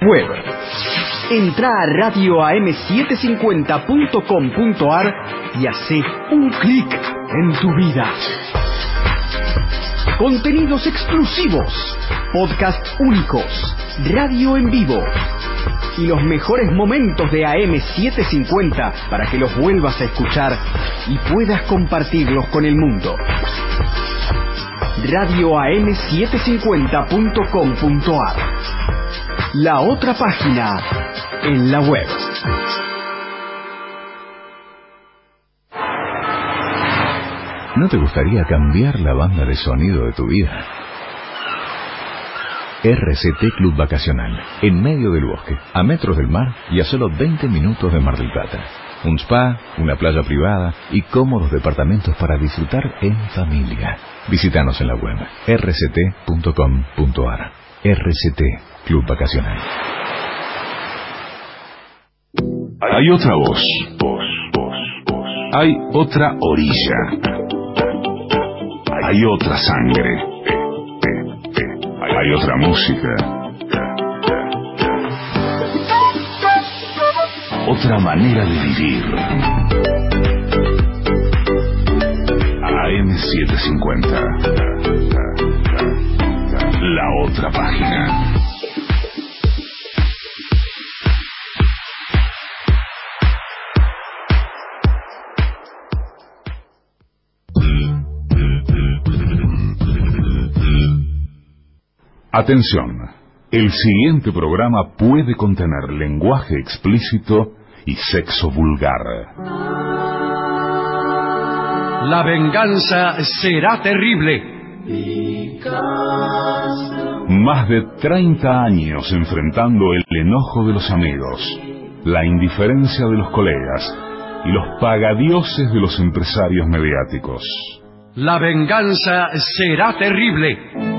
web. Entrá a radioam750.com.ar y hacé un clic en tu vida. Contenidos exclusivos, podcast únicos, radio en vivo y los mejores momentos de AM750 para que los vuelvas a escuchar y puedas compartirlos con el mundo. radioam750.com.ar, la otra página en la web. ¿No te gustaría cambiar la banda de sonido de tu vida? RCT Club Vacacional, en medio del bosque, a metros del mar y a solo 20 minutos de Mar del Plata. Un spa, una playa privada y cómodos departamentos para disfrutar en familia. Visítanos en la web rct.com.ar. RCT Club Vacacional. Hay otra voz. Hay otra orilla. Hay otra sangre. Hay otra música. Otra manera de vivir. AM750. La otra página. Atención, el siguiente programa puede contener lenguaje explícito y sexo vulgar. La venganza será terrible. Más de 30 años enfrentando el enojo de los amigos, la indiferencia de los colegas y los pagadioses de los empresarios mediáticos. La venganza será terrible.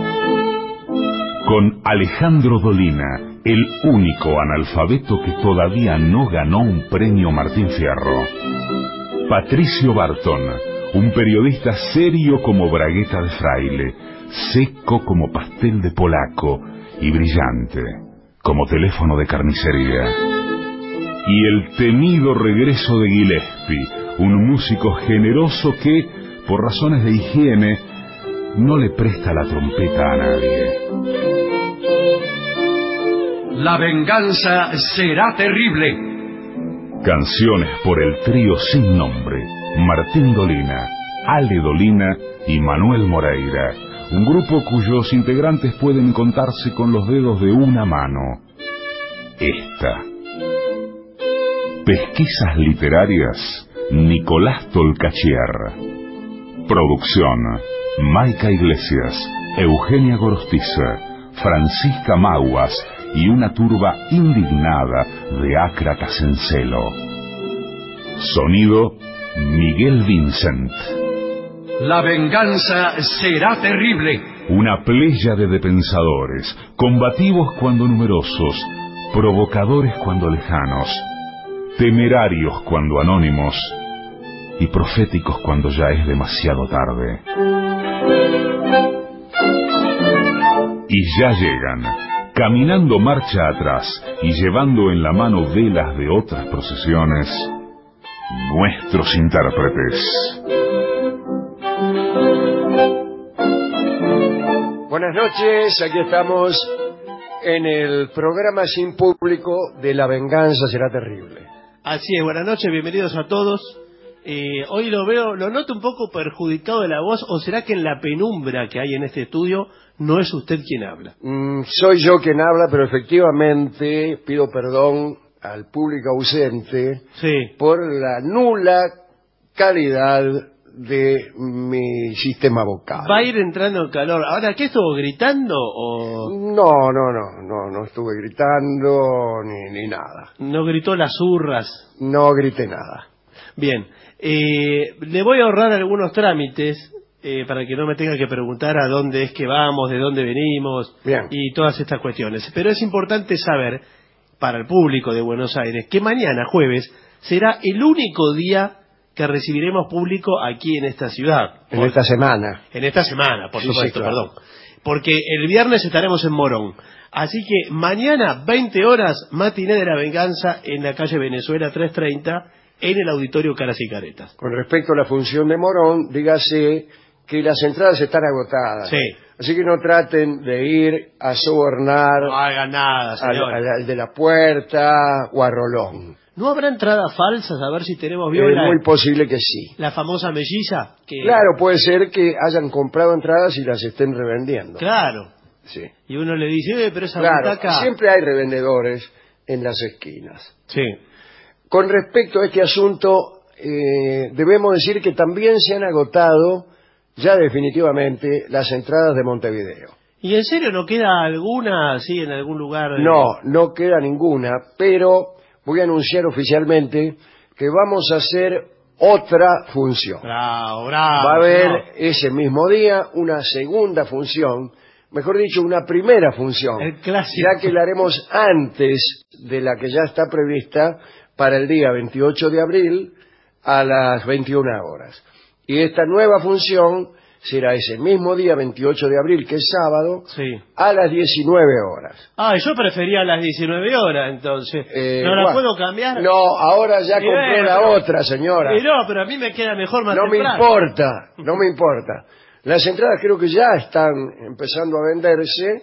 Con Alejandro Dolina, el único analfabeto que todavía no ganó un premio Martín Fierro. Patricio Barton, un periodista serio como bragueta de fraile, seco como pastel de polaco y brillante como teléfono de carnicería. Y el temido regreso de Gillespie, un músico generoso que, por razones de higiene, no le presta la trompeta a nadie. La venganza será terrible. Canciones por el trío sin nombre, Martín Dolina, Ale Dolina y Manuel Moreira, un grupo cuyos integrantes pueden contarse con los dedos de una mano. Esta. Pesquisas literarias, Nicolás Tolcachier. Producción, Maica Iglesias, Eugenia Gorostiza, Francisca Maguas y una turba indignada de ácratas en celo. Sonido, Miguel Vincent. La venganza será terrible. Una pléyade de pensadores, combativos cuando numerosos, provocadores cuando lejanos, temerarios cuando anónimos y proféticos cuando ya es demasiado tarde. Y ya llegan, caminando marcha atrás y llevando en la mano velas de otras procesiones, nuestros intérpretes. Buenas noches, aquí estamos en el programa sin público de La venganza será terrible. Así es, buenas noches, bienvenidos a todos. Hoy lo noto un poco perjudicado de la voz, o será que en la penumbra que hay en este estudio no es usted quien habla. Soy yo quien habla, pero efectivamente pido perdón al público ausente por la nula calidad de mi sistema vocal. Va a ir entrando en calor. Ahora, ¿qué estuvo gritando o...? No estuve gritando ni nada. ¿No gritó las zurras? No grité nada. Bien, le voy a ahorrar algunos trámites para que no me tenga que preguntar a dónde es que vamos, de dónde venimos. Bien. Y todas estas cuestiones. Pero es importante saber, para el público de Buenos Aires, que mañana, jueves, será el único día que recibiremos público aquí en esta ciudad. En esta semana. En esta semana, por supuesto, claro. perdón. Porque el viernes estaremos en Morón. Así que mañana, 20 horas, Matiné de la Venganza en la calle Venezuela 330, en el Auditorio Caras y Caretas. Con respecto a la función de Morón, dígase que las entradas están agotadas. Sí. Así que no traten de ir a sobornar No hagan nada, señor. al de la puerta o a Rolón. ¿No habrá entradas falsas? A ver si tenemos Es muy posible que sí. la famosa melliza. Claro, puede ser que hayan comprado entradas y las estén revendiendo. Claro. Sí. Y uno le dice, pero esa Claro, butaca... siempre hay revendedores en las esquinas. Sí. Con respecto a este asunto, debemos decir que también se han agotado ya definitivamente las entradas de Montevideo. ¿Y en serio no queda alguna así en algún lugar? No queda ninguna, pero voy a anunciar oficialmente que vamos a hacer otra función. Bravo. Va a haber ese mismo día una segunda función, mejor dicho, una primera función, El clásico. ya que la haremos antes de la que ya está prevista para el día 28 de abril a las 21 horas. Y esta nueva función será ese mismo día, 28 de abril, que es sábado, Sí. a las 19 horas. Yo prefería las 19 horas, entonces. ¿No la puedo cambiar? No, ahora ya compró la otra, señora. No, pero a mí me queda mejor más No me temprano. importa. Las entradas creo que ya están empezando a venderse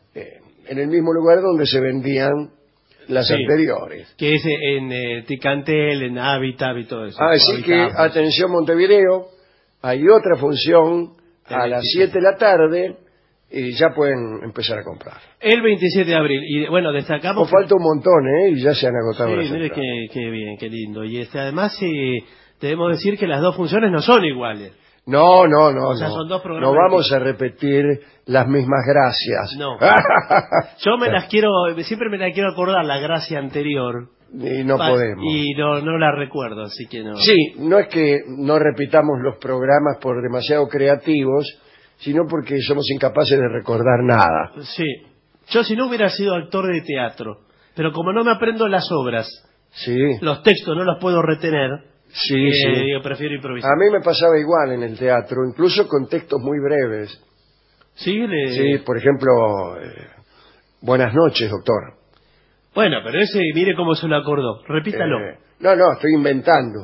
en el mismo lugar donde se vendían las anteriores. Que es en Ticantel, en Habitat y todo eso. Así que, atención Montevideo, hay otra función a las 7 de la tarde y ya pueden empezar a comprar. El 27 de abril. Y bueno, destacamos... Nos falta un montón, y ya se han agotado las Sí, mire entradas. qué bien, qué lindo. Y además debemos decir que las dos funciones no son iguales. No. O sea, son dos programas No vamos a repetir las mismas gracias. No. Yo siempre me la quiero acordar, la gracia anterior. Y no podemos. Y no la recuerdo, así que no. Sí, no es que no repitamos los programas por demasiado creativos, sino porque somos incapaces de recordar nada. Sí. Yo si no hubiera sido actor de teatro, pero como no me aprendo las obras, Sí. los textos no los puedo retener, Sí. yo prefiero improvisar. A mí me pasaba igual en el teatro, incluso con textos muy breves. Sí, por ejemplo, buenas noches, doctor. Bueno, pero ese, mire cómo se lo acordó. Repítalo. No, estoy inventando.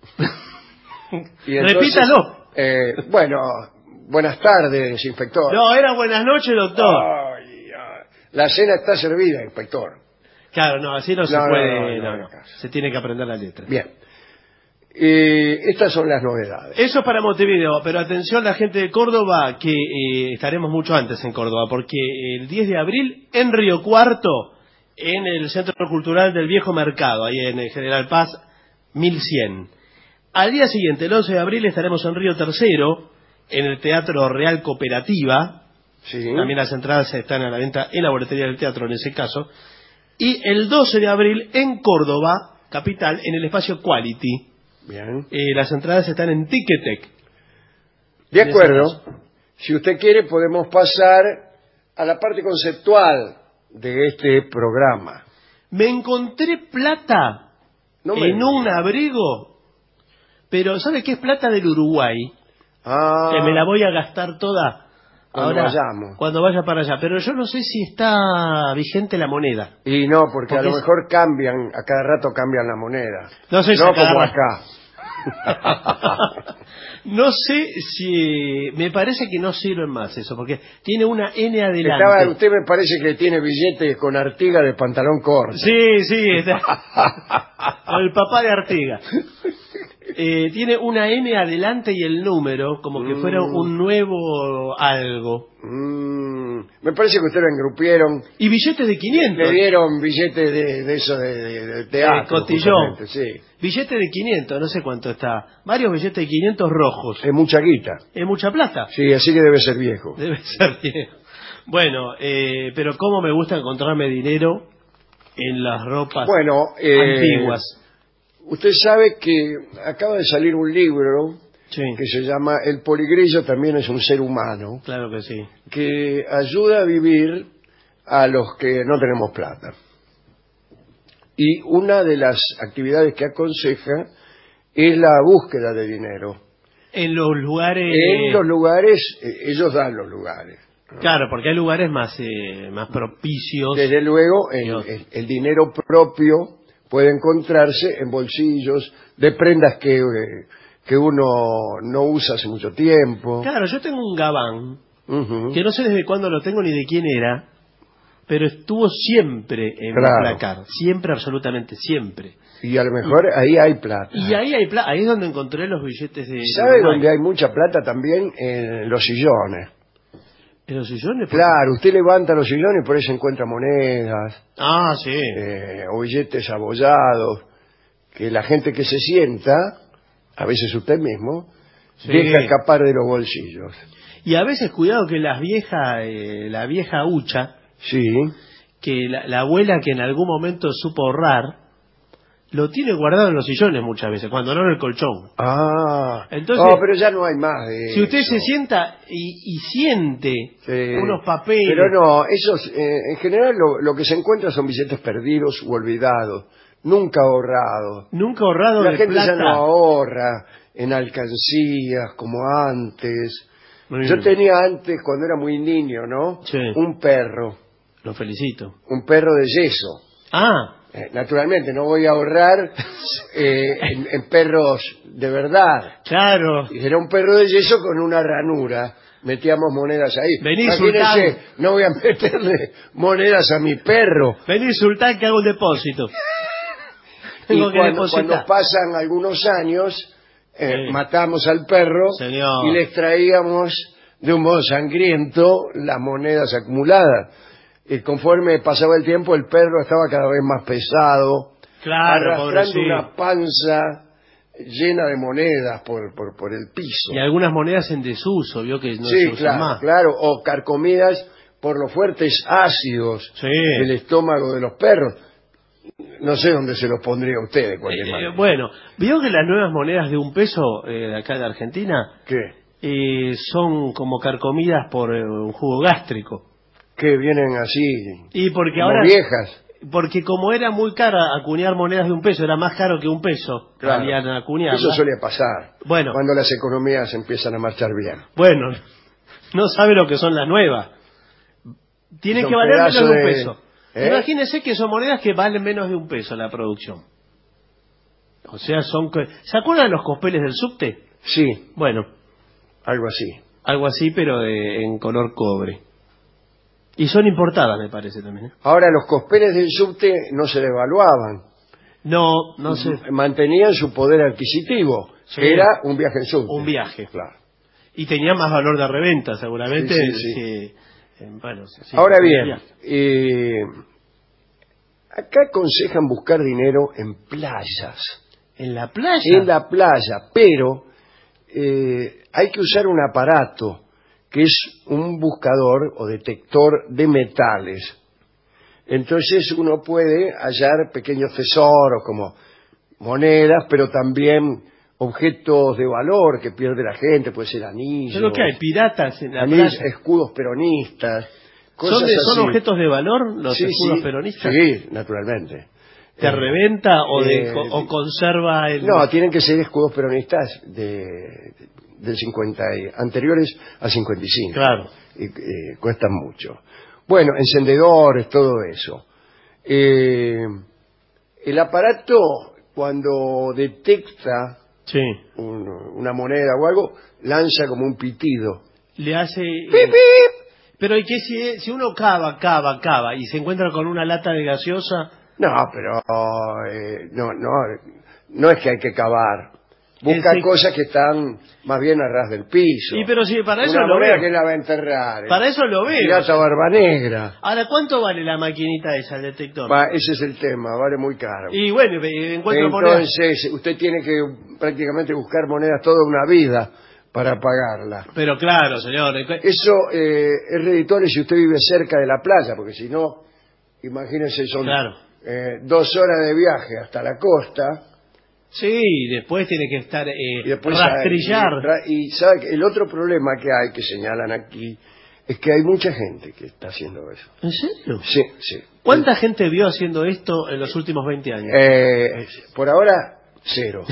Y entonces, Repítalo. Bueno, buenas tardes, inspector. No, era buenas noches, doctor. La cena está servida, inspector. Claro, no, así no se puede. No. Se tiene que aprender la letra. Bien. Estas son las novedades. Eso es para Montevideo, pero atención la gente de Córdoba, que estaremos mucho antes en Córdoba, porque el 10 de abril en Río Cuarto, en el Centro Cultural del Viejo Mercado, ahí en el General Paz, 1100. Al día siguiente, el 11 de abril, estaremos en Río Tercero, en el Teatro Real Cooperativa. Sí. También las entradas están a la venta en la boletería del teatro en ese caso. Y el 12 de abril en Córdoba, capital, en el espacio Quality. Bien. Las entradas están en Ticketek. De acuerdo. Si usted quiere, podemos pasar a la parte conceptual de este programa. Me encontré plata en un abrigo, pero ¿sabe qué es plata del Uruguay? Que me la voy a gastar toda cuando vaya para allá. Pero yo no sé si está vigente la moneda. Y no, porque a lo mejor a cada rato cambian la moneda. No sé si como acá. No sé si... Me parece que no sirven más eso, porque tiene una N adelante. Usted me parece que tiene billetes con Artiga de pantalón corto. Sí, está. Con el papá de Artiga. Tiene una N adelante y el número, como que fuera un nuevo algo. Me parece que usted lo engrupieron. Y billetes de 500. Le dieron billetes de eso de teatro. Cotillón. Sí. Billete de 500, no sé cuánto está. Varios billetes de 500 rojos. Es mucha guita. Es mucha plata. Sí, así que debe ser viejo. Debe ser viejo. Bueno, pero cómo me gusta encontrarme dinero en las ropas antiguas. Usted sabe que acaba de salir un libro que se llama El poligrillo también es un ser humano. Claro que sí. Que ayuda a vivir a los que no tenemos plata. Y una de las actividades que aconseja es la búsqueda de dinero. En los lugares... En los lugares, ellos dan los lugares. Claro, porque hay lugares más propicios. Desde luego, el dinero propio puede encontrarse en bolsillos de prendas que uno no usa hace mucho tiempo. Claro, yo tengo un gabán, que no sé desde cuándo lo tengo ni de quién era, pero estuvo siempre en mi placar. Siempre, absolutamente siempre. Y a lo mejor ahí hay plata. Y ahí hay plata. Ahí es donde encontré los billetes de... ¿Sabe dónde hay mucha plata también? En los sillones. ¿En los sillones? Claro, usted levanta los sillones y por eso encuentra monedas. Ah, sí. O billetes abollados. Que la gente que se sienta, a veces usted mismo, deja escapar de los bolsillos. Y a veces, cuidado, que la vieja hucha, que la abuela que en algún momento supo ahorrar, lo tiene guardado en los sillones muchas veces, cuando no en el colchón. Entonces, pero ya no hay más de si usted se sienta y siente unos papeles... Pero no, esos, en general lo que se encuentra son billetes perdidos u olvidados, nunca ahorrados. Nunca ahorrado de plata. La gente ya no ahorra en alcancías como antes. Yo tenía antes, cuando era muy niño, ¿no? Sí. Un perro. Lo felicito. Un perro de yeso. Naturalmente, no voy a ahorrar en perros de verdad. Claro. Era un perro de yeso con una ranura. Metíamos monedas ahí. Vení, Sultán. No voy a meterle monedas a mi perro. Vení, Sultán, que hago un depósito. Y cuando pasan algunos años, matamos al perro y le extraíamos de un modo sangriento las monedas acumuladas. Conforme pasaba el tiempo, el perro estaba cada vez más pesado, arrastrando una panza llena de monedas por el piso. Y algunas monedas en desuso, vio que no se usan más. Claro, o carcomidas por los fuertes ácidos del estómago de los perros. No sé dónde se los pondría usted de cualquier manera. Bueno, vio que las nuevas monedas de $1 de acá de Argentina son como carcomidas por un jugo gástrico. Que vienen así, y porque como ahora, viejas. Porque como era muy cara acuñar monedas de $1, era más caro que $1, valían acuñarlas. Eso suele pasar cuando las economías empiezan a marchar bien. Bueno, no sabe lo que son las nuevas. Tienen que valer menos de $1. Imagínese que son monedas que valen menos de $1 la producción. O sea, ¿se acuerdan de los cospeles del subte? Sí. Bueno. Algo así. Algo así, pero en color cobre. Y son importadas, me parece también. Ahora, los cospeles del subte no se devaluaban. No se... Mantenían su poder adquisitivo. Era un viaje en subte. Un viaje. Claro. Y tenía más valor de reventa, seguramente. Ahora bien, acá aconsejan buscar dinero en playas. ¿En la playa? En la playa, pero hay que usar un aparato que es un buscador o detector de metales. Entonces uno puede hallar pequeños tesoros como monedas, pero también objetos de valor que pierde la gente, puede ser anillos. ¿Pero qué hay? ¿Piratas en la playa? Escudos peronistas. ¿Son objetos de valor los escudos peronistas? Sí, naturalmente. ¿De reventa o conserva el...? No, tienen que ser escudos peronistas del 50 anteriores al 55. Claro. Cuestan mucho. Bueno, encendedores, todo eso. El aparato, cuando detecta una moneda o algo, lanza como un pitido. Le hace... ¡Pip, pip! Pero ¿y qué si uno cava y se encuentra con una lata de gaseosa? No, pero no es que hay que cavar. Busca cosas que están más bien a ras del piso. Y pero si para eso una lo moneda veo. que la va a enterrar. Para eso lo veo. Pirata Barba Negra. Ahora, ¿cuánto vale la maquinita esa, el detector? Ese es el tema, vale muy caro. Y bueno, encuentro monedas. Entonces, usted tiene que prácticamente buscar monedas toda una vida para pagarla. Pero claro, señor. Eso es redituable si usted vive cerca de la playa, porque si no, imagínense, son 2 horas de viaje hasta la costa. Sí, después tiene que estar rastrillar. Y sabe que el otro problema que señalan aquí, es que hay mucha gente que está haciendo eso. ¿En serio? Sí. ¿Cuánta gente vio haciendo esto en los últimos 20 años? Por ahora, 0.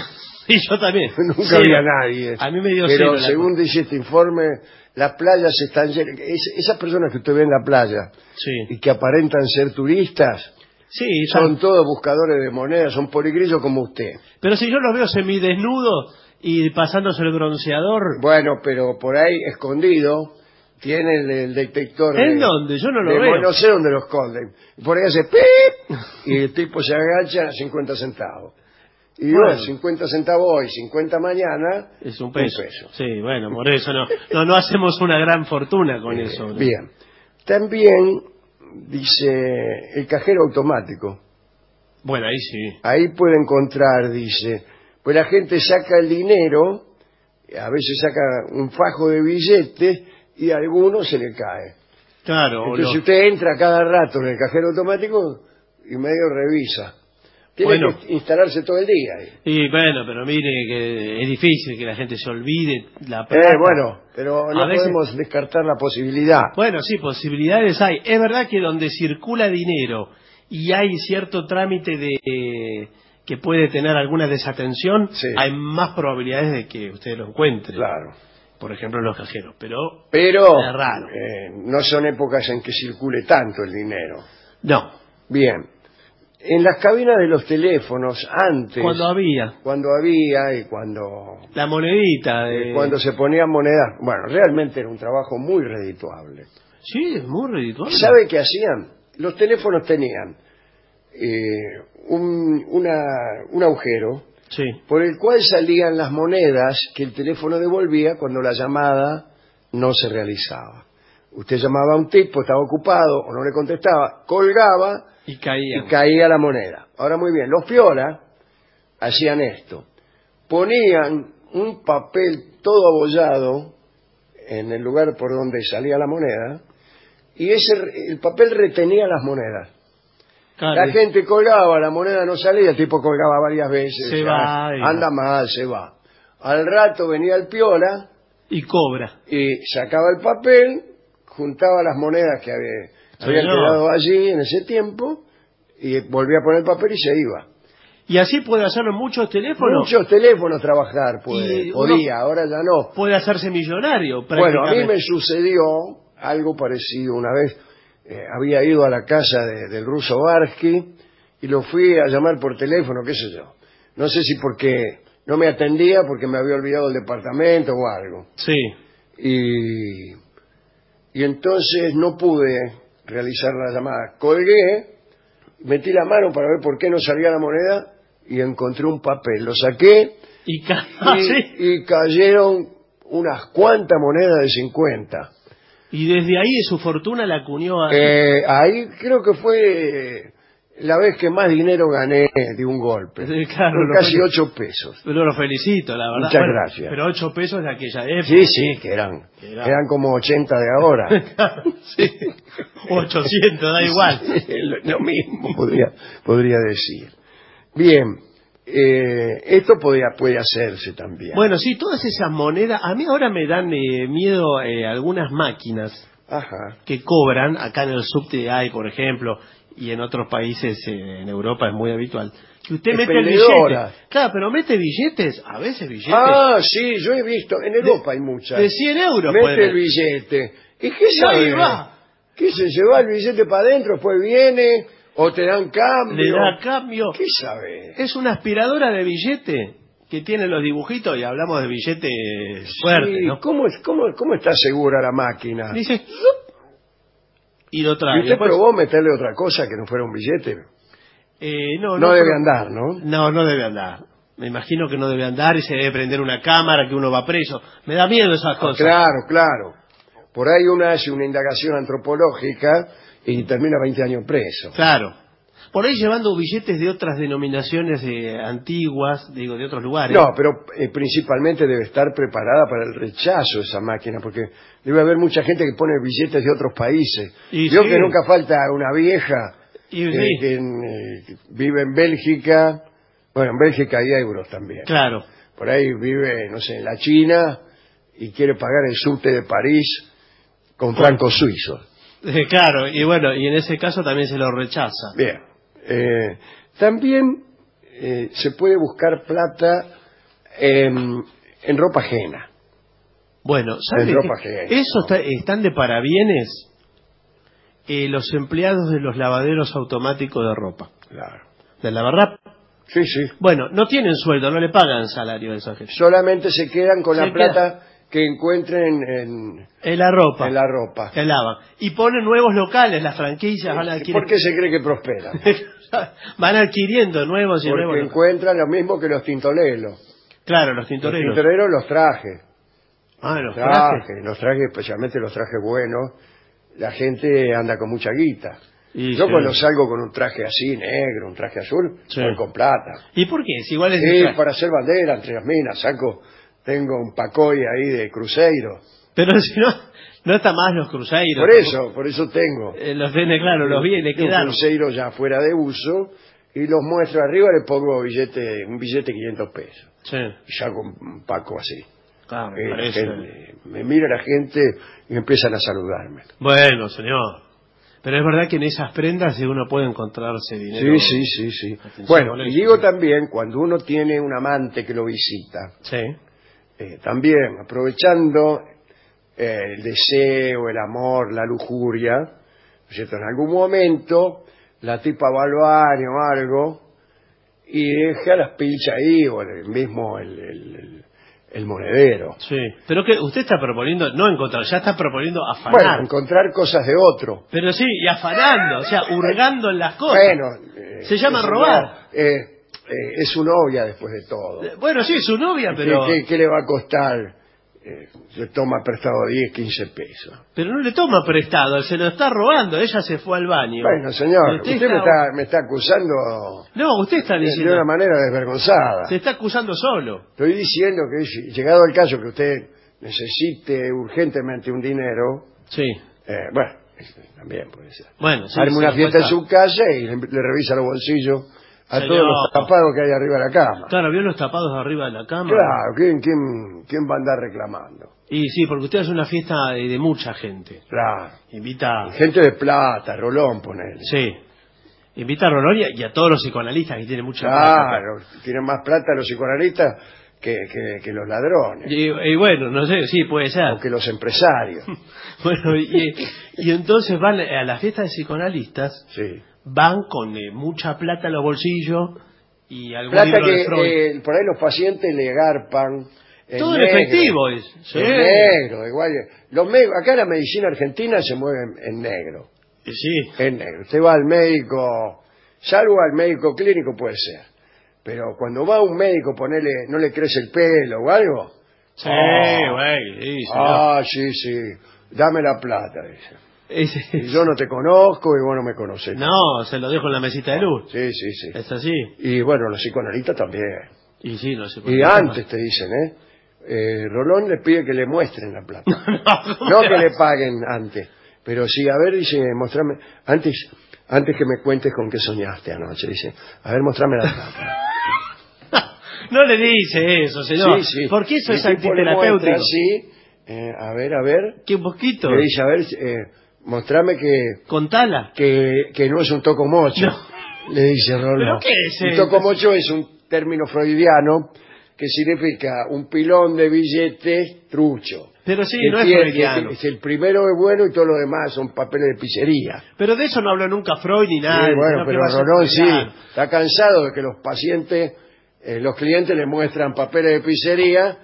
Sí, yo también. Nunca había nadie. A mí me dio Pero cero según dice este informe, las playas están llenas. Esas personas que usted ve en la playa y que aparentan ser turistas, son todos buscadores de monedas, son poligrillos como usted. Pero si yo los veo semidesnudos y pasándose el bronceador... Bueno, pero por ahí, escondido, tienen el detector... ¿En dónde? Yo no lo veo. No sé dónde lo esconden. Por ahí hace ¡pip! Y el tipo se agacha 50 centavos. Y bueno, 50 centavos hoy, 50 mañana... Es un peso. Sí, bueno, por eso no hacemos una gran fortuna con eso. ¿No? Bien. También, dice, el cajero automático. Bueno, ahí sí. Ahí puede encontrar, dice, pues la gente saca el dinero, a veces saca un fajo de billetes y a alguno se le cae. Claro. Entonces si usted entra cada rato en el cajero automático y medio revisa. Tiene que instalarse todo el día ahí. Y bueno, pero mire que es difícil que la gente se olvide la plata. Bueno, pero no podemos descartar la posibilidad. Bueno, sí, posibilidades hay. Es verdad que donde circula dinero y hay cierto trámite de que puede tener alguna desatención, hay más probabilidades de que usted lo encuentre. Claro. Por ejemplo, en los cajeros. Pero es raro. No son épocas en que circule tanto el dinero. No. Bien. En las cabinas de los teléfonos, antes... Cuando había y cuando... La monedita. Cuando se ponían monedas. Bueno, realmente era un trabajo muy redituable. Sí, es muy redituable. ¿Sabe qué hacían? Los teléfonos tenían un agujero por el cual salían las monedas que el teléfono devolvía cuando la llamada no se realizaba. Usted llamaba a un tipo, estaba ocupado o no le contestaba, colgaba... Y caía la moneda. Ahora muy bien, los piolas hacían esto. Ponían un papel todo abollado en el lugar por donde salía la moneda y el papel retenía las monedas. Claro. La gente colgaba, la moneda no salía, el tipo colgaba varias veces. Anda mal, se va. Al rato venía el piola y cobra. Y sacaba el papel, juntaba las monedas que habían quedado allí en ese tiempo y volvía a poner el papel y se iba. ¿Y así puede hacerlo en muchos teléfonos? Muchos teléfonos trabajar podía, ahora ya no. Puede hacerse millonario Bueno, a mí me sucedió algo parecido. Una vez había ido a la casa del ruso Barsky y lo fui a llamar por teléfono, qué sé yo. No sé si porque no me atendía, porque me había olvidado el departamento o algo. Sí. Y entonces no pude realizar la llamada. Colgué, metí la mano para ver por qué no salía la moneda y encontré un papel. Lo saqué y cayeron unas cuantas monedas de 50. Y desde ahí su fortuna la acuñó a... Ahí creo que fue la vez que más dinero gané de un golpe. Claro, casi 8 pesos. Pero lo felicito, la verdad. Muchas gracias. Pero 8 pesos de aquella época. Sí, que eran como 80 de ahora. Sí. 800, da igual. Lo mismo podría decir. Bien, esto puede hacerse también. Bueno, sí, todas esas monedas, a mí ahora me dan miedo algunas máquinas que cobran, acá en el subte hay, por ejemplo, y en otros países en Europa es muy habitual, que usted mete el billete. Claro, pero mete billetes, a veces billetes. Ah, sí, yo he visto, en Europa hay muchas. De 100 euros. Mete el billete. ¿Y qué sabe? ¿Qué se lleva el billete para adentro, después viene, o te dan cambio? Le da cambio. ¿Qué sabe? Es una aspiradora de billete que tiene los dibujitos y hablamos de billetes fuertes, ¿no? ¿Cómo está segura la máquina? Dice... Y lo trae. ¿Y usted probó meterle otra cosa que no fuera un billete? No debe andar, ¿no? No debe andar. Me imagino que no debe andar y se debe prender una cámara, que uno va preso. Me da miedo esas cosas. Claro. Por ahí uno hace una indagación antropológica y termina 20 años preso. Claro. Por ahí llevando billetes de otras denominaciones antiguas, de otros lugares. No, pero principalmente debe estar preparada para el rechazo esa máquina, porque debe haber mucha gente que pone billetes de otros países. Yo que nunca falta una vieja que vive en Bélgica. Bueno, en Bélgica hay euros también. Claro. Por ahí vive, no sé, en la China y quiere pagar el subte de París con francos suizos. Claro, y bueno, y en ese caso también se lo rechaza. Bien. También se puede buscar plata en ropa ajena. Bueno, ¿sabes eso están de parabienes los empleados de los lavaderos automáticos de ropa? Claro. ¿De lavarrap? Sí, sí. Bueno, no tienen sueldo, no le pagan salario a esa gente. Solamente se quedan con la plata que encuentren en la ropa. En la ropa. Que lavan. Y ponen nuevos locales, las franquicias van adquiriendo. ¿Por qué se cree que prosperan? Van adquiriendo nuevos y nuevos. Porque encuentran lo mismo que los tintoleros. Claro, los tintoreros. Los tintoreros, los trajes. Ah, los trajes, especialmente los trajes buenos, la gente anda con mucha guita. Yo cuando salgo con un traje así, negro, un traje azul, voy con plata. ¿Y por qué? Si igual es para hacer bandera entre las minas, tengo un pacoy ahí de cruzeiro. Pero si no está más los cruzeiros. Por eso tengo. Los viene, claro, los vi y le quedaron. Un cruzeiro ya fuera de uso, y los muestro arriba, le pongo un billete 500 pesos. Sí. Y saco un paco así. Claro, me mira la gente y empiezan a saludarme. Bueno, señor. Pero es verdad que en esas prendas uno puede encontrarse dinero. Sí. Bueno, y digo también, cuando uno tiene un amante que lo visita, también aprovechando el deseo, el amor, la lujuria, ¿no es cierto? En algún momento la tipa va al baño o algo y deja las pilchas ahí, o el monedero. Sí, pero que usted está proponiendo, no encontrar, ya está proponiendo afanar. Bueno, encontrar cosas de otro. Pero sí, y afanando, o sea, hurgando en las cosas. Bueno, se llama robar. Es su novia después de todo. Bueno, sí, su novia, pero... ¿Qué le va a costar? Le toma prestado 10, 15 pesos. Pero no le toma prestado, se lo está robando, ella se fue al baño. Bueno, señor, usted me está acusando... No, usted está diciendo... De una manera desvergonzada. Se está acusando solo. Estoy diciendo que llegado el caso que usted necesite urgentemente un dinero... Sí. Bueno, también puede ser. Bueno, sí. Arme una fiesta en su casa y le revisa los bolsillos a todos los tapados que hay arriba de la cama. Claro, ¿vio los tapados arriba de la cama? Claro, ¿quién va a andar reclamando? Y sí, porque usted hace una fiesta de mucha gente. Claro. Invita... Gente de plata, Rolón, ponele. Sí. Invita a Rolón y a todos los psicoanalistas que tienen mucha plata. Claro, tienen más plata los psicoanalistas que los ladrones. Y bueno, no sé, sí, puede ser. O que los empresarios. Bueno, y entonces van a la fiesta de psicoanalistas... Sí. Van con mucha plata en los bolsillos y algún plata libro que de Freud. Por ahí los pacientes le garpan todo en efectivo es. Sí. En negro, igual. Acá la medicina argentina se mueve en negro. Sí. En negro. Usted va al médico, salvo al médico clínico puede ser, pero cuando va a un médico, no le crece el pelo o algo. Sí, güey. Sí. Dame la plata, dice. Y yo no te conozco y vos no me conocés. No, se lo dejo en la mesita de luz. Sí. Es así. Y bueno, los psicoanalistas también. Y sí, los psicoanalistas. Y antes te dicen, Rolón le pide que le muestren la plata. No que le paguen antes. Pero sí, a ver, dice, mostrame. Antes que me cuentes con qué soñaste anoche, dice, a ver, mostrame la plata. No le dice eso, señor. Sí. Porque eso es antiterapéutico. Sí. A ver. ¿Qué un poquito? Le dice, a ver, mostrame que... Contala. Que no es un tocomocho. No. Le dice Rolón. ¿Pero qué es eso? Un tocomocho es un término freudiano que significa un pilón de billetes trucho. Pero sí, no es freudiano. Es el primero es bueno y todo lo demás son papeles de pizzería. Pero de eso no habló nunca Freud ni nada. Sí, bueno, pero Rolón sí. Está cansado de que los pacientes, los clientes le muestran papeles de pizzería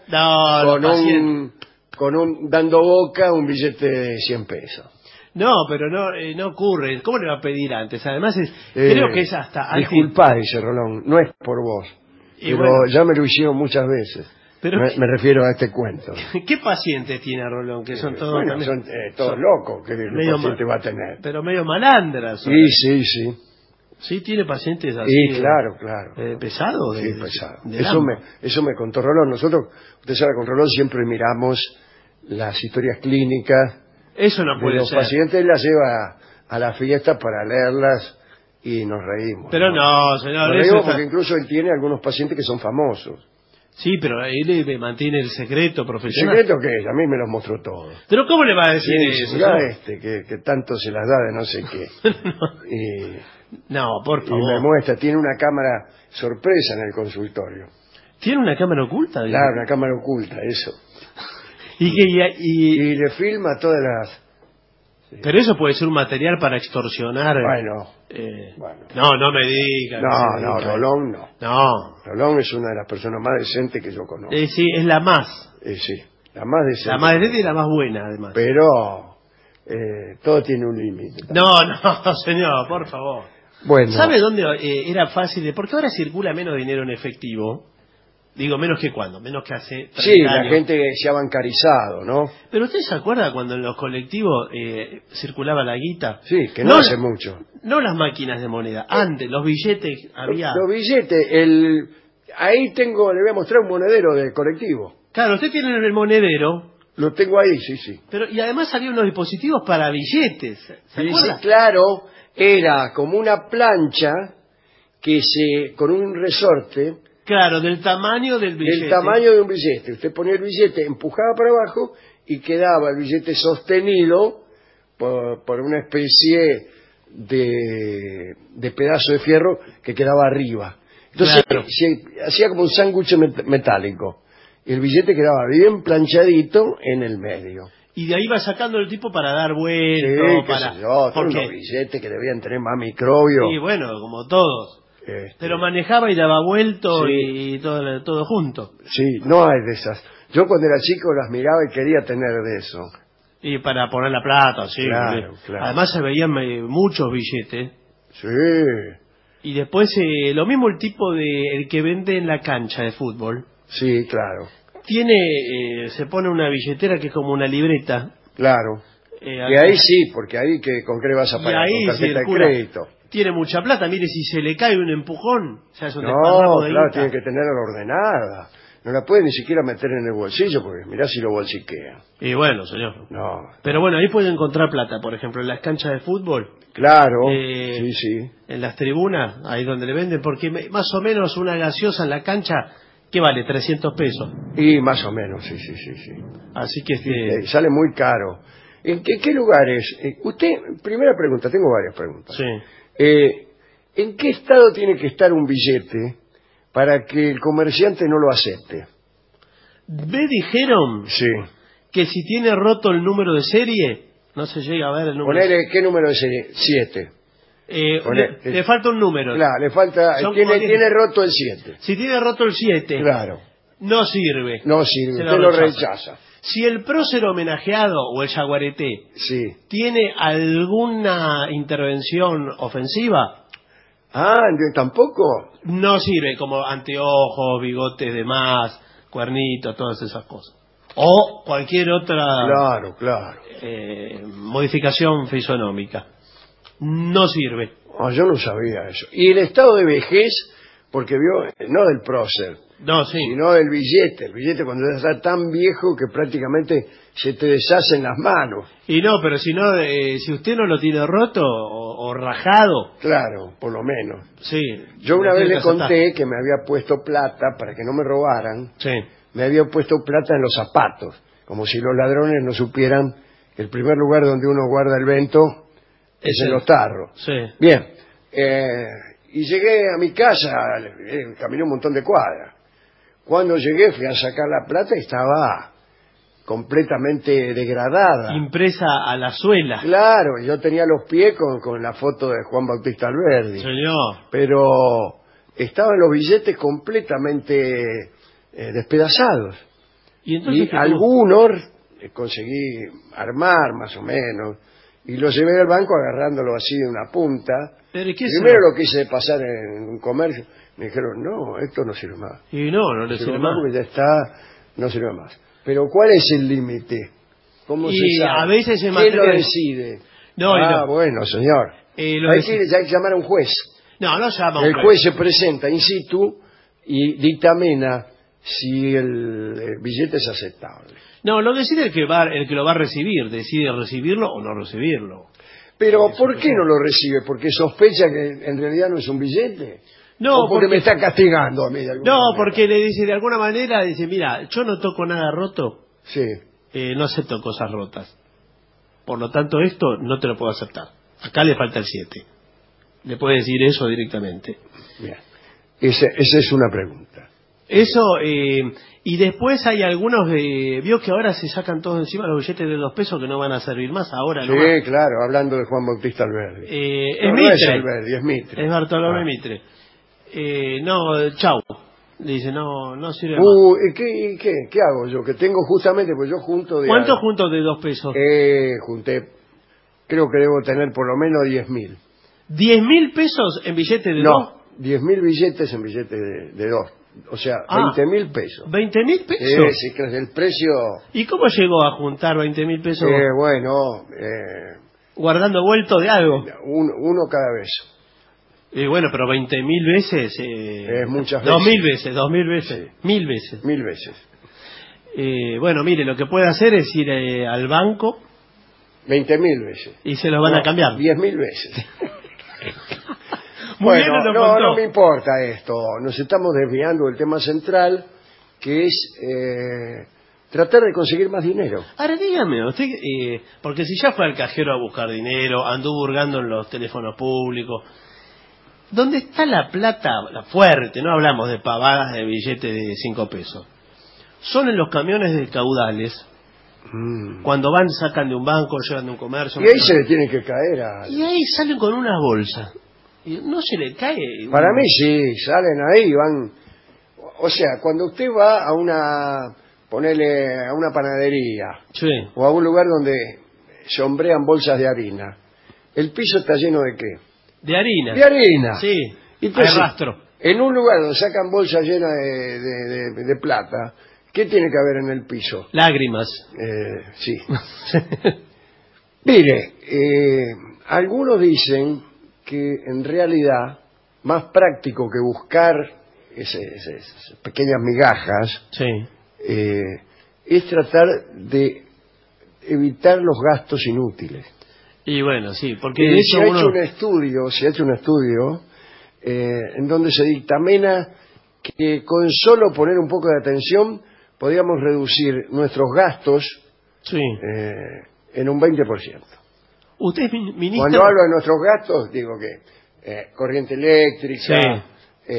con un dando boca un billete de 100 pesos. No, pero no ocurre. ¿Cómo le va a pedir antes? Además, creo que es hasta... Disculpá, dice Rolón, no es por vos. Pero bueno, ya me lo hicieron muchas veces. Pero me refiero a este cuento. ¿Qué pacientes tiene Rolón? Que son todos... Bueno, son todos locos que el paciente va a tener. Pero medio malandras. Sí. Sí, tiene pacientes así. Sí, claro. ¿Pesado? Sí, pesado. Eso me contó Rolón. Nosotros, usted sabe, con Rolón siempre miramos las historias clínicas. Eso no puede ser. Los pacientes las lleva a la fiesta para leerlas y nos reímos. Pero no, señor. Nos reímos porque incluso él tiene algunos pacientes que son famosos. Sí, pero él mantiene el secreto profesional. ¿El secreto qué es? A mí me los mostró todos. ¿Pero cómo le va a decir eso? Ya que tanto se las da de no sé qué. No, por favor. Y me muestra, tiene una cámara sorpresa en el consultorio. ¿Tiene una cámara oculta? Claro, una cámara oculta, eso. Y le filma todas las... Sí. Pero eso puede ser un material para extorsionar. Bueno. No me diga. No, Rolón no. No. Rolón es una de las personas más decentes que yo conozco. Sí, es la más. Sí, la más decente. La más decente y la más buena, además. Pero todo tiene un límite. No, señor, por favor. Bueno. ¿Sabe dónde era fácil? Porque ahora circula menos dinero en efectivo. Digo, menos que cuándo, menos que hace 30 Sí, años. la gente se ha bancarizado, ¿no? Pero usted se acuerda cuando en los colectivos circulaba la guita. Sí, que no hace mucho. No las máquinas de moneda, antes, los billetes había... Los billetes, ahí le voy a mostrar un monedero de colectivo. Claro, usted tiene el monedero. Lo tengo ahí, sí. Pero, y además había unos dispositivos para billetes, ¿se acuerda? Sí, claro, era como una plancha con un resorte... Claro, del tamaño del billete. Del tamaño de un billete. Usted ponía el billete, empujaba para abajo y quedaba el billete sostenido por una especie de pedazo de fierro que quedaba arriba. Entonces se hacía como un sándwich metálico. Y el billete quedaba bien planchadito en el medio. Y de ahí va sacando el tipo para dar vueltas. Sí, unos billetes que debían tener más microbios. Sí, bueno, como todos. Pero manejaba y daba vuelto y todo junto. Sí, no hay de esas. Yo cuando era chico las miraba y quería tener de eso. Y para poner la plata, sí. Claro. Además se veían muchos billetes. Sí. Y después lo mismo el tipo el que vende en la cancha de fútbol. Sí, claro. Se pone una billetera que es como una libreta. Claro. Y ahí sí, porque ahí con qué le vas a pagar, con tarjeta de crédito. Tiene mucha plata, mire, si se le cae un empujón, ya es un desparramo de claro, tiene que tenerla ordenada. No la puede ni siquiera meter en el bolsillo, porque mirá si lo bolsiquea. Y bueno, señor. No. Pero bueno, ahí puede encontrar plata, por ejemplo, en las canchas de fútbol. Claro, sí. En las tribunas, ahí donde le venden, porque más o menos una gaseosa en la cancha, ¿qué vale? 300 pesos. Y más o menos, sí. Así que sale muy caro. ¿En qué lugares? Usted, primera pregunta, tengo varias preguntas. Sí. ¿En qué estado tiene que estar un billete para que el comerciante no lo acepte? Me dijeron que si tiene roto el número de serie, no se llega a ver el número. Ponele, ¿qué número de serie? 7. Le falta un número. Claro, le falta. Tiene roto el 7. Si tiene roto el 7. Claro. No sirve. Usted lo rechaza. Si el prócer homenajeado o el jaguareté tiene alguna intervención ofensiva... ¿tampoco? No sirve, como anteojos, bigotes de más, cuernitos, todas esas cosas. O cualquier otra... Claro. Modificación fisonómica. No sirve. Yo no sabía eso. Y el estado de vejez, porque no del prócer, sino del billete. El billete cuando ya está tan viejo que prácticamente se te deshace en las manos. Y no, pero si usted no lo tiene roto o rajado. Claro, por lo menos. Sí. Yo una vez le conté que me había puesto plata para que no me robaran. Sí. Me había puesto plata en los zapatos, como si los ladrones no supieran que el primer lugar donde uno guarda el vento es en los tarros. Sí. Bien. Y llegué a mi casa, caminé un montón de cuadras. Cuando llegué fui a sacar la plata y estaba completamente degradada. Impresa a la suela. Claro, yo tenía los pies con la foto de Juan Bautista Alberdi. Señor. Pero estaban los billetes completamente despedazados. Y algunos conseguí armar más o menos y los llevé al banco agarrándolo así de una punta. Primero lo quise pasar en un comercio. Me dijeron, no, esto no sirve más. Y no le sirve más. Porque ya está, no sirve más. Pero ¿cuál es el límite? ¿Cómo se sabe? A veces ¿Quién lo decide? Bueno, señor. Hay que llamar a un juez. No llama a un juez. El juez se presenta in situ y dictamina si el billete es aceptable. No, lo decide el que lo va a recibir. Decide recibirlo o no recibirlo. Pero ¿por qué no lo recibe? ¿Porque sospecha que en realidad no es un billete? No, ¿O porque me está castigando a mí de alguna manera? Porque le dice de alguna manera, mira, yo no toco nada roto. Sí. No acepto cosas rotas. Por lo tanto, esto no te lo puedo aceptar. Acá le falta el 7. Le puede decir eso directamente. Bien. Esa es una pregunta. Eso, y después hay algunos, vio que ahora se sacan todos encima los billetes de 2 pesos que no van a servir más ahora. Sí, ¿no? claro, hablando de Juan Bautista Alberdi. Es no, Mitre. No es Alberdi, es Mitre. Es Bartolomé Mitre. No, chau. Dice, no sirve más. ¿Qué hago yo? Que tengo justamente, pues yo junto de... ¿Cuánto juntos de 2 pesos? Junté, creo que debo tener por lo menos 10.000. ¿10.000 pesos en billetes de 2? No, 10.000 billetes en billetes de 2. O sea, 20.000 pesos. ¿20.000 pesos? Sí, que es el precio... ¿Y cómo llegó a juntar 20.000 pesos? Bueno... guardando vuelto de algo. Uno cada vez. Bueno, pero 20.000 veces... es muchas veces. 2.000 veces, 2.000 veces. Sí. 1.000 veces. 1.000 veces. Bueno, mire, lo que puede hacer es ir al banco... 20.000 veces. Y se los van a cambiar. 10.000 veces. Muy bueno, bien, no me importa esto. Nos estamos desviando del tema central, que es tratar de conseguir más dinero. Ahora dígame, usted, porque si ya fue al cajero a buscar dinero, anduvo hurgando en los teléfonos públicos, ¿dónde está la plata, la fuerte? No hablamos de pavadas de billetes de 5 pesos. Son en los camiones de caudales. Cuando van, sacan de un banco, llevan de un comercio. Y ahí se le tiene que caer a... Y ahí salen con una bolsa. Y no se le cae. Para mí sí, salen ahí y van... O sea, cuando usted va a una... Ponele a una panadería. Sí. O a un lugar donde se hombrean bolsas de harina. ¿El piso está lleno de qué? De harina. De harina. Sí, entonces, hay rastro. En un lugar donde sacan bolsas llenas de plata... ¿Qué tiene que haber en el piso? Lágrimas. Sí. Mire, algunos dicen que en realidad, más práctico que buscar esas pequeñas migajas, sí. Es tratar de evitar los gastos inútiles. Y bueno, sí, porque de se ha hecho un estudio en donde se dictamina que con solo poner un poco de atención podríamos reducir nuestros gastos sí. En un 20%. ¿Usted es ministro? Cuando hablo de nuestros gastos, digo que corriente eléctrica, sí.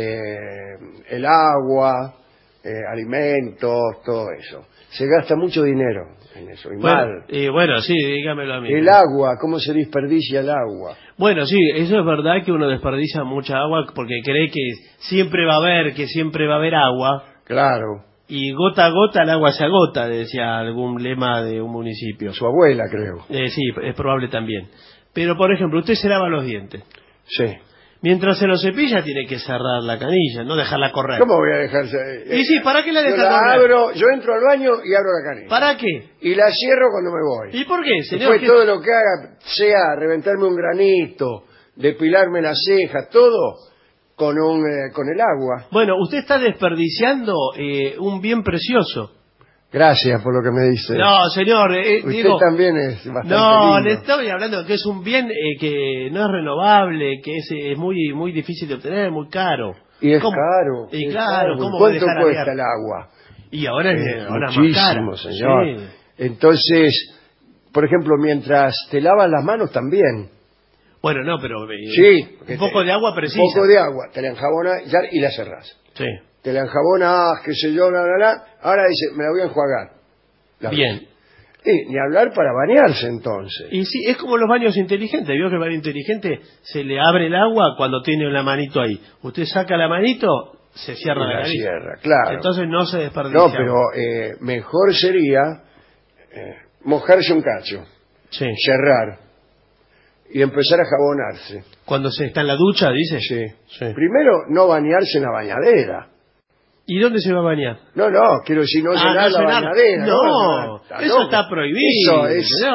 El agua, alimentos, todo eso. Se gasta mucho dinero en eso, y mal. Bueno, sí, dígamelo a mí. El agua, ¿cómo se desperdicia el agua? Bueno, sí, eso es verdad que uno desperdicia mucha agua porque cree que siempre va a haber agua. Claro. Y gota a gota el agua se agota, decía algún lema de un municipio. Su abuela, creo. Sí, es probable también. Pero, por ejemplo, usted se lava los dientes. Sí. Mientras se los cepilla tiene que cerrar la canilla, no dejarla correr. ¿Cómo voy a dejarse? Y sí, ¿para qué la deja correr? Yo entro al baño y abro la canilla. ¿Para qué? Y la cierro cuando me voy. ¿Y por qué, señor? Después todo lo que haga, sea reventarme un granito, depilarme las cejas, todo con el agua. Bueno, usted está desperdiciando un bien precioso. Gracias por lo que me dice. No, señor. Usted también es bastante No, lindo. le estoy hablando de que es un bien que no es renovable, que es muy difícil de obtener, muy caro. Y es ¿Cómo? caro. Y es claro, caro. ¿cómo ¿Cuánto va a dejar cuesta aliar? el agua? Y ahora es muchísimo, más cara. señor. Sí. Entonces, por ejemplo, mientras te lavas las manos también. Bueno, no, pero sí, un poco de agua precisa. Un poco de agua, te la enjabonas y la cerrás. Sí. Te la enjabonas, qué sé yo, ahora dice, me la voy a enjuagar. Bien. Ni hablar para bañarse entonces. Y sí, es como los baños inteligentes. Vio que el baño inteligente se le abre el agua cuando tiene la manito ahí. Usted saca la manito, se cierra la nariz. Cierra, claro. Entonces no se desperdicia. No, pero mejor sería mojarse un cacho, sí. cerrar y empezar a jabonarse. Cuando se está en la ducha, dice. Sí. Sí. Primero, no bañarse en la bañadera. ¿Y dónde se va a bañar? No, quiero decir, no llenar la bañadera. No, eso está prohibido. Eso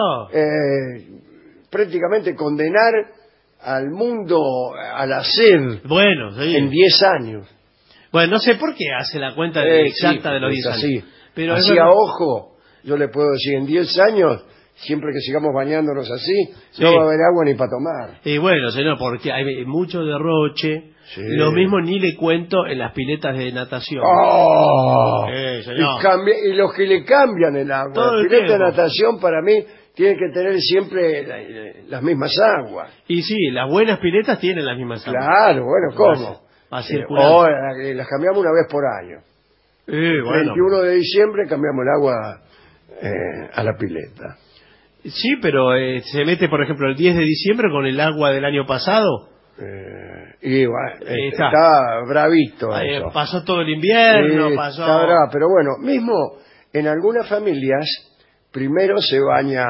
es prácticamente condenar al mundo a la sed. Bueno, sí. En 10 años. Bueno, no sé por qué hace la cuenta exacta de los 10 años. Así, pero así a ojo, yo le puedo decir, en 10 años, siempre que sigamos bañándonos así, no va a haber agua ni para tomar. Y bueno, señor, porque hay mucho derroche. Sí. Lo mismo ni le cuento en las piletas de natación. ¡Oh! Señor. Y los que le cambian el agua. Todo La el pileta de tiempo. natación para mí tiene que tener siempre las mismas aguas. Y sí, las buenas piletas tienen las mismas aguas. Claro, bueno, ¿cómo? Va circulando. Las cambiamos una vez por año. Bueno. 21 de diciembre cambiamos el agua a la pileta. Sí, pero se mete, por ejemplo, el 10 de diciembre con el agua del año pasado. Y bueno, está bravito eso. Pasó todo el invierno, pasó... Está bravo, pero bueno, mismo en algunas familias, primero se baña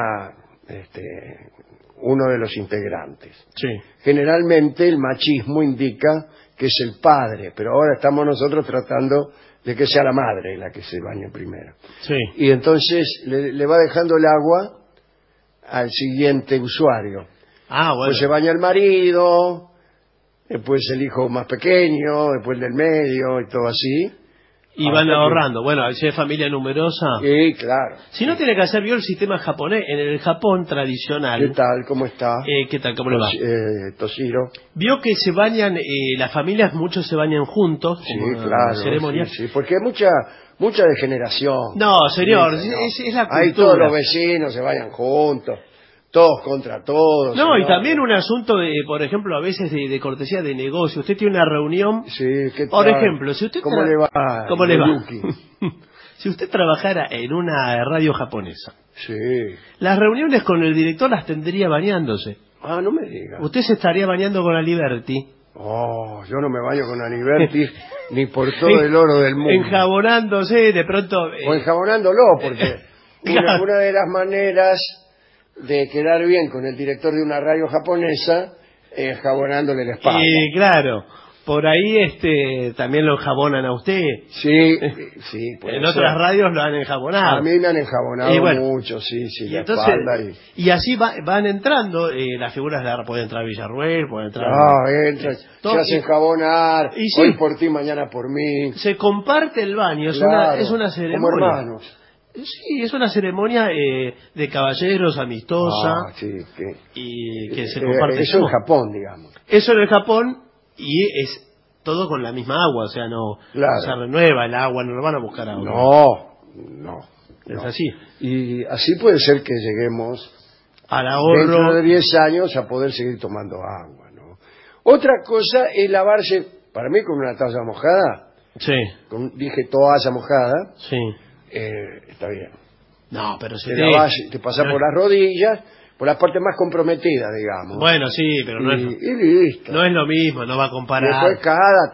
uno de los integrantes. Sí. Generalmente el machismo indica que es el padre, pero ahora estamos nosotros tratando de que sea la madre la que se bañe primero. Sí. Y entonces le va dejando el agua al siguiente usuario. Ah, bueno. Pues se baña el marido, después el hijo más pequeño, después el del medio y todo así. Y van ahorrando. Bueno, si es familia numerosa... Sí, claro. Si no, tiene que hacer vio el sistema japonés. En el Japón tradicional... ¿Qué tal? ¿Cómo está? ¿Qué tal? ¿Cómo le va? Toshiro. Vio que se bañan, las familias, muchos se bañan juntos. Sí, como claro. Ceremonia. Sí, porque hay mucha degeneración. No, señor, Sí, es la cultura. Ahí todos los vecinos se vayan juntos, todos contra todos. No, y señor. también un asunto de, por ejemplo, a veces de cortesía de negocio. Usted tiene una reunión... Sí, ¿qué Por tal? ejemplo, si usted... ¿Cómo le va? ¿Cómo le va? Yuki? Si usted trabajara en una radio japonesa, Sí. las reuniones con el director las tendría bañándose. Ah, no me diga. Usted se estaría bañando con la Liberty. Oh, yo no me baño con Aniberti ni por todo el oro del mundo. Enjabonándose, de pronto... O enjabonándolo, porque Claro. una de las maneras de quedar bien con el director de una radio japonesa es enjabonándole la espalda. claro, por ahí también lo enjabonan a usted. Sí, sí. puede En ser. otras radios lo han enjabonado. A mí me han enjabonado Y bueno, mucho, sí, Y la entonces, espalda. y así van entrando las figuras de la... Puede entrar Villarruel, puede entrar... Entra, todo- se hace enjabonar, y sí. hoy por ti, mañana por mí. Se comparte el baño, Claro, es una como ceremonia. hermanos. Sí, es una ceremonia de caballeros, amistosa, Sí, y que se comparte. eso en Japón, digamos. Eso en el Japón, y es todo con la misma agua, o sea, no Claro. se renueva el agua, no lo van a buscar agua. No. Es así. Y así puede ser que lleguemos Al dentro ahorro. de 10 años a poder seguir tomando agua, ¿no? Otra cosa es lavarse, para mí con una toalla mojada, Sí, dije toalla mojada, sí. está bien. No, pero si Te pasas por las rodillas, por las partes más comprometidas, digamos. Bueno, sí, pero no y es, listo. no es lo mismo, no va a comparar. Después cada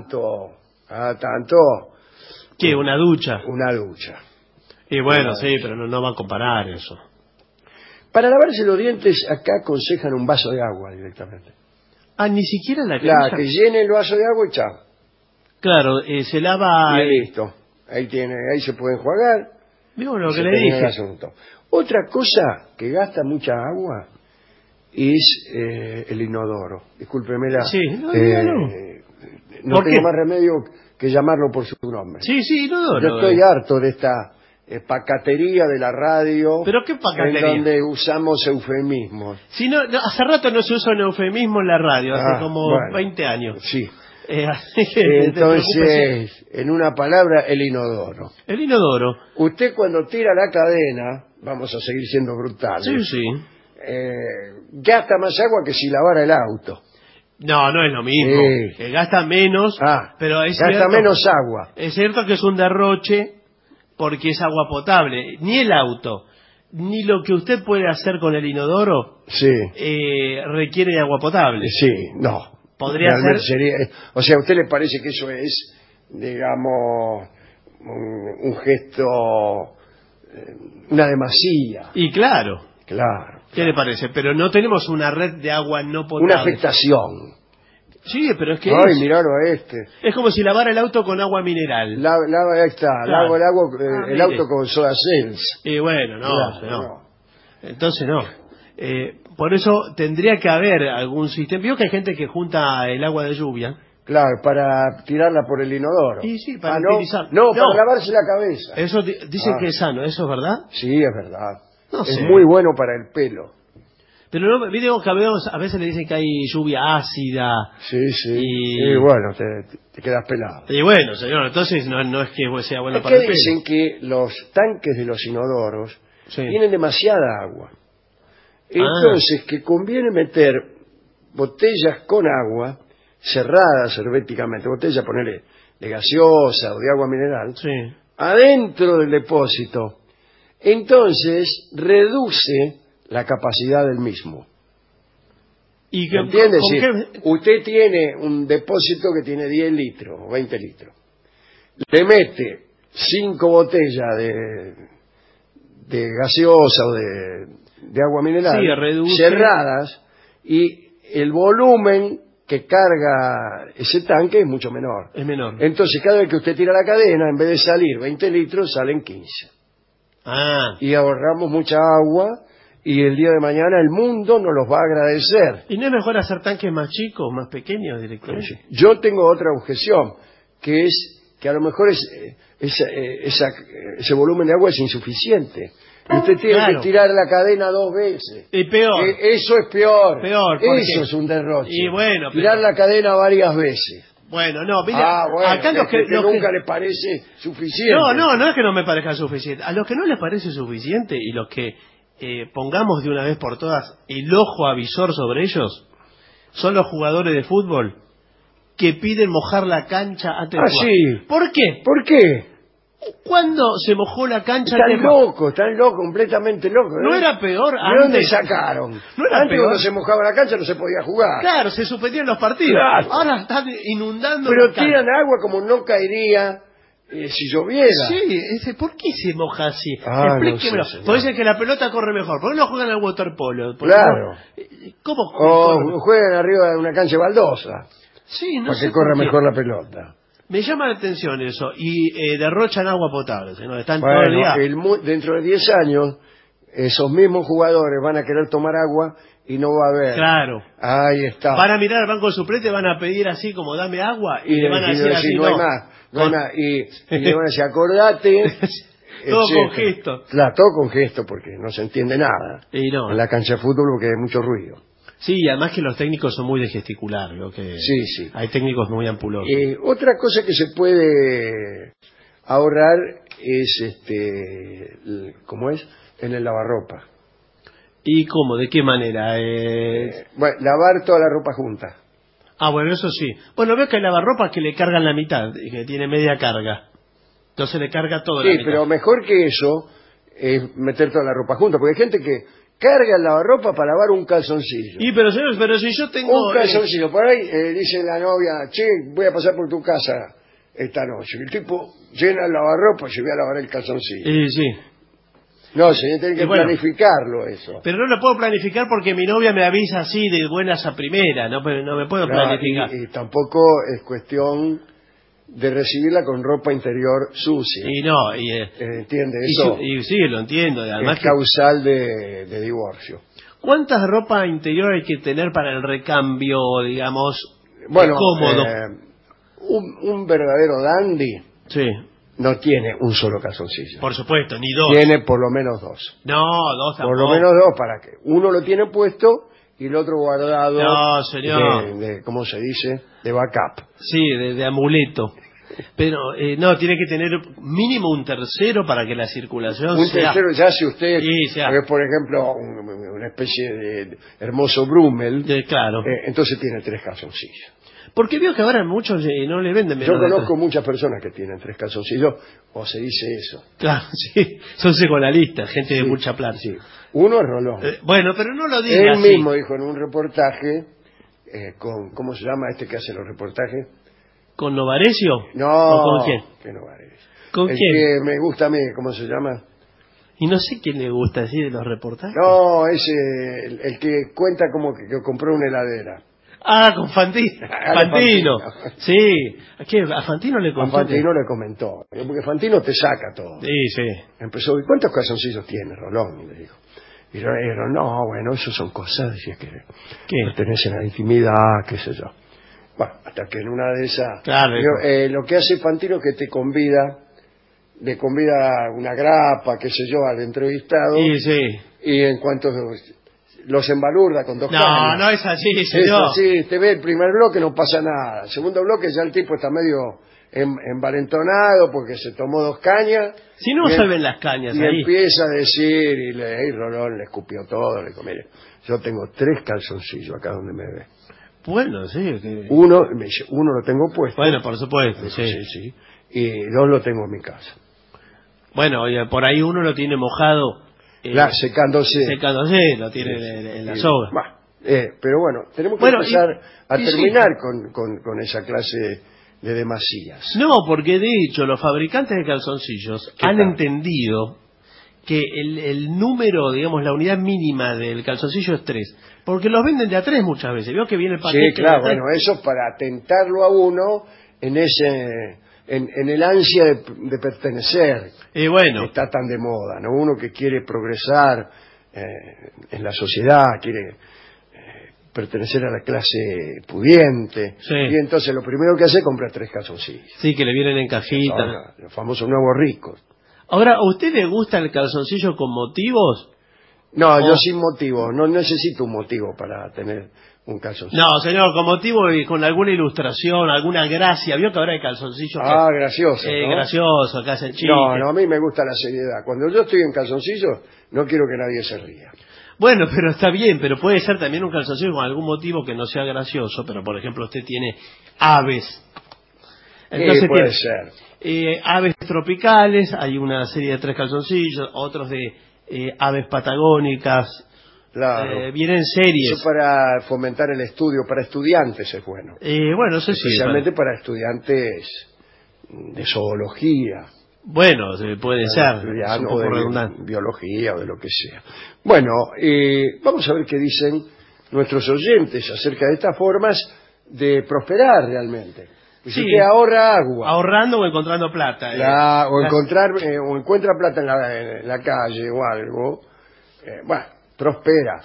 tanto, ¿Qué? ¿Una ducha? una ducha. Y bueno, sí, pero no va a comparar eso. Para lavarse los dientes, acá aconsejan un vaso de agua directamente. Ah, ni siquiera la Claro, canilla. que llene el vaso de agua y chao. Claro, se lava... Y listo. Ahí se puede enjuagar. Digo lo y que se le termina el dije. asunto. Otra cosa que gasta mucha agua es el inodoro. Discúlpeme la... Sí, no, dígalo. No ¿Por tengo qué? más remedio que llamarlo por su nombre. Sí, no. Yo estoy harto de esta pacatería de la radio. ¿Pero qué pacatería? En donde usamos eufemismos. Si no, hace rato no se usa un eufemismo en la radio, hace como bueno. 20 años. Sí. Así que Entonces, en una palabra, el inodoro. el inodoro. Usted cuando tira la cadena, vamos a seguir siendo brutales, Sí. gasta más agua que si lavara el auto. No es lo mismo. Sí. Que gasta menos, pero es gasta cierto, menos agua. Es cierto que es un derroche porque es agua potable. Ni el auto, ni lo que usted puede hacer con el inodoro Sí, requiere de agua potable. sí, no. Podría Realmente ser... sería, o sea, ¿a usted le parece que eso es, digamos, un gesto, una demasía? Y claro, Claro. ¿qué le parece? Pero no tenemos una red de agua no potable. Una afectación. Sí, pero es que Ay, miralo a este. es como si lavara el auto con agua mineral. Ahí está, Claro. lavo el agua, el mire. auto con soda Cells. Y bueno, Claro, no. Entonces no. Por eso tendría que haber algún sistema. Vio que hay gente que junta el agua de lluvia. Claro, para tirarla por el inodoro. Y sí, para no, utilizar. no, para lavarse la cabeza. Eso dicen que es sano, ¿eso es verdad? Sí, es verdad. No es sé. muy bueno para el pelo. Pero no, veo que a veces le dicen que hay lluvia ácida. Sí. Y- Y bueno, te quedas pelado. Y bueno, señor, entonces no es que sea bueno Es para que el pelo. dicen que los tanques de los inodoros Sí. tienen demasiada agua. Entonces, que conviene meter botellas con agua cerradas herméticamente, botella, ponele de gaseosa o de agua mineral, Sí. adentro del depósito, entonces reduce la capacidad del mismo. ¿Y ¿Me entiende? Si usted tiene un depósito que tiene 10 litros o 20 litros, le mete 5 botellas de gaseosa o de agua mineral cerradas, y el volumen que carga ese tanque es mucho menor. Es menor. Entonces, cada vez que usted tira la cadena, en vez de salir 20 litros, salen 15. Y ahorramos mucha agua, y el día de mañana el mundo nos los va a agradecer. ¿Y no es mejor hacer tanques más chicos, más pequeños directamente? Yo tengo otra objeción, que es que a lo mejor ese volumen de agua es insuficiente. Y usted tiene que tirar la cadena 2 veces. Y peor. Eso es peor. Eso es un derroche. Y bueno, tirar la cadena varias veces. Bueno, no, mira, bueno, acá los que nunca les parece suficiente. No es que no me parezca suficiente. A los que no les parece suficiente y los que pongamos de una vez por todas el ojo avisor sobre ellos, son los jugadores de fútbol que piden mojar la cancha antes de jugar. Sí. ¿Por qué? ¿Por qué? ¿Cuándo se mojó la cancha? Están locos, completamente locos. ¿No era peor ¿De antes? dónde sacaron? ¿No era antes peor? Cuando se mojaba la cancha no se podía jugar. Claro, se suspendían los partidos. Claro. Ahora están inundando. Pero tiran agua como no caería si lloviera. Sí, ¿por qué se moja así? Explíquemelo. No sé, puede ser que la pelota corre mejor. ¿Por qué no juegan al waterpolo? Claro. ¿Cómo o juegan arriba de una cancha baldosa. Sí, no para sé que corra por qué. mejor la pelota. Me llama la atención eso. Y derrochan agua potable. ¿No? Están todo el día. Dentro de 10 años, esos mismos jugadores van a querer tomar agua y no va a haber. Claro. Ahí está. Van a mirar al banco de suplente, van a pedir así como dame agua y le van a decir así no hay más. Y le van a decir acordate. Todo con gesto. Claro, todo con gesto porque no se entiende nada. Y no. En la cancha de fútbol porque hay mucho ruido. Sí, y además que los técnicos son muy de gesticular. Sí. Hay técnicos muy ampulosos. Otra cosa que se puede ahorrar es, ¿cómo es? En el lavarropa. ¿Y cómo? ¿De qué manera? Bueno, lavar toda la ropa junta. Bueno, eso sí. Bueno, veo que hay lavarropas que le cargan la mitad, que tiene media carga. Entonces le carga todo la mitad. Sí, pero mejor que eso es meter toda la ropa junta, porque hay gente que carga el lavarropa para lavar un calzoncillo. Pero señor, si yo tengo... Un calzoncillo, por ahí dice la novia, che, voy a pasar por tu casa esta noche. El tipo llena el lavarropa y se voy a lavar el calzoncillo. Sí. No, señor, tiene que planificarlo eso. Pero no lo puedo planificar porque mi novia me avisa así de buenas a primera, no me puedo planificar. Y tampoco es cuestión de recibirla con ropa interior sucia. ¿Entiende eso? Sí, lo entiendo. Además es causal de divorcio. ¿Cuántas ropa interior hay que tener para el recambio, digamos, cómodo? Un verdadero dandy no tiene un solo calzoncillo. Por supuesto, ni dos. Tiene por lo menos 2. No, 2 tampoco. Por lo menos 2 para que uno lo tiene puesto y el otro guardado. No, señor. ¿Cómo se dice? De backup. Sí, de amuleto. Pero no, tiene que tener mínimo un tercero para que la circulación sea... Un tercero ya si usted es, por ejemplo, una especie de hermoso Brummel, claro. Entonces tiene 3 calzoncillos. Porque veo que ahora muchos no le venden menos. Yo conozco muchas personas que tienen 3 calzoncillos, o se dice eso. Claro, sí, son segonalistas, gente de mucha plata. Sí. Uno es Rolón. Bueno, pero no lo diga Él así. mismo dijo en un reportaje, ¿cómo se llama este que hace los reportajes? ¿Con Novarecio? No. ¿O con quién? ¿Qué Novarecio? ¿Con quién? Que me gusta a mí, ¿cómo se llama? Y no sé quién le gusta así de los reportajes. No, ese, el que cuenta como que compró una heladera. Con Fantino. Sí. ¿A Fantino le contó? A Fantino le comentó. Porque Fantino te saca todo. Sí. Empezó, ¿y cuántos calzoncillos tiene, Rolón? Le dijo. Y Rolón, no, bueno, eso son cosas, decía, que pertenecen a la intimidad, qué sé yo. Bueno, hasta que en una de esas... Claro. Lo que hace Fantino es que te le convida una grapa, qué sé yo, al entrevistado. Sí. Y en cuanto los embalurda con 2 cañas. No es así, Es así, te ve el primer bloque, no pasa nada. El segundo bloque ya el tipo está medio envalentonado porque se tomó 2 cañas. Si no se ven las cañas y ahí. empieza a decir, y Rolón le escupió todo, le dijo, mire, yo tengo 3 calzoncillos acá donde me ve. Bueno, sí. Uno lo tengo puesto. Bueno, por supuesto, sí. Sí. Y dos lo tengo en mi casa. Bueno, oye, por ahí uno lo tiene mojado. Secándose. Secándose, lo tiene en la soga. Pero bueno, tenemos que empezar a terminar con esa clase de demasías. No, porque de hecho los fabricantes de calzoncillos han entendido que el número, digamos, la unidad mínima del calzoncillo es 3. Porque los venden de a 3 muchas veces. Veo que viene el paquete. Sí, claro, bueno, eso para tentarlo a uno en el ansia de pertenecer. Bueno. Está tan de moda, ¿no? Uno que quiere progresar en la sociedad, quiere pertenecer a la clase pudiente. Sí. Y entonces lo primero que hace es comprar 3 calzoncillos. Sí, que le vienen en cajita. Los famosos nuevos ricos. Ahora, ¿a usted le gusta el calzoncillo con motivos? No, yo sin motivo. No necesito un motivo para tener un calzoncillo. No, señor, con motivo y con alguna ilustración, alguna gracia. ¿Vio que ahora hay calzoncillos? Gracioso, ¿no? Gracioso, que hacen chistes. No, a mí me gusta la seriedad. Cuando yo estoy en calzoncillos, no quiero que nadie se ría. Bueno, pero está bien, pero puede ser también un calzoncillo con algún motivo que no sea gracioso, pero por ejemplo usted tiene aves. Entonces puede ser. Aves tropicales, hay una serie de 3 calzoncillos, otros de aves patagónicas. Claro. Vienen series. Eso para fomentar el estudio, para estudiantes es bueno. Bueno, eso sí. Especialmente para estudiantes de zoología. Bueno, puede ser. Es un poco redundante. Biología o de lo que sea. Bueno, vamos a ver qué dicen nuestros oyentes acerca de estas formas de prosperar realmente. Si usted ahorra agua. Ahorrando o encontrando plata. O encuentra plata en la calle o algo. Prospera.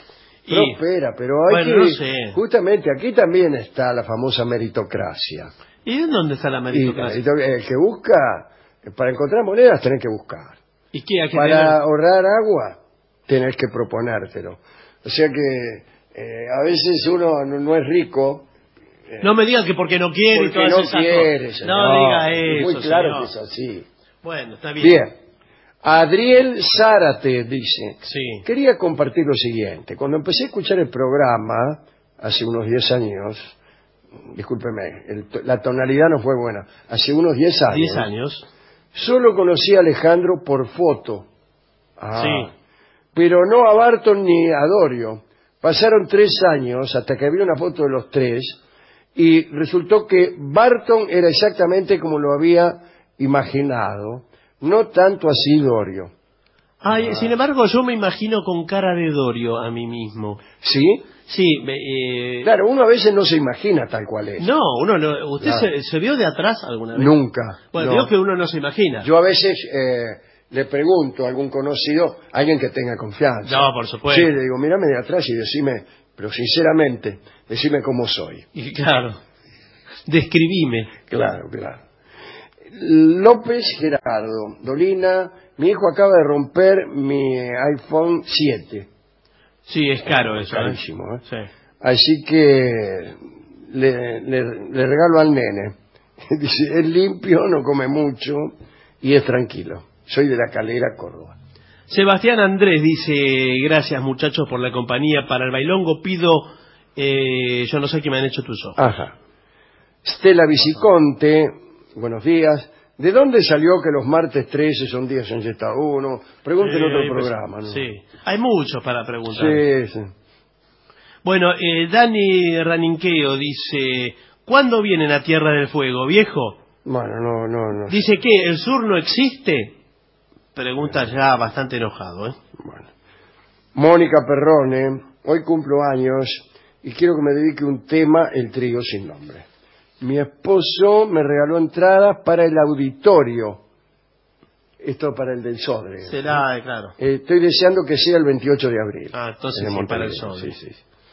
Pero hay justamente aquí también está la famosa meritocracia. ¿Y en dónde está la meritocracia? El que busca, para encontrar monedas tenés que buscar. ¿Y qué? Para ahorrar agua tenés que proponértelo. O sea que a veces uno no es rico. No me diga que porque no quiere y todas esas cosas. No diga eso, muy claro señor. que es así. Bueno, está bien. Bien. Adriel Zárate dice, quería compartir lo siguiente. Cuando empecé a escuchar el programa, hace unos 10 años, discúlpeme, la tonalidad no fue buena, hace unos 10 años. 10 años. Solo conocí a Alejandro por foto. Pero no a Barton ni a Dorio. Pasaron 3 años hasta que vi una foto de los 3 y resultó que Barton era exactamente como lo había imaginado. No tanto así Dorio. Sin embargo, yo me imagino con cara de Dorio a mí mismo. ¿Sí? Sí. Claro, uno a veces no se imagina tal cual es. No, uno no. ¿Usted se vio de atrás alguna vez? Nunca. Bueno, digo que uno no se imagina. Yo a veces le pregunto a algún conocido, alguien que tenga confianza. No, por supuesto. Sí, le digo, mírame de atrás y decime, pero sinceramente, decime cómo soy. Y claro, describime. Claro. López Gerardo, Dolina, mi hijo acaba de romper mi iPhone 7. Sí, es caro eso. Carísimo, ¿eh? Sí. Así que le regalo al nene. Dice, es limpio, no come mucho y es tranquilo. Soy de La Calera, Córdoba. Sebastián Andrés dice, gracias muchachos por la compañía. Para el bailongo pido, yo no sé qué me han hecho tus ojos. Ajá. Stella Viciconte, buenos días. ¿De dónde salió que los martes 13 son días en Z 1? Pregunten en otro programa, ¿no? Sí, hay muchos para preguntar. Sí. Bueno, Dani Raninqueo dice, ¿cuándo vienen a Tierra del Fuego, viejo? Bueno, no. Dice que el sur no existe. Pregunta ya bastante enojado, ¿eh? Bueno. Mónica Perrone, hoy cumplo años y quiero que me dedique un tema, el trío sin nombre. Mi esposo me regaló entradas para el auditorio. Esto para el del Sodre. Será, claro. Estoy deseando que sea el 28 de abril. Entonces sí, para el Sodre. Sí.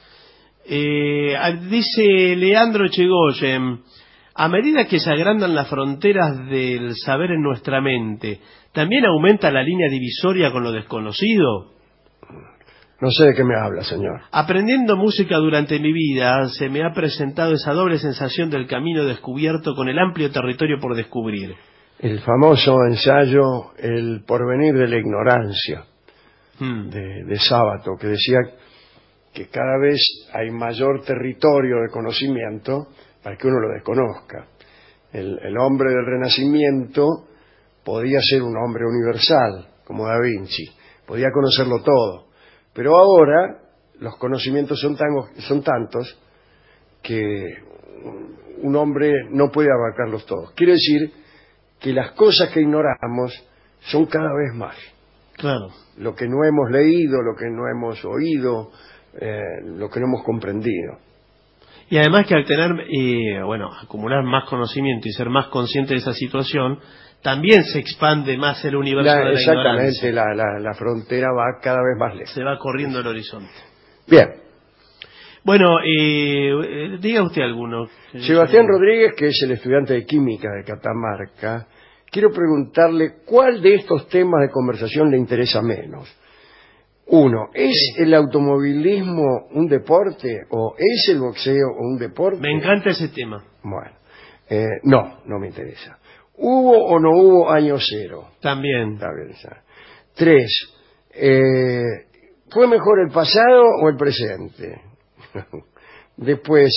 Dice Leandro Echegoyen, a medida que se agrandan las fronteras del saber en nuestra mente, ¿también aumenta la línea divisoria con lo desconocido? No sé de qué me habla, señor. Aprendiendo música durante mi vida, se me ha presentado esa doble sensación del camino descubierto con el amplio territorio por descubrir. El famoso ensayo El porvenir de la ignorancia, de Sábato, que decía que cada vez hay mayor territorio de conocimiento para que uno lo desconozca. El hombre del Renacimiento podía ser un hombre universal, como Da Vinci, podía conocerlo todo, pero ahora los conocimientos son tantos que un hombre no puede abarcarlos todos. Quiere decir que las cosas que ignoramos son cada vez más. Claro. Lo que no hemos leído, lo que no hemos oído, lo que no hemos comprendido. Y además que al tener, acumular más conocimiento y ser más consciente de esa situación, también se expande más el universo de la ignorancia. Exactamente, la frontera va cada vez más lejos. Se va corriendo el horizonte. Bien. Bueno, diga usted alguno. Sebastián Rodríguez, que es el estudiante de química de Catamarca, quiero preguntarle cuál de estos temas de conversación le interesa menos. Uno, ¿es el automovilismo un deporte o es el boxeo un deporte? Me encanta ese tema. Bueno, no me interesa. ¿Hubo o no hubo año cero? También. Está bien, ya. 3, ¿fue mejor el pasado o el presente? Después,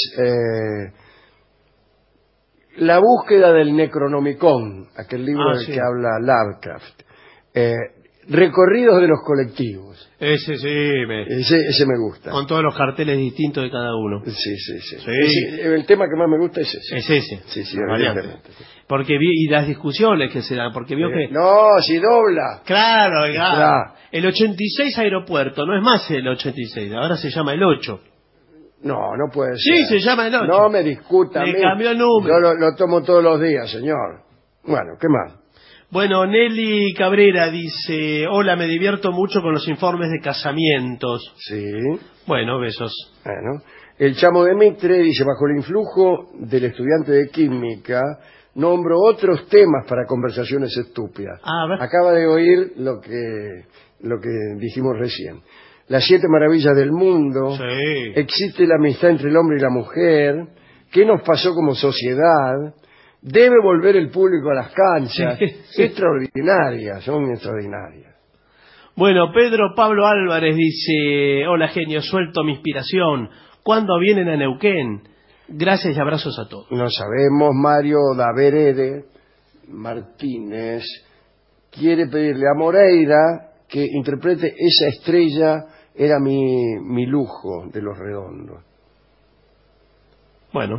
la búsqueda del Necronomicon, aquel libro del que habla Lovecraft. Recorridos de los colectivos. Ese sí. Ese me gusta. Con todos los carteles distintos de cada uno. Sí. El tema que más me gusta es ese. Es ese. Sí, evidentemente. Porque y las discusiones que se dan, porque vio que... No, si dobla. Claro, oiga. El 86 aeropuerto, no es más el 86, ahora se llama el 8. No puede ser. Sí, se llama el 8. No me discuta. Le cambió el número. Yo lo tomo todos los días, señor. Bueno, ¿qué más? Bueno, Nelly Cabrera dice, hola, me divierto mucho con los informes de casamientos. Sí. Bueno, besos. Bueno, el Chamo de Mitre dice, bajo el influjo del estudiante de química, nombro otros temas para conversaciones estúpidas. Acaba de oír lo que dijimos recién. Las 7 maravillas del mundo. Sí. Existe la amistad entre el hombre y la mujer. ¿Qué nos pasó como sociedad? Debe volver el público a las canchas. Sí. Son extraordinarias. Bueno, Pedro Pablo Álvarez dice, hola genio, suelto mi inspiración. ¿Cuándo vienen a Neuquén? Gracias y abrazos a todos. No sabemos. Mario Daverede Martínez quiere pedirle a Moreira que interprete Esa estrella era mi lujo, de Los Redondos. Bueno.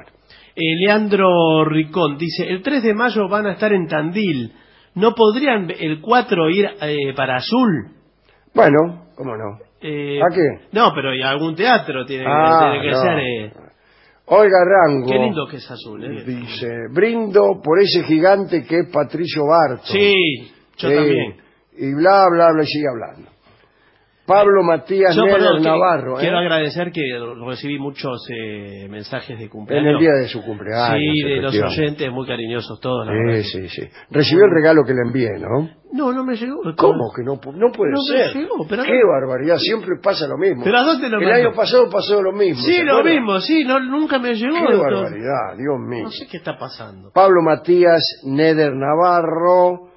Leandro Ricón dice, el 3 de mayo van a estar en Tandil. ¿No podrían el 4 ir para Azul? Bueno, ¿cómo no? ¿A qué? No, pero y algún teatro tiene que ser... Olga Rango. Qué lindo que es Azul. Dice, brindo por ese gigante que es Patricio Barton. Sí, yo también. Y bla, y sigue hablando. Pablo Matías Neder Navarro. Quiero agradecer que recibí muchos mensajes de cumpleaños. En el día de su cumpleaños. Sí, de los oyentes, muy cariñosos todos. Sí. Recibió el regalo que le envié, ¿no? No me llegó. ¿Cómo que no puede ser? Me llegó, pero qué barbaridad, siempre pasa lo mismo. ¿Pero a dónde lo mandó? El año pasado pasó lo mismo. Sí, lo mismo, nunca me llegó. Qué barbaridad, Dios mío. No sé qué está pasando. Pablo Matías Neder Navarro,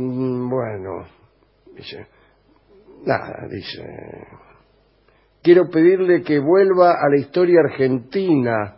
dice, quiero pedirle que vuelva a la historia argentina.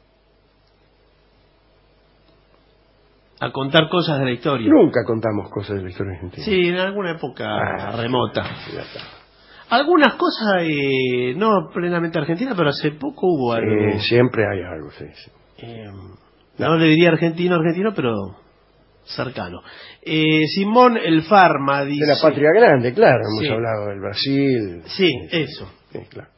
A contar cosas de la historia. Nunca contamos cosas de la historia argentina. Sí, en alguna época remota. Algunas cosas no plenamente argentinas, pero hace poco hubo algo. Siempre hay algo, sí. No le diría argentino, pero cercano. Simón El Farma dice... De la patria grande, claro, hemos hablado del Brasil. Sí, eso. Sí, claro.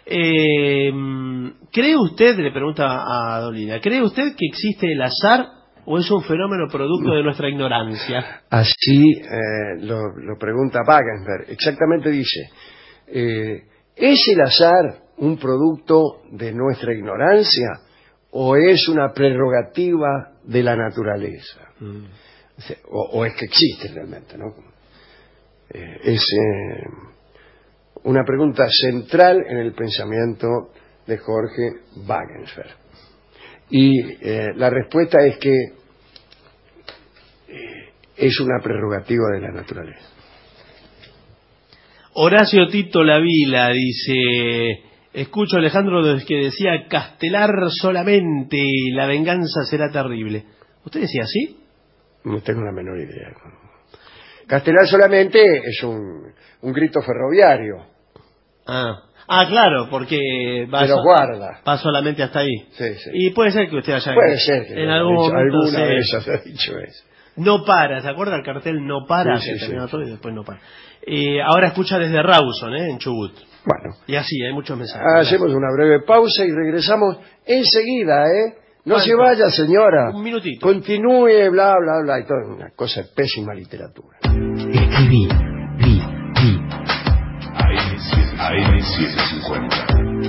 ¿Cree usted, le pregunta a Dolina, ¿cree usted que existe el azar o es un fenómeno producto de nuestra ignorancia? Así lo pregunta Wagensberg. Exactamente dice, ¿es el azar un producto de nuestra ignorancia o es una prerrogativa de la naturaleza? O es que existe realmente, ¿no? Es una pregunta central en el pensamiento de Jorge Wagensberg. Y la respuesta es que es una prerrogativa de la naturaleza. Horacio Tito Lavila dice: escucho a Alejandro desde que decía castelar solamente, la venganza será terrible. ¿Usted decía así? No tengo la menor idea. Castelar solamente es un grito ferroviario. Claro, porque pero guarda. va solamente hasta ahí. Sí, sí. Y puede ser que usted haya... Puede ser que en algún momento alguna vez haya dicho eso. No para, ¿se acuerda el cartel No para? Sí, que terminó todo y después no para. Ahora escucha desde Rawson, en Chubut. Bueno. Y así, hay muchos mensajes. Hacemos una breve pausa y regresamos enseguida, No se vaya, señora. Un minutito. Continúe, bla, bla, bla, y toda una cosa de pésima literatura. Escribí, vi. AM750.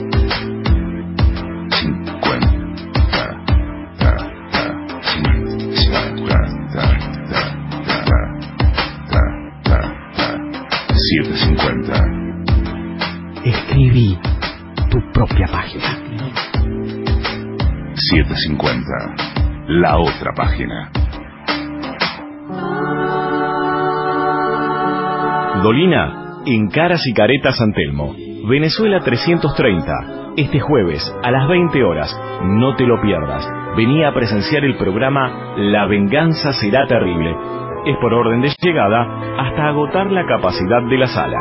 750. Escribí tu propia página. 750. La otra página. Dolina, en Caras y Caretas San Telmo, Venezuela 330. Este jueves a las 20 horas, no te lo pierdas. Vení a presenciar el programa La venganza será terrible. Es por orden de llegada hasta agotar la capacidad de la sala.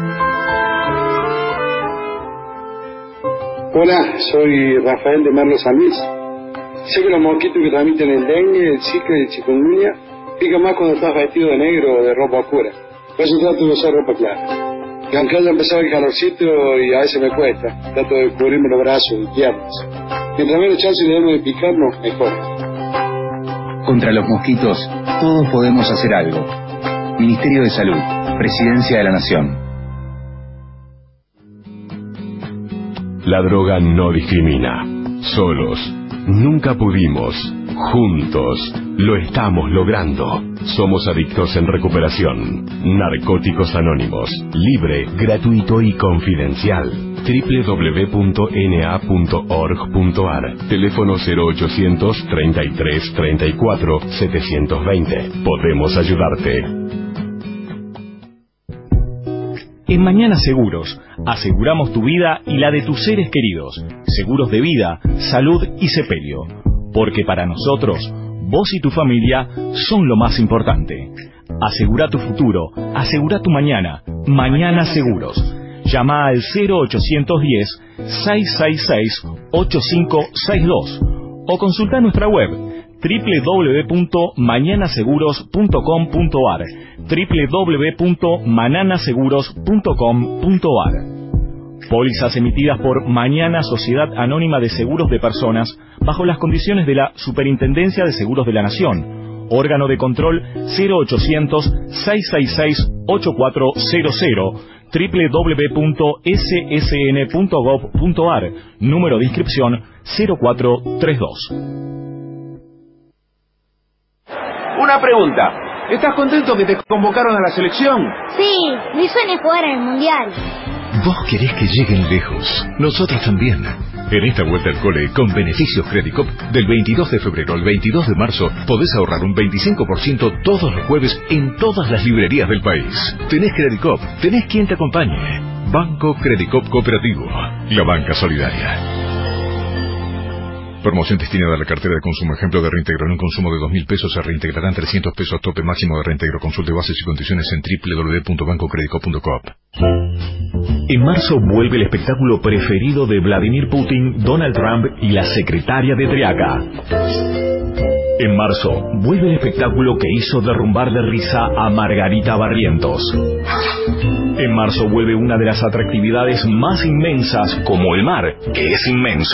Hola, soy Rafael de Merlo San Luis. Sé que los mosquitos que transmiten el dengue, el zika y el chikungunya pican más cuando estás vestido de negro o de ropa oscura. Por eso trato de usar ropa clara. Y aunque haya empezado el calorcito y a veces me cuesta, trato de cubrirme los brazos y piernas. Mientras menos chance le demos de picarnos, mejor. Contra los mosquitos, todos podemos hacer algo. Ministerio de Salud, Presidencia de la Nación. La droga no discrimina. Solos, nunca pudimos. Juntos, lo estamos logrando. Somos adictos en recuperación. Narcóticos Anónimos. Libre, gratuito y confidencial. www.na.org.ar. Teléfono 0800 33 34 720. Podemos ayudarte. En Mañana Seguros, aseguramos tu vida y la de tus seres queridos. Seguros de vida, salud y sepelio. Porque para nosotros, vos y tu familia son lo más importante. Asegura tu futuro, asegura tu mañana. Mañana Seguros. Llama al 0810-666-8562 o consulta nuestra web www.mañanaseguros.com.ar www.mananaseguros.com.ar. Pólizas emitidas por Mañana Sociedad Anónima de Seguros de Personas bajo las condiciones de la Superintendencia de Seguros de la Nación. Órgano de control 0800-666-8400 www.ssn.gov.ar. Número de inscripción 0432. Una pregunta. ¿Estás contento que te convocaron a la selección? Sí, mi sueño es jugar en el Mundial. Vos querés que lleguen lejos. Nosotros también. En esta vuelta al cole, con beneficios Credicop, del 22 de febrero al 22 de marzo, podés ahorrar un 25% todos los jueves en todas las librerías del país. Tenés Credicop, tenés quien te acompañe. Banco Credicop Cooperativo, la banca solidaria. Promoción destinada a la cartera de consumo. Ejemplo de reintegro. En un consumo de 2.000 pesos se reintegrarán 300 pesos. Tope máximo de reintegro. Consulte bases y condiciones en www.bancocredico.com. En marzo vuelve el espectáculo preferido de Vladimir Putin, Donald Trump y la secretaria de Triaca. En marzo vuelve el espectáculo que hizo derrumbar de risa a Margarita Barrientos. En marzo vuelve una de las atractividades más inmensas, como el mar, que es inmenso.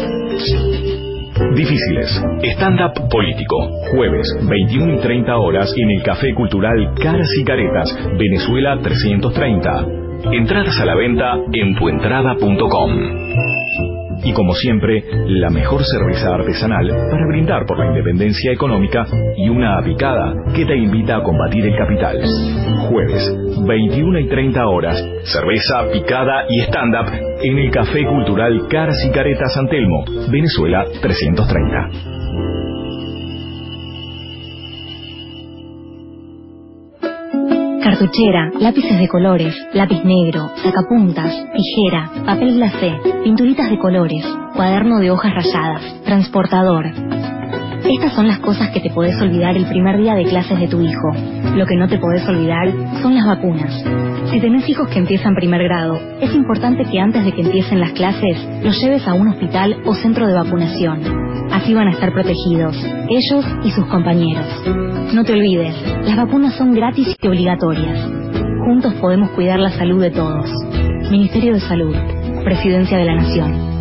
Difíciles. Stand-up político. Jueves, 21 y 30 horas en el Café Cultural Caras y Caretas, Venezuela 330. Entradas a la venta en tuentrada.com. Y como siempre, la mejor cerveza artesanal para brindar por la independencia económica y una picada que te invita a combatir el capital. Jueves, 21 y 30 horas, cerveza, picada y stand-up en el Café Cultural Caras y Caretas San Telmo, Venezuela 330. cartuchera, lápices de colores, lápiz negro, sacapuntas, tijera, papel glacé, pinturitas de colores, cuaderno de hojas rayadas, transportador. Estas son las cosas que te podés olvidar el primer día de clases de tu hijo. Lo que no te podés olvidar son las vacunas. Si tenés hijos que empiezan primer grado, es importante que antes de que empiecen las clases, los lleves a un hospital o centro de vacunación. Así van a estar protegidos, ellos y sus compañeros. No te olvides, las vacunas son gratis y obligatorias. Juntos podemos cuidar la salud de todos. Ministerio de Salud, Presidencia de la Nación.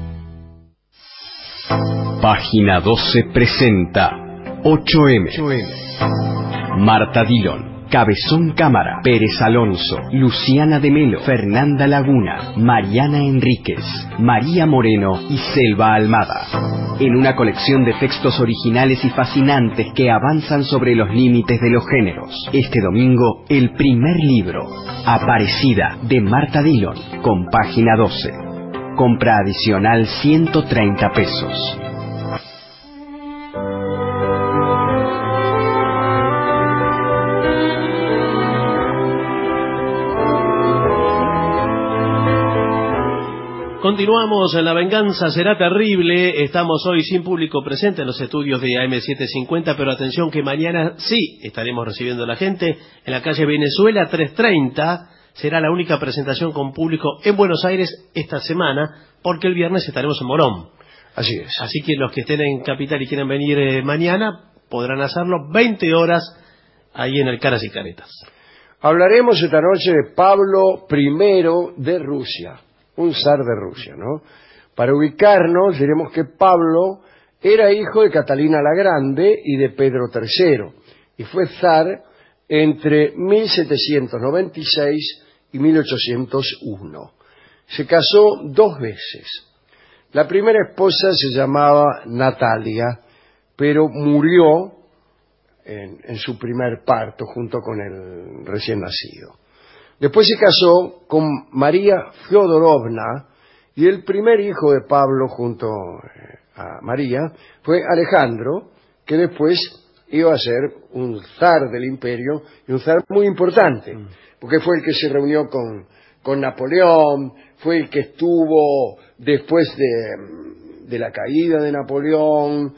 Página 12 presenta 8M. Marta Dillon, Cabezón Cámara, Pérez Alonso, Luciana de Melo, Fernanda Laguna, Mariana Enríquez, María Moreno y Selva Almada. En una colección de textos originales y fascinantes que avanzan sobre los límites de los géneros. Este domingo, el primer libro, Aparecida, de Marta Dillon, con Página 12. Compra adicional 130 pesos. Continuamos en La Venganza Será Terrible. Estamos hoy sin público presente en los estudios de AM750, pero atención que mañana sí estaremos recibiendo a la gente en la calle Venezuela 330. Será la única presentación con público en Buenos Aires esta semana, porque el viernes estaremos en Morón. Así es. Así que los que estén en Capital y quieran venir mañana podrán hacerlo 20 horas ahí en el Caras y Caretas. Hablaremos esta noche de Pablo I de Rusia. Un zar de Rusia, ¿no? Para ubicarnos, diremos que Pablo era hijo de Catalina la Grande y de Pedro III, y fue zar entre 1796 y 1801. Se casó 2 veces. La primera esposa se llamaba Natalia, pero murió en su primer parto junto con el recién nacido. Después se casó con María Fyodorovna, y el primer hijo de Pablo junto a María fue Alejandro, que después iba a ser un zar del imperio, y un zar muy importante, porque fue el que se reunió con Napoleón, fue el que estuvo después de la caída de Napoleón,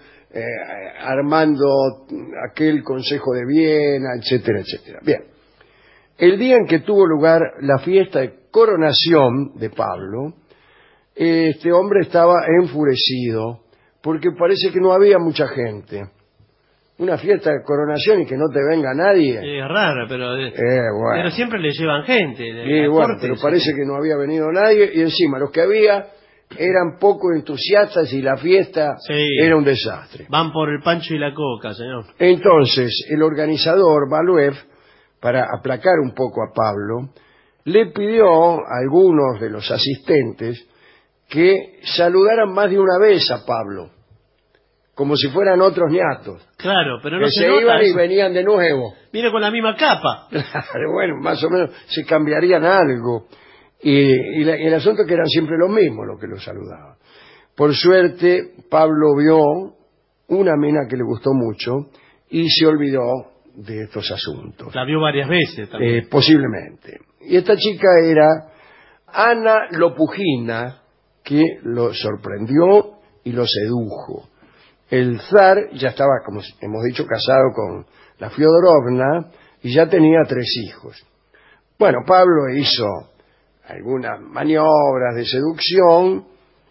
armando aquel Consejo de Viena, etcétera, etcétera. Bien. El día en que tuvo lugar la fiesta de coronación de Pablo, este hombre estaba enfurecido porque parece que no había mucha gente. Una fiesta de coronación y que no te venga nadie. Es raro, pero bueno. Pero siempre le llevan gente. Bueno, pero parece que no había venido nadie, y encima los que había eran poco entusiastas y la fiesta era un desastre. Van por el pancho y la coca, señor. Entonces, el organizador, Baluev, para aplacar un poco a Pablo, le pidió a algunos de los asistentes que saludaran más de una vez a Pablo, como si fueran otros ñatos. Claro, pero no que se iban eso. Y venían de nuevo. Viene con la misma capa. Claro, bueno, más o menos se cambiarían algo. Y el asunto es que eran siempre los mismos los que lo saludaban. Por suerte, Pablo vio una mina que le gustó mucho y se olvidó de estos asuntos. La vio varias veces también. Posiblemente. Y esta chica era Ana Lopugina, que lo sorprendió y lo sedujo. El zar ya estaba, como hemos dicho, casado con la Fyodorovna y ya tenía 3 hijos. Bueno, Pablo hizo algunas maniobras de seducción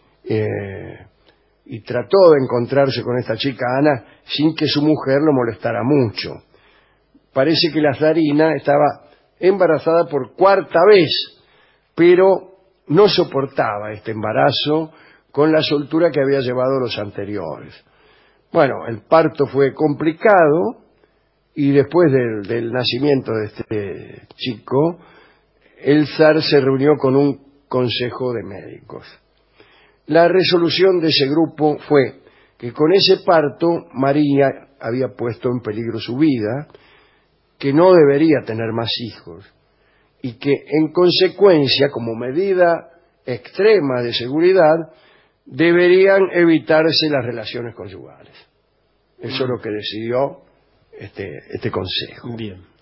y trató de encontrarse con esta chica Ana sin que su mujer lo molestara mucho. Parece que la zarina estaba embarazada por 4ª vez, pero no soportaba este embarazo con la soltura que había llevado los anteriores. Bueno, el parto fue complicado y después del nacimiento de este chico, el zar se reunió con un consejo de médicos. La resolución de ese grupo fue que con ese parto María había puesto en peligro su vida, que no debería tener más hijos y que en consecuencia, como medida extrema de seguridad, deberían evitarse las relaciones conyugales. Eso es lo que decidió este consejo. Bien.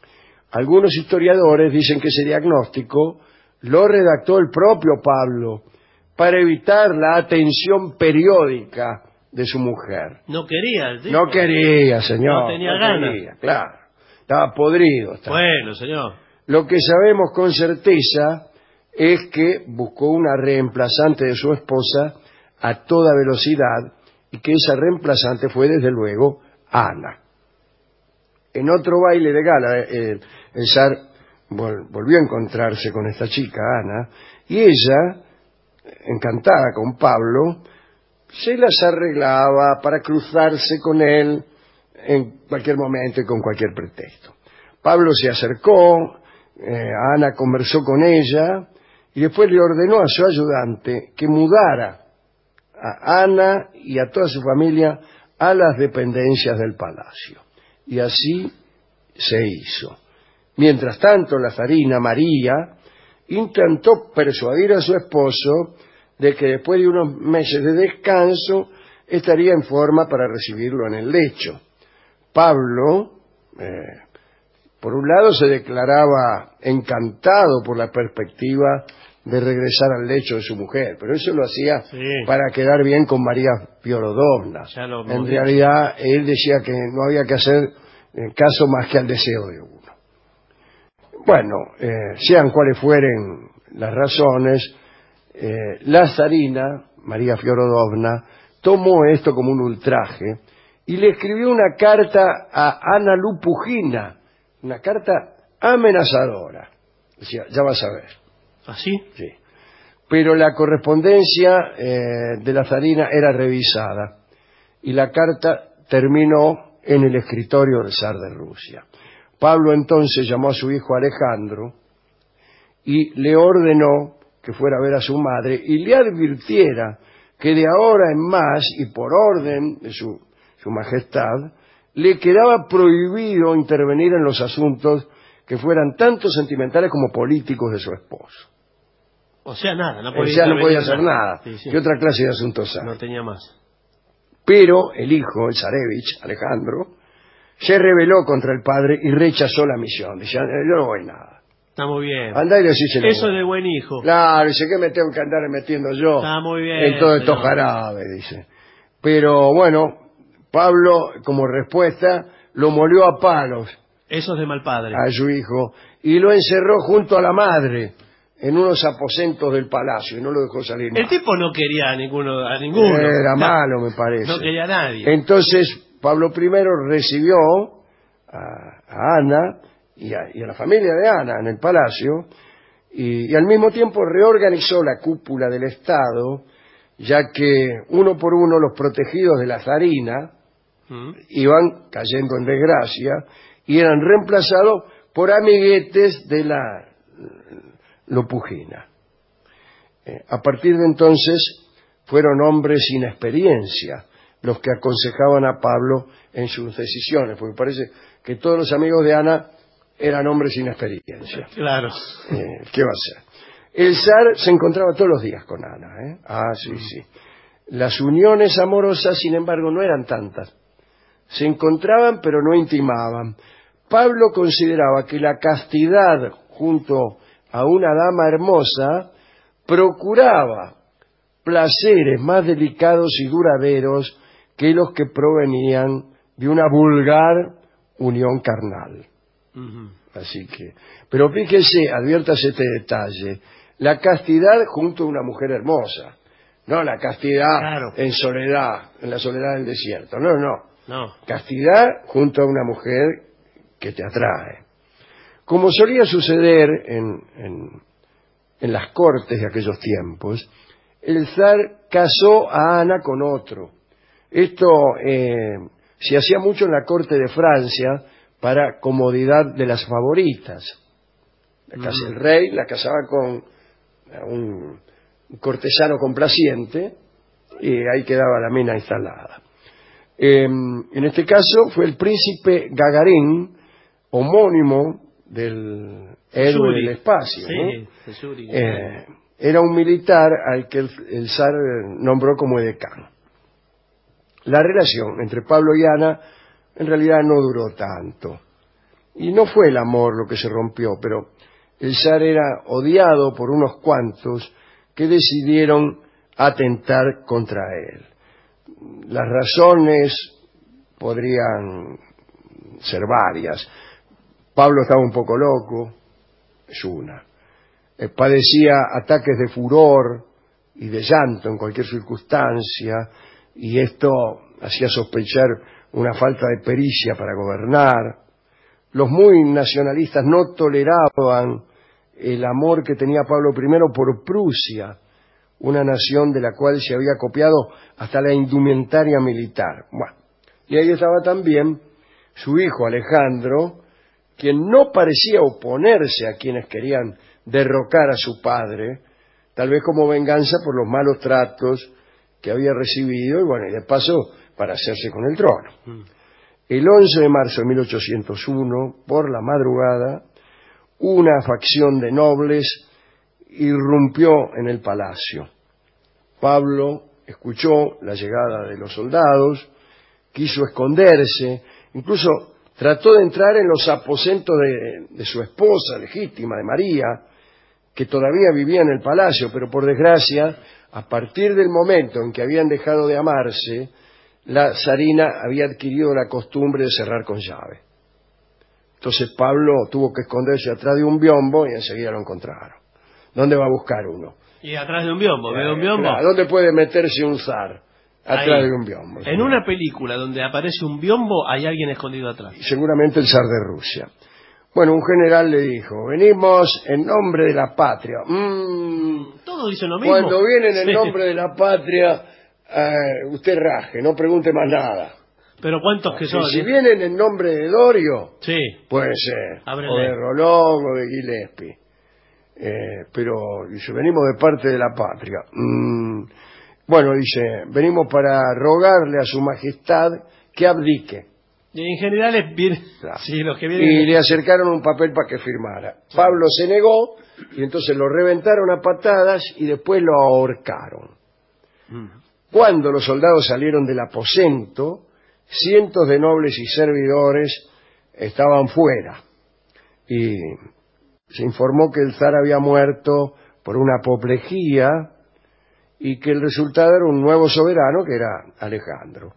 Algunos historiadores dicen que ese diagnóstico lo redactó el propio Pablo para evitar la atención periódica de su mujer. No quería el tipo. No quería, señor. No tenía ganas. Quería, claro. Estaba podrido. Bueno, señor. Lo que sabemos con certeza es que buscó una reemplazante de su esposa a toda velocidad y que esa reemplazante fue desde luego Ana. En otro baile de gala, el zar volvió a encontrarse con esta chica, Ana, y ella, encantada con Pablo, se las arreglaba para cruzarse con él en cualquier momento y con cualquier pretexto. Pablo se acercó, Ana conversó con ella y después le ordenó a su ayudante que mudara a Ana y a toda su familia a las dependencias del palacio. Y así se hizo. Mientras tanto, la zarina María intentó persuadir a su esposo de que después de unos meses de descanso estaría en forma para recibirlo en el lecho. Pablo, por un lado, se declaraba encantado por la perspectiva de regresar al lecho de su mujer, pero eso lo hacía para quedar bien con María Fiorodovna. En realidad, él decía que no había que hacer caso más que al deseo de uno. Bueno, sean cuales fueren las razones, la zarina, María Fiorodovna, tomó esto como un ultraje y le escribió una carta a Ana Lupujina, una carta amenazadora. Decía, ya vas a ver. ¿Así? Sí. Pero la correspondencia de la zarina era revisada y la carta terminó en el escritorio del zar de Rusia. Pablo entonces llamó a su hijo Alejandro y le ordenó que fuera a ver a su madre y le advirtiera que de ahora en más y por orden de su majestad le quedaba prohibido intervenir en los asuntos que fueran tanto sentimentales como políticos de su esposo. O sea, nada, no podía hacer nada. ¿Qué otra clase de asuntos hay? No tenía más. Pero el hijo, el zarevich, Alejandro, se rebeló contra el padre y rechazó la misión. Dice, yo no voy nada. Está muy bien. Andá y decíselo. Eso es de buen hijo. Claro, dice, ¿qué me tengo que andar metiendo yo? Está muy bien. En todo esto jarabe, dice. Pero bueno, Pablo, como respuesta, lo molió a palos. Eso es de mal padre. A su hijo. Y lo encerró junto a la madre en unos aposentos del palacio y no lo dejó salir más. El tipo no quería a ninguno. Era malo, me parece. No quería a nadie. Entonces, Pablo I recibió a Ana y a la familia de Ana en el palacio y al mismo tiempo reorganizó la cúpula del Estado, ya que uno por uno los protegidos de la zarina iban cayendo en desgracia y eran reemplazados por amiguetes de la Lupujina. A partir de entonces fueron hombres sin experiencia los que aconsejaban a Pablo en sus decisiones, porque parece que todos los amigos de Ana eran hombres sin experiencia. Claro. ¿Qué va a ser? El zar se encontraba todos los días con Ana. Sí. Las uniones amorosas, sin embargo, no eran tantas. Se encontraban, pero no intimaban. Pablo consideraba que la castidad junto a una dama hermosa procuraba placeres más delicados y duraderos que los que provenían de una vulgar unión carnal. Así que, pero fíjese, adviértase este detalle, la castidad junto a una mujer hermosa, no la castidad en soledad, en la soledad del desierto, no. Castidad junto a una mujer que te atrae. Como solía suceder en las cortes de aquellos tiempos, el zar casó a Ana con otro. Esto se hacía mucho en la corte de Francia para comodidad de las favoritas. El rey la casaba con un cortesano complaciente y ahí quedaba la mina instalada. En este caso fue el príncipe Gagarin, homónimo del héroe del espacio. Era un militar al que el zar nombró como edecán. La relación entre Pablo y Ana en realidad no duró tanto. Y no fue el amor lo que se rompió, pero el zar era odiado por unos cuantos que decidieron atentar contra él. Las razones podrían ser varias. Pablo estaba un poco loco, es una. Padecía ataques de furor y de llanto en cualquier circunstancia, y esto hacía sospechar una falta de pericia para gobernar. Los muy nacionalistas no toleraban el amor que tenía Pablo I por Prusia, una nación de la cual se había copiado hasta la indumentaria militar. Bueno, y ahí estaba también su hijo Alejandro, quien no parecía oponerse a quienes querían derrocar a su padre, tal vez como venganza por los malos tratos que había recibido, y bueno, y de paso para hacerse con el trono. El 11 de marzo de 1801, por la madrugada, una facción de nobles irrumpió en el palacio. Pablo escuchó la llegada de los soldados, quiso esconderse, incluso trató de entrar en los aposentos de su esposa legítima, de María, que todavía vivía en el palacio, pero por desgracia, a partir del momento en que habían dejado de amarse, la zarina había adquirido la costumbre de cerrar con llave. Entonces Pablo tuvo que esconderse atrás de un biombo y enseguida lo encontraron. ¿Dónde va a buscar uno? Y atrás de un biombo, ¿ve un biombo? Claro, ¿dónde puede meterse un zar? Atrás de un biombo. En una película donde aparece un biombo hay alguien escondido atrás. Y seguramente el zar de Rusia. Bueno, un general le dijo, venimos en nombre de la patria. Todos dicen lo mismo. Cuando vienen en nombre de la patria, usted raje, no pregunte más nada. Pero ¿cuántos que son? Si vienen en nombre de Dorio, sí, puede ser, o de Rolón o de Gillespie. Pero dice, venimos de parte de la patria. Bueno, dice, venimos para rogarle a su majestad que abdique. Y en general es bien, claro. Sí, los que vienen... Y le acercaron un papel para que firmara. Pablo se negó y entonces lo reventaron a patadas y después lo ahorcaron. Cuando los soldados salieron del aposento, cientos de nobles y servidores estaban fuera y se informó que el zar había muerto por una apoplejía y que el resultado era un nuevo soberano que era Alejandro.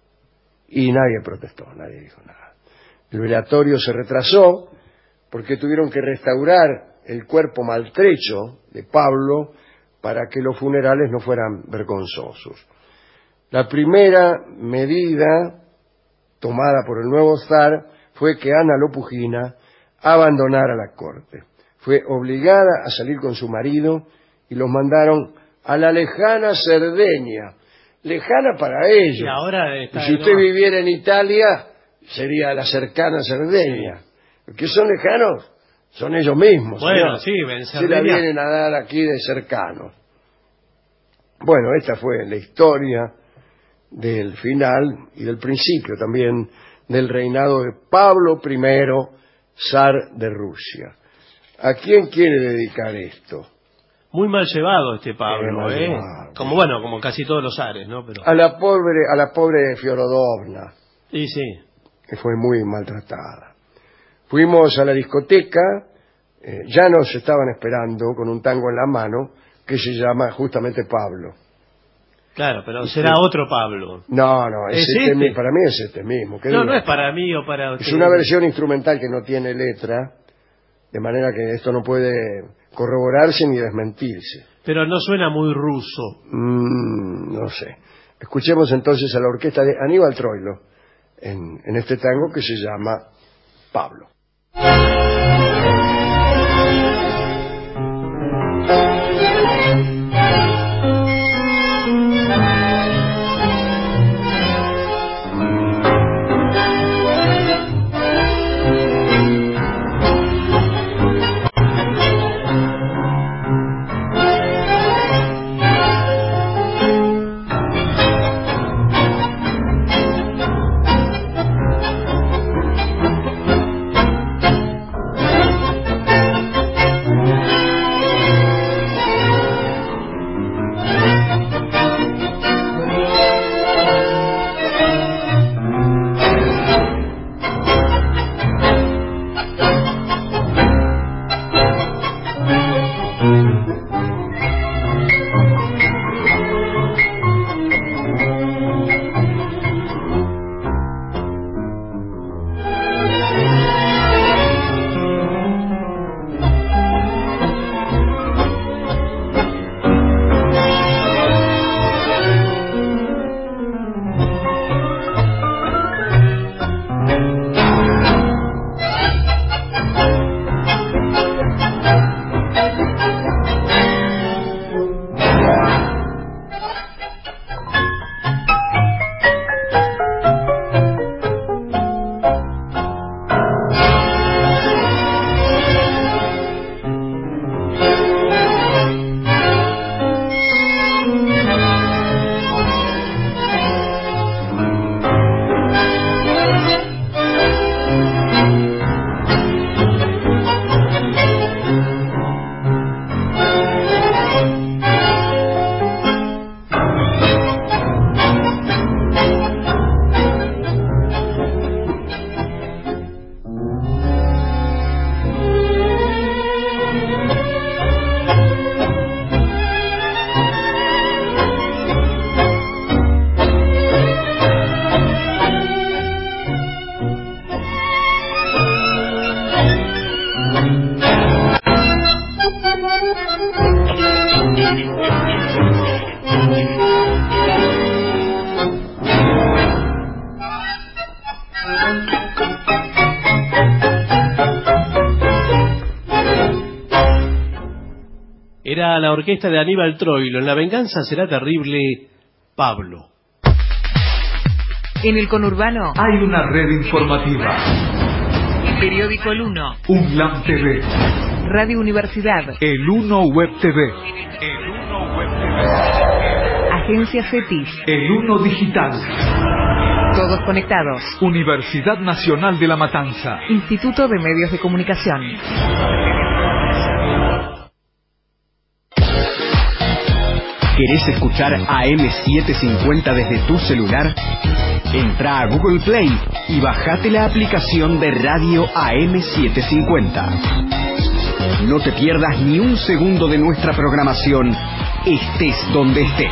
Y nadie protestó, nadie dijo nada. El velatorio se retrasó porque tuvieron que restaurar el cuerpo maltrecho de Pablo para que los funerales no fueran vergonzosos. La primera medida tomada por el nuevo zar fue que Ana Lopugina abandonara la corte. Fue obligada a salir con su marido y los mandaron a la lejana Cerdeña. Lejana para ellos. Y si usted viviera en Italia, sería la cercana Cerdeña. Sí. Los que son lejanos son ellos mismos. Bueno, sí, en se la vienen a dar aquí de cercanos. Bueno, esta fue la historia del final y del principio también del reinado de Pablo I, zar de Rusia. ¿A quién quiere dedicar esto? Muy mal llevado este Pablo, como casi todos los zares, ¿no? Pero... A la pobre Fiorodovna. Y sí. Que fue muy maltratada. Fuimos a la discoteca, ya nos estaban esperando con un tango en la mano que se llama justamente Pablo. Claro, pero será otro Pablo. No, para mí es este mismo. No es para mí o para usted. Es una versión instrumental que no tiene letra, de manera que esto no puede corroborarse ni desmentirse. Pero no suena muy ruso. No sé. Escuchemos entonces a la orquesta de Aníbal Troilo en este tango que se llama Pablo. Era la orquesta de Aníbal Troilo. En La venganza será terrible, Pablo. En el conurbano hay una red informativa. El periódico El Uno. UNLAM TV. Radio Universidad. El Uno Web TV. Agencia CETIS. El Uno Digital. Todos conectados. Universidad Nacional de La Matanza. Instituto de Medios de Comunicación. ¿Querés escuchar AM750 desde tu celular? Entra a Google Play y bajate la aplicación de radio AM750. No te pierdas ni un segundo de nuestra programación, estés donde estés.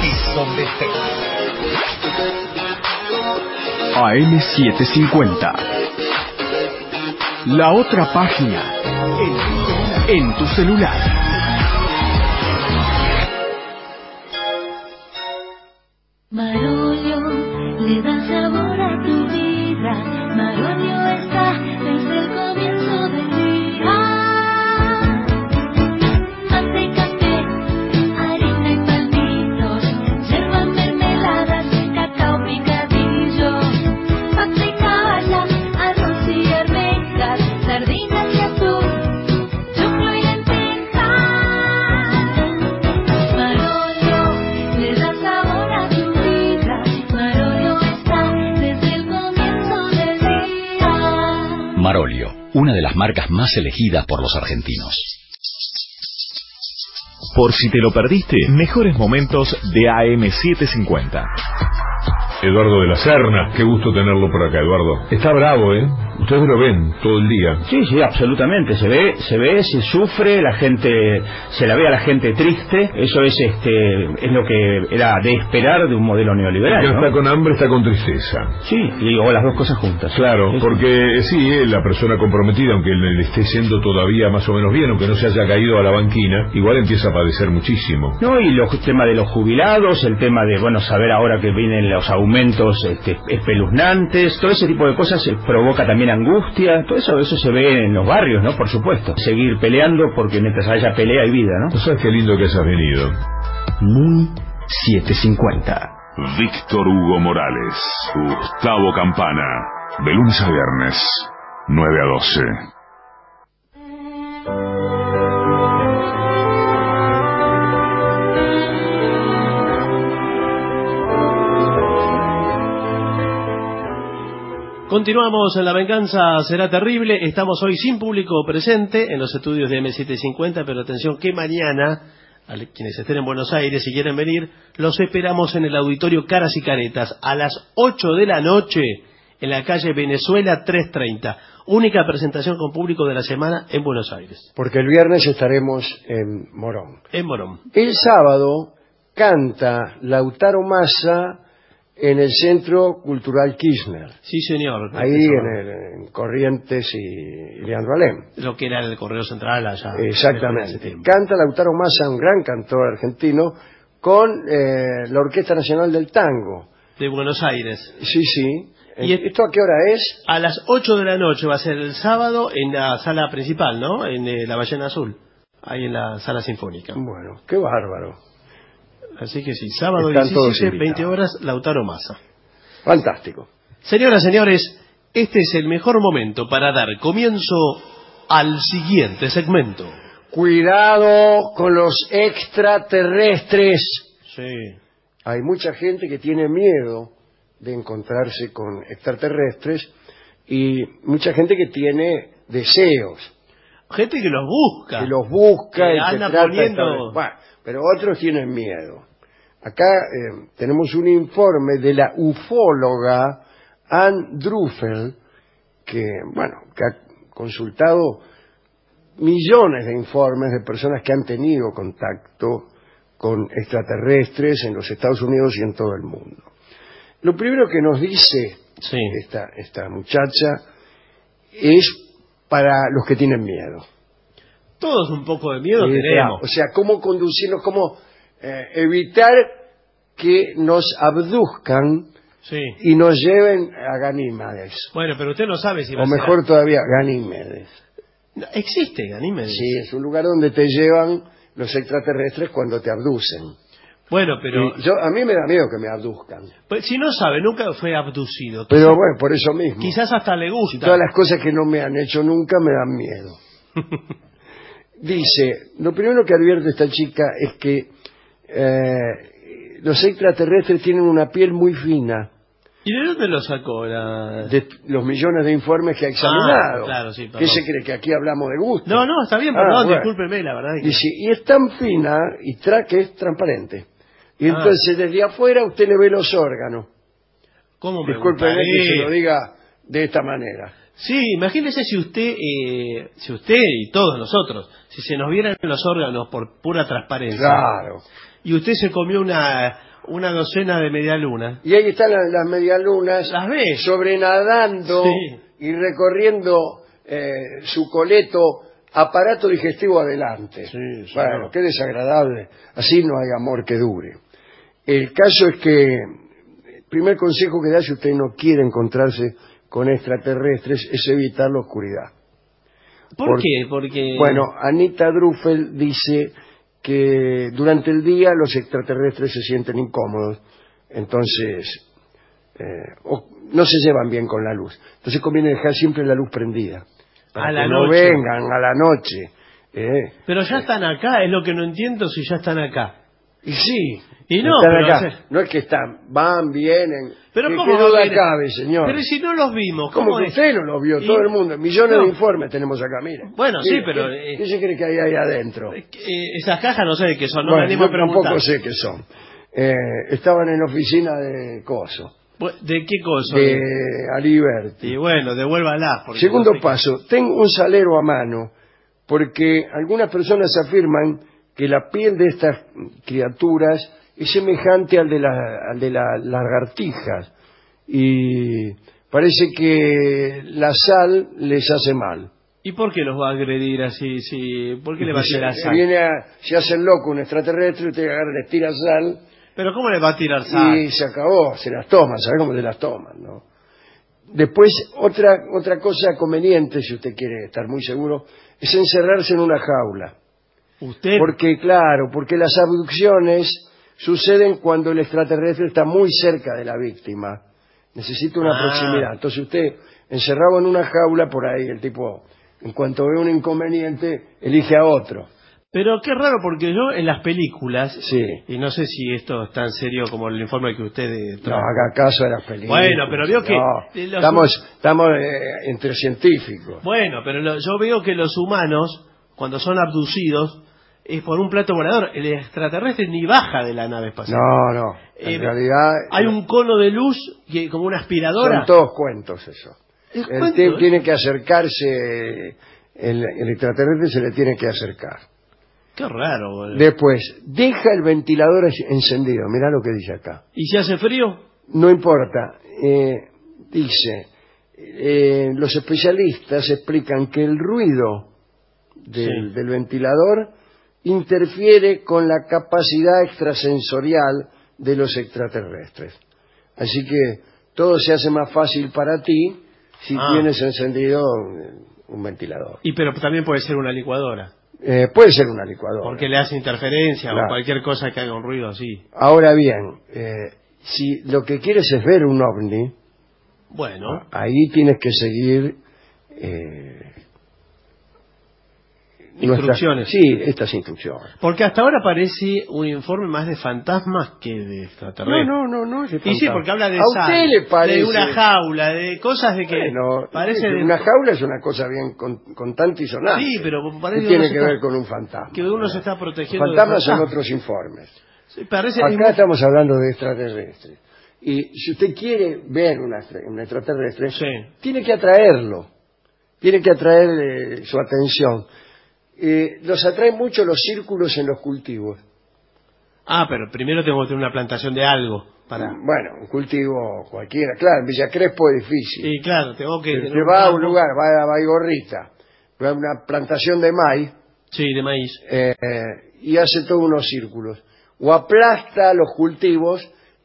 AM750. La otra página en tu celular. Marolio le da sabor a tu vida. Marolio está desde el comienzo del día. Mate, café, harina y palmitos, yerba, mermeladas, cacao picadillo, pasta y cala, arroz y arvejas, sardinas y atún, choclo y lentejas. Marolio le da sabor a tu vida. Marolio está desde el comienzo del día. Marolio, una de las marcas más elegidas por los argentinos. Por si te lo perdiste, mejores momentos de AM750. Eduardo de la Serna, qué gusto tenerlo por acá, Eduardo. Está bravo, ¿eh? Ustedes lo ven todo el día. Sí, absolutamente. Se ve, se sufre, la gente, se la ve a la gente triste. Eso es lo que era de esperar de un modelo neoliberal, El que ¿no? está con hambre está con tristeza. Sí, o las dos cosas juntas. Claro, Sí. porque sí, la persona comprometida, aunque le esté yendo todavía más o menos bien, aunque no se haya caído a la banquina, igual empieza a padecer muchísimo. No, y el tema de los jubilados, el tema de, saber ahora que vienen los aumentos espeluznantes, todo ese tipo de cosas provoca también angustia, todo eso se ve en los barrios, ¿no? Por supuesto. Seguir peleando, porque mientras haya pelea hay vida, ¿no? ¿No sabes qué lindo que hayas venido? Muy 750. Víctor Hugo Morales, Gustavo Campana, de lunes a viernes, 9 a 12. Continuamos en La venganza será terrible. Estamos hoy sin público presente en los estudios de M750, pero atención que mañana, a quienes estén en Buenos Aires y quieren venir, los esperamos en el auditorio Caras y Caretas a las 8 de la noche en la calle Venezuela 330. Única presentación con público de la semana en Buenos Aires. Porque el viernes estaremos en Morón. En Morón. El sábado canta Lautaro Massa en el Centro Cultural Kirchner. Sí, señor. Ahí en Corrientes y Leandro Alem. Lo que era el Correo Central allá. Exactamente. Canta Lautaro Massa, un gran cantor argentino, con la Orquesta Nacional del Tango. De Buenos Aires. Sí, sí. ¿Y esto a qué hora es? A las 8 de la noche va a ser el sábado en la sala principal, ¿no? En la Ballena Azul. Ahí en la sala sinfónica. Bueno, qué bárbaro. Así que sí, sábado Están 17, 20 horas, Lautaro Massa. Fantástico. Señoras, señores, este es el mejor momento para dar comienzo al siguiente segmento. Cuidado con los extraterrestres. Sí. Hay mucha gente que tiene miedo de encontrarse con extraterrestres y mucha gente que tiene deseos. Gente que los busca. Que los busca y anda que trata poniendo... bueno, pero otros tienen miedo. Acá tenemos un informe de la ufóloga Ann Druffel, que ha consultado millones de informes de personas que han tenido contacto con extraterrestres en los Estados Unidos y en todo el mundo. Lo primero que nos dice esta muchacha es para los que tienen miedo. Todos un poco de miedo tenemos. O sea, cómo conducirnos, cómo evitar que nos abduzcan y nos lleven a Ganímedes. Bueno, pero usted no sabe si va o a ser... mejor todavía, Ganímedes. No, ¿existe Ganímedes? Sí, es un lugar donde te llevan los extraterrestres cuando te abducen. Bueno, pero... A mí me da miedo que me abduzcan. Pues, si no sabe, nunca fue abducido. Pero bueno, por eso mismo. Quizás hasta le gusta. Todas las cosas que no me han hecho nunca me dan miedo. Dice, lo primero que advierte esta chica es que los extraterrestres tienen una piel muy fina. ¿Y de dónde lo sacó? De los millones de informes que ha examinado. Claro, sí, perdón. ¿Qué se cree? ¿Que aquí hablamos de gusto? No, está bien, perdón, bueno. discúlpeme, la verdad. Dice, y es tan fina que es transparente. Y entonces desde afuera usted le ve los órganos. ¿Cómo me Discúlpeme gustaría? que se lo diga de esta manera. Sí, imagínese si usted y todos nosotros, si se nos vieran los órganos por pura transparencia. Claro. Y usted se comió una docena de medialunas. Y ahí están las medialunas ¿Las ve? sobrenadando y recorriendo su coleto, aparato digestivo adelante. Bueno, qué desagradable. Así no hay amor que dure. El caso es que el primer consejo que da si usted no quiere encontrarse con extraterrestres es evitar la oscuridad. ¿Por qué? Porque... Bueno, Anita Druffel dice que durante el día los extraterrestres se sienten incómodos, entonces no se llevan bien con la luz. Entonces conviene dejar siempre la luz prendida, para que no vengan a la noche. Pero ya están acá, es lo que no entiendo si ya están acá. Y sí, y no, están pero acá. No es que van, vienen. Pero ¿Qué ¿cómo duda viene? cabe, señor? Pero si no los vimos, ¿Cómo que usted no los vio? Todo el mundo. Millones de informes tenemos acá, mire. Bueno, mire, sí, pero... ¿Qué se cree que hay ahí adentro? Esas cajas no sé de qué son, no bueno, me animo a yo preguntar. tampoco sé qué son. Estaban en la oficina de Coso. ¿De qué cosa? De Aliberti. Y bueno, devuélvala. Segundo paso, ten un salero a mano, porque algunas personas afirman que la piel de estas criaturas es semejante al de las lagartijas y parece que la sal les hace mal. ¿Y por qué los va a agredir así? ¿Por qué le va a tirar sal? Se hace el loco un extraterrestre, usted agarra, le tira sal. ¿Pero cómo le va a tirar sal? Y se acabó, se las toman, ¿sabe cómo se las toman, no? Después, otra cosa conveniente, si usted quiere estar muy seguro, es encerrarse en una jaula. ¿Usted? Porque las abducciones suceden cuando el extraterrestre está muy cerca de la víctima. Necesita una proximidad. Entonces usted, encerrado en una jaula, por ahí el tipo, en cuanto ve un inconveniente, elige a otro. Pero qué raro, porque yo en las películas, sí, y no sé si esto es tan serio como el informe que usted no haga caso de las películas. Bueno, pero veo que... No, estamos entre científicos. Bueno, pero yo veo que los humanos, cuando son abducidos, es por un plato volador. El extraterrestre ni baja de la nave espacial. No. En realidad... Hay un cono de luz, como una aspiradora. Son todos cuentos eso. ¿Cuento? Tiene que acercarse, el extraterrestre se le tiene que acercar. Qué raro, boludo. Después, deja el ventilador encendido. Mirá lo que dice acá. ¿Y si hace frío? No importa. Dice, los especialistas explican que el ruido del ventilador interfiere con la capacidad extrasensorial de los extraterrestres. Así que todo se hace más fácil para ti si tienes encendido un ventilador. Pero también puede ser una licuadora. Puede ser una licuadora. Porque le hace interferencia, claro, o cualquier cosa que haga un ruido así. Ahora bien, si lo que quieres es ver un ovni, bueno, ahí tienes que seguir instrucciones. Estas instrucciones. Porque hasta ahora parece un informe más de fantasmas que de extraterrestres. No es de fantasmas. Y sí, porque habla de ¿A usted le parece? de una jaula, de cosas de que... Bueno, parece de... una jaula es una cosa bien contante y sonante. Sí, pero parece que tiene que ver con un fantasma. Que uno se está protegiendo. Los fantasmas son otros informes. Sí, parece acá estamos hablando de extraterrestres. Y si usted quiere ver un extraterrestre, tiene que atraerlo. Tiene que atraer su atención. Los atraen mucho los círculos en los cultivos. Pero primero tengo que tener una plantación de algo. Bueno, un cultivo cualquiera. Claro, en Villa Crespo es difícil. Sí, claro, tengo que... Usted va a un lugar, va a Baigorrita, va a una plantación de maíz. Sí, de maíz. Y hace todos unos círculos. O aplasta los cultivos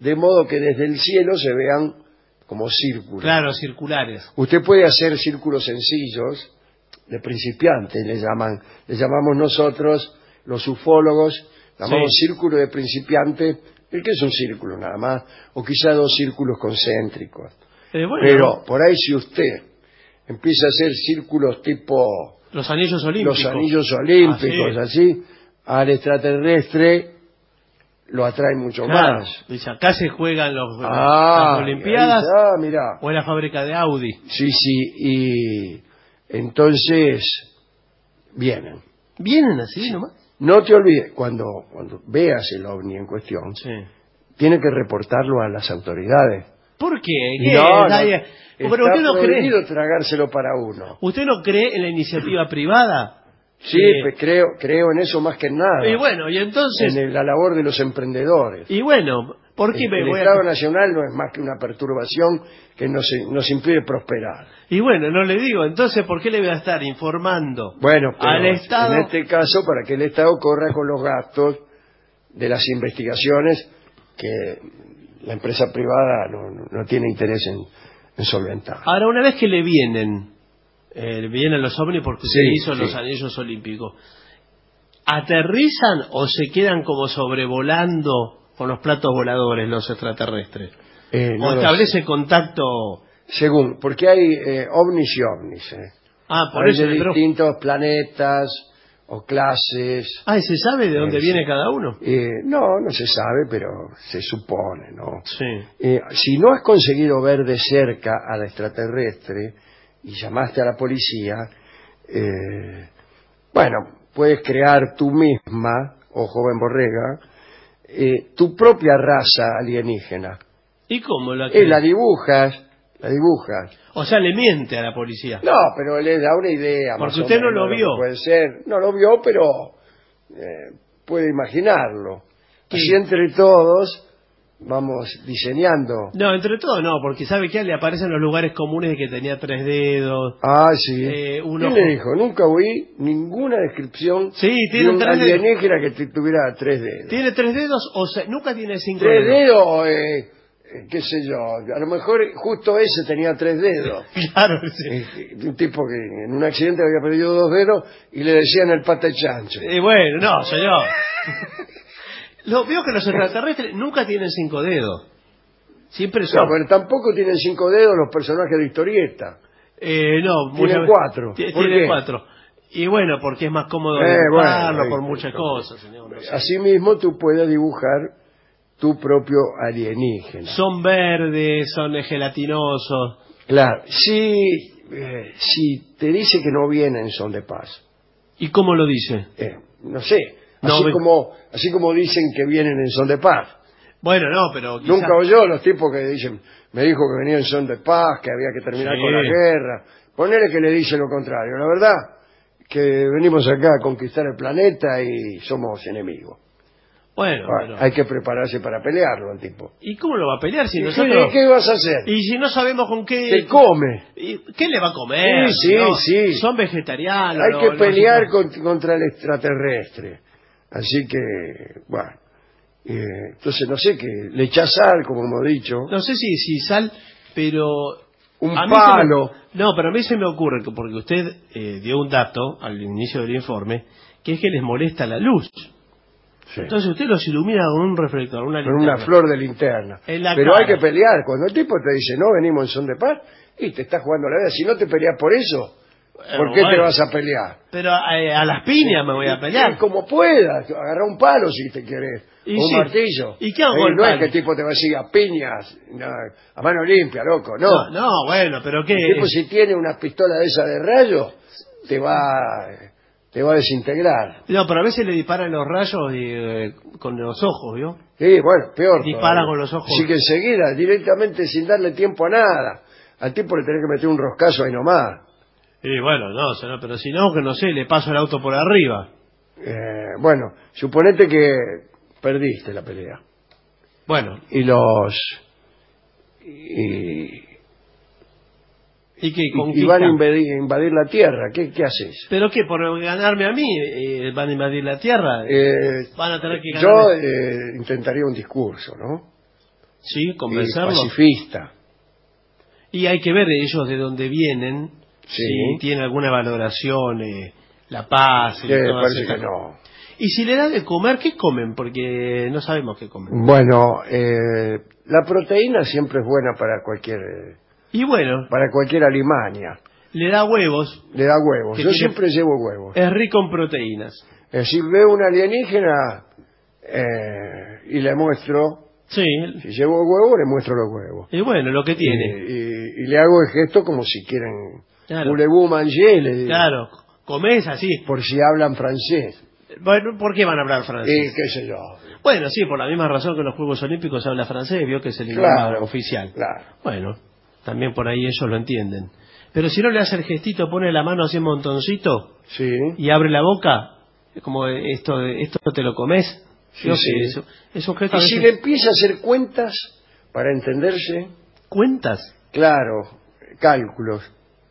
de modo que desde el cielo se vean como círculos. Claro, circulares. Usted puede hacer círculos sencillos, de principiante, le llamamos nosotros, los ufólogos, llamamos círculo de principiante, el que es un círculo nada más, o quizá 2 círculos concéntricos. Bueno. Pero por ahí si usted empieza a hacer círculos tipo los anillos olímpicos, así, al extraterrestre lo atrae mucho más. Dice, acá se juegan las Olimpiadas mirá. o en la fábrica de Audi. Sí, y entonces vienen. ¿Vienen así nomás? No te olvides, cuando veas el ovni en cuestión, tiene que reportarlo a las autoridades. ¿Por qué? Pero usted no cree tragárselo para uno. ¿Usted no cree en la iniciativa privada? Sí, pues creo en eso más que en nada. Y bueno, y entonces... En la labor de los emprendedores. Y bueno, ¿por qué el Estado Nacional no es más que una perturbación que nos impide prosperar. Y bueno, no le digo, entonces, ¿por qué le voy a estar informando al Estado? En este caso, para que el Estado corra con los gastos de las investigaciones que la empresa privada no tiene interés en solventar. Ahora, una vez que le vienen los ovnis porque usted hizo los anillos olímpicos, ¿aterrizan o se quedan como sobrevolando con los platos voladores los extraterrestres? ¿O establece contacto? Según, porque hay ovnis y ovnis. Por eso. De distintos planetas o clases. ¿Y se sabe de dónde viene cada uno? No se sabe, pero se supone, ¿no? Sí. Si no has conseguido ver de cerca al extraterrestre y llamaste a la policía, puedes crear tú misma, o joven borrega, tu propia raza alienígena. ¿Y cómo la dibujas? O sea, le miente a la policía. No, pero le da una idea. Porque usted no lo vio. Puede ser, no lo vio, pero puede imaginarlo. Así entre todos vamos diseñando. No, entre todos no, porque sabe que le aparecen los lugares comunes de que tenía 3 dedos. Sí. ¿Quién le dijo? Nunca oí ninguna descripción de un alienígena que tuviera 3 dedos. ¿Tiene 3 dedos o nunca tiene 5 dedos? 3 dedos, qué sé yo, a lo mejor justo ese tenía 3 dedos. Claro, sí. Un tipo que en un accidente había perdido 2 dedos y le decían el pate chancho. Bueno, no, señor. Veo que los extraterrestres nunca tienen 5 dedos. Siempre son... No, pero tampoco tienen 5 dedos los personajes de historieta. No, tienen 4. Tienen 4. Y bueno, porque es más cómodo dibujarlo por muchas cosas, señor. No sé. Asimismo, tú puedes dibujar tu propio alienígena. Son verdes, son gelatinosos. Claro, si te dice que no vienen, son de paz. ¿Y cómo lo dice? No sé, así como dicen que vienen en son de paz. Bueno, no, pero quizá... Nunca oyó los tipos que dicen, me dijo que venían en son de paz, que había que terminar con la guerra. Ponele que le dice lo contrario. La verdad, que venimos acá a conquistar el planeta y somos enemigos. Bueno, pero... hay que prepararse para pelearlo al tipo. ¿Y cómo lo va a pelear si nosotros... ¿Qué vas a hacer? Y si no sabemos con qué... Te come. ¿Qué le va a comer? Sí. Son vegetarianos. Hay que pelear contra el extraterrestre. Así que, entonces no sé, que le echás sal, como hemos dicho. No sé si sal, pero... Un palo. No, pero a mí se me ocurre, porque usted dio un dato al inicio del informe, que es que les molesta la luz. Sí. Entonces usted los ilumina con un reflector, una linterna. Con una flor de linterna. Pero hay que pelear. Cuando el tipo te dice, no, venimos en son de paz, y te está jugando la vida. Si no te peleas por eso, ¿por qué te vas a pelear? Pero a las piñas me voy a pelear. Como puedas. Agarra un palo si te querés. Un martillo. ¿Y qué hago con el palo? No es que el tipo te va a decir a piñas, a mano limpia, loco. No, bueno, pero ¿qué? El tipo si tiene una pistola de esa de rayos, te va a desintegrar. No, pero a veces le disparan los rayos con los ojos, ¿vio? Sí, bueno, peor. Dispara con los ojos. Así que enseguida, directamente, sin darle tiempo a nada. Al tipo le tenés que meter un roscazo ahí nomás. Y bueno, no, pero si no, que no sé, le paso el auto por arriba. Bueno, suponete que perdiste la pelea. Bueno. Y van a invadir la Tierra. ¿Qué haces? ¿Pero qué? ¿Por ganarme a mí van a invadir la Tierra? Van a tener que ganar. Yo intentaría un discurso, ¿no? Sí, convencerlos. Pacifista. Y hay que ver ellos de dónde vienen, Sí. si tienen alguna valoración, la paz. Sí, parece que no. Y si le da de comer, ¿qué comen? Porque no sabemos qué comen. Bueno, la proteína siempre es buena para cualquier... Y bueno, para cualquier alimaña. le da huevos. Le da huevos. Yo siempre llevo huevos. Es rico en proteínas. Si veo un alienígena y le muestro... Sí. Si llevo huevos, le muestro los huevos. Y bueno, lo que tiene. Y le hago el gesto como si quieren... Claro. Voulez-vous manger? Le digo. Claro, comés así. Por si hablan francés. Bueno, ¿por qué van a hablar francés? Qué sé yo. Bueno, sí, por la misma razón que en los Juegos Olímpicos se habla francés, vio que es el idioma oficial. Claro. Bueno, también por ahí ellos lo entienden. Pero si no le hace el gestito, pone la mano así en montoncito y abre la boca, como esto te lo comes. Sí, Yo sí. Es un gesto. Y si le empieza a hacer cuentas, para entenderse... ¿Cuentas? Claro, cálculos.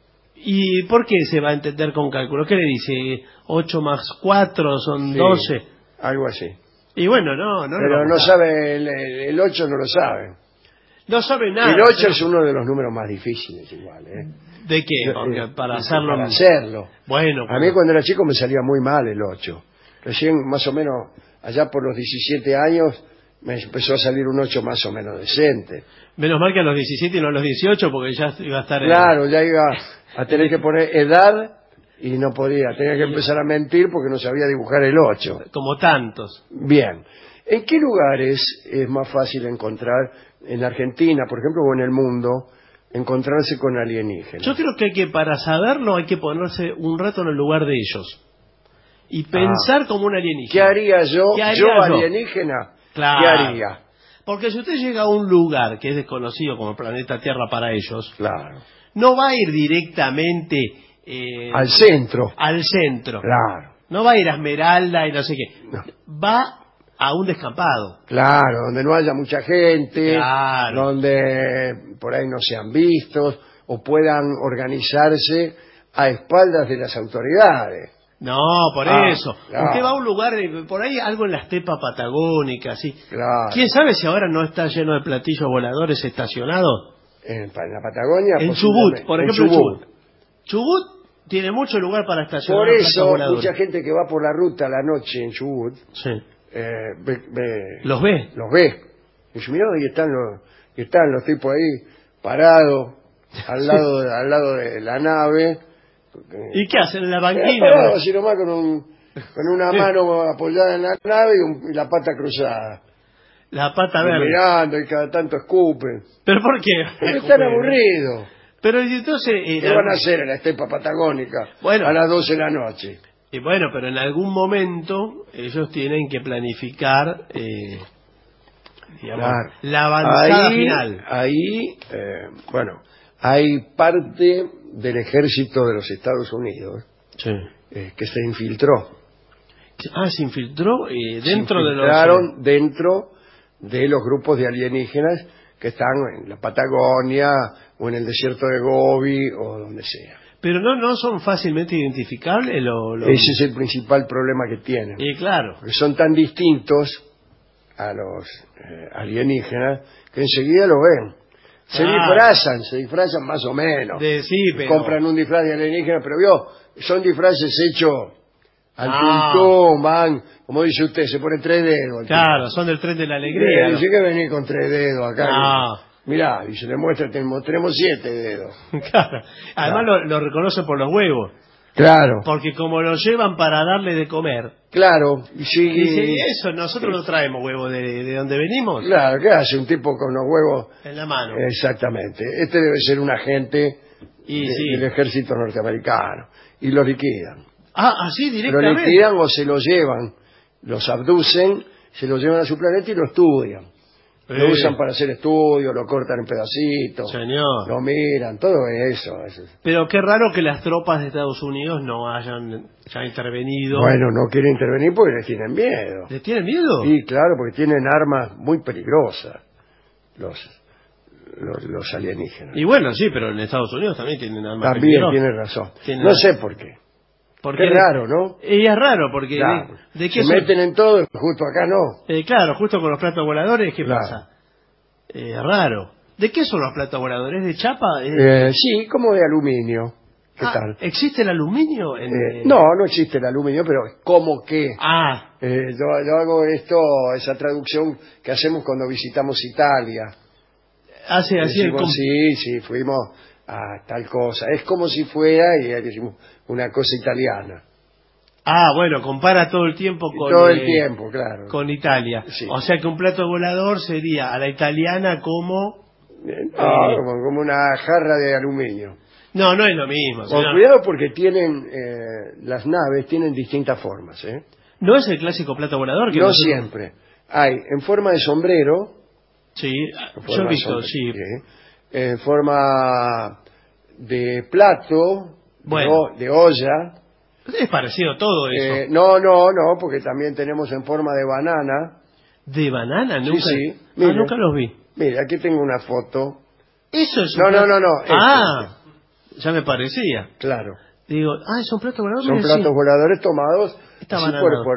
¿Y por qué se va a entender con cálculo? ¿Qué le dice? 8 más 4 son 12. Algo así. Y bueno, no. Pero no sabe, el 8 no lo sabe. No sabe nada. El 8 es uno de los números más difíciles igual, ¿eh? ¿De qué? Porque para hacerlo... Para hacerlo. Bueno. A mí cuando era chico me salía muy mal el 8. Recién, más o menos, allá por los 17 años, me empezó a salir un 8 más o menos decente. Menos mal que a los 17 y no a los 18, porque ya iba a estar... Claro, ya iba a tener que poner edad y no podía. Tenía que empezar a mentir porque no sabía dibujar el 8. Como tantos. Bien. ¿En qué lugares es más fácil encontrar, en Argentina, por ejemplo, o en el mundo, encontrarse con alienígenas? Yo creo que para saberlo hay que ponerse un rato en el lugar de ellos. Y pensar como un alienígena. ¿Qué haría yo? ¿Qué haría ¿Yo yo? alienígena? Claro. ¿Qué haría? Porque si usted llega a un lugar que es desconocido como el planeta Tierra para ellos, claro, no va a ir directamente al centro. Al centro. Claro. No va a ir a Esmeralda y no sé qué. No. Va a un descampado. Claro, donde no haya mucha gente, claro, donde por ahí no sean vistos o puedan organizarse a espaldas de las autoridades. No, por eso. Claro. Usted va a un lugar, por ahí algo en la estepa patagónica, así. Claro. ¿Quién sabe si ahora no está lleno de platillos voladores estacionados? En la Patagonia. En Chubut, por ejemplo, en Chubut. Chubut tiene mucho lugar para estacionar. Por eso, mucha gente que va por la ruta a la noche en Chubut, los ve. Y dice, mirá, y están los tipos ahí, parados, al lado de la nave. ¿Y qué hacen en la banquina? Parado así nomás con una mano apoyada en la nave y la pata cruzada. La pata verde. Mirando y cada tanto escupen. ¿Pero por qué? Porque están aburridos. Pero entonces... ¿Qué van a hacer en la estepa patagónica a las 12 de la noche? Y bueno, pero en algún momento ellos tienen que planificar digamos, claro, la avanzada final. Ahí, bueno, hay parte del ejército de los Estados Unidos que se infiltró. Se infiltró dentro de los grupos de alienígenas que están en la Patagonia o en el desierto de Gobi o donde sea. Pero no son fácilmente identificables. Ese es el principal problema que tienen. Y claro. Porque son tan distintos a los alienígenas que enseguida lo ven. Se disfrazan más o menos. Compran un disfraz de alienígena, pero son disfraces hechos al puntón, van, como dice usted, se ponen 3 dedos. Claro, son del tren de la alegría. Dice que venir con 3 dedos acá. Mirá, y se le muestra, tenemos 7 dedos. Claro. Además lo reconoce por los huevos. Claro. Porque como lo llevan para darle de comer. Claro. Dice, eso, nosotros no traemos huevos de donde venimos. Claro, ¿qué hace un tipo con los huevos? En la mano. Exactamente. Este debe ser un agente del ejército norteamericano. Y lo liquidan. Así directamente. Lo liquidan o se lo llevan. Los abducen, se lo llevan a su planeta y lo estudian. Lo usan para hacer estudios, lo cortan en pedacitos, lo miran, todo eso. Pero qué raro que las tropas de Estados Unidos no hayan ya intervenido. Bueno, no quieren intervenir porque les tienen miedo. ¿Les tienen miedo? Sí, claro, porque tienen armas muy peligrosas los alienígenas. Y bueno, sí, pero en Estados Unidos también tienen armas peligrosas. También tiene razón. No sé por qué. Porque es raro, ¿no? Y es raro porque... Claro. ¿De qué se meten en todo, justo acá no. Claro, justo con los platos voladores, ¿qué pasa? Raro. ¿De qué son los platos voladores? ¿De chapa? Sí, como de aluminio. ¿Qué tal? ¿Existe el aluminio? No existe el aluminio, pero es como que... yo hago esa traducción que hacemos cuando visitamos Italia. Decimos, sí, fuimos a tal cosa. Es como si fuera, y decimos, una cosa italiana. Bueno, compara todo el tiempo con... Todo el tiempo, claro. Con Italia. Sí. O sea que un plato volador sería a la italiana como... como una jarra de aluminio. No es lo mismo. Cuidado porque tienen las naves tienen distintas formas. ¿No es el clásico plato volador? No siempre. Hay en forma de sombrero. Sí, yo he visto, sí. En forma de plato, de olla. Es parecido todo eso. No, porque también tenemos en forma de banana. ¿De banana? Nunca, sí. Mire, nunca los vi. Mira, aquí tengo una foto. Eso es No. Ya me parecía. Claro. Digo, es un plato volador. Son platos voladores tomados por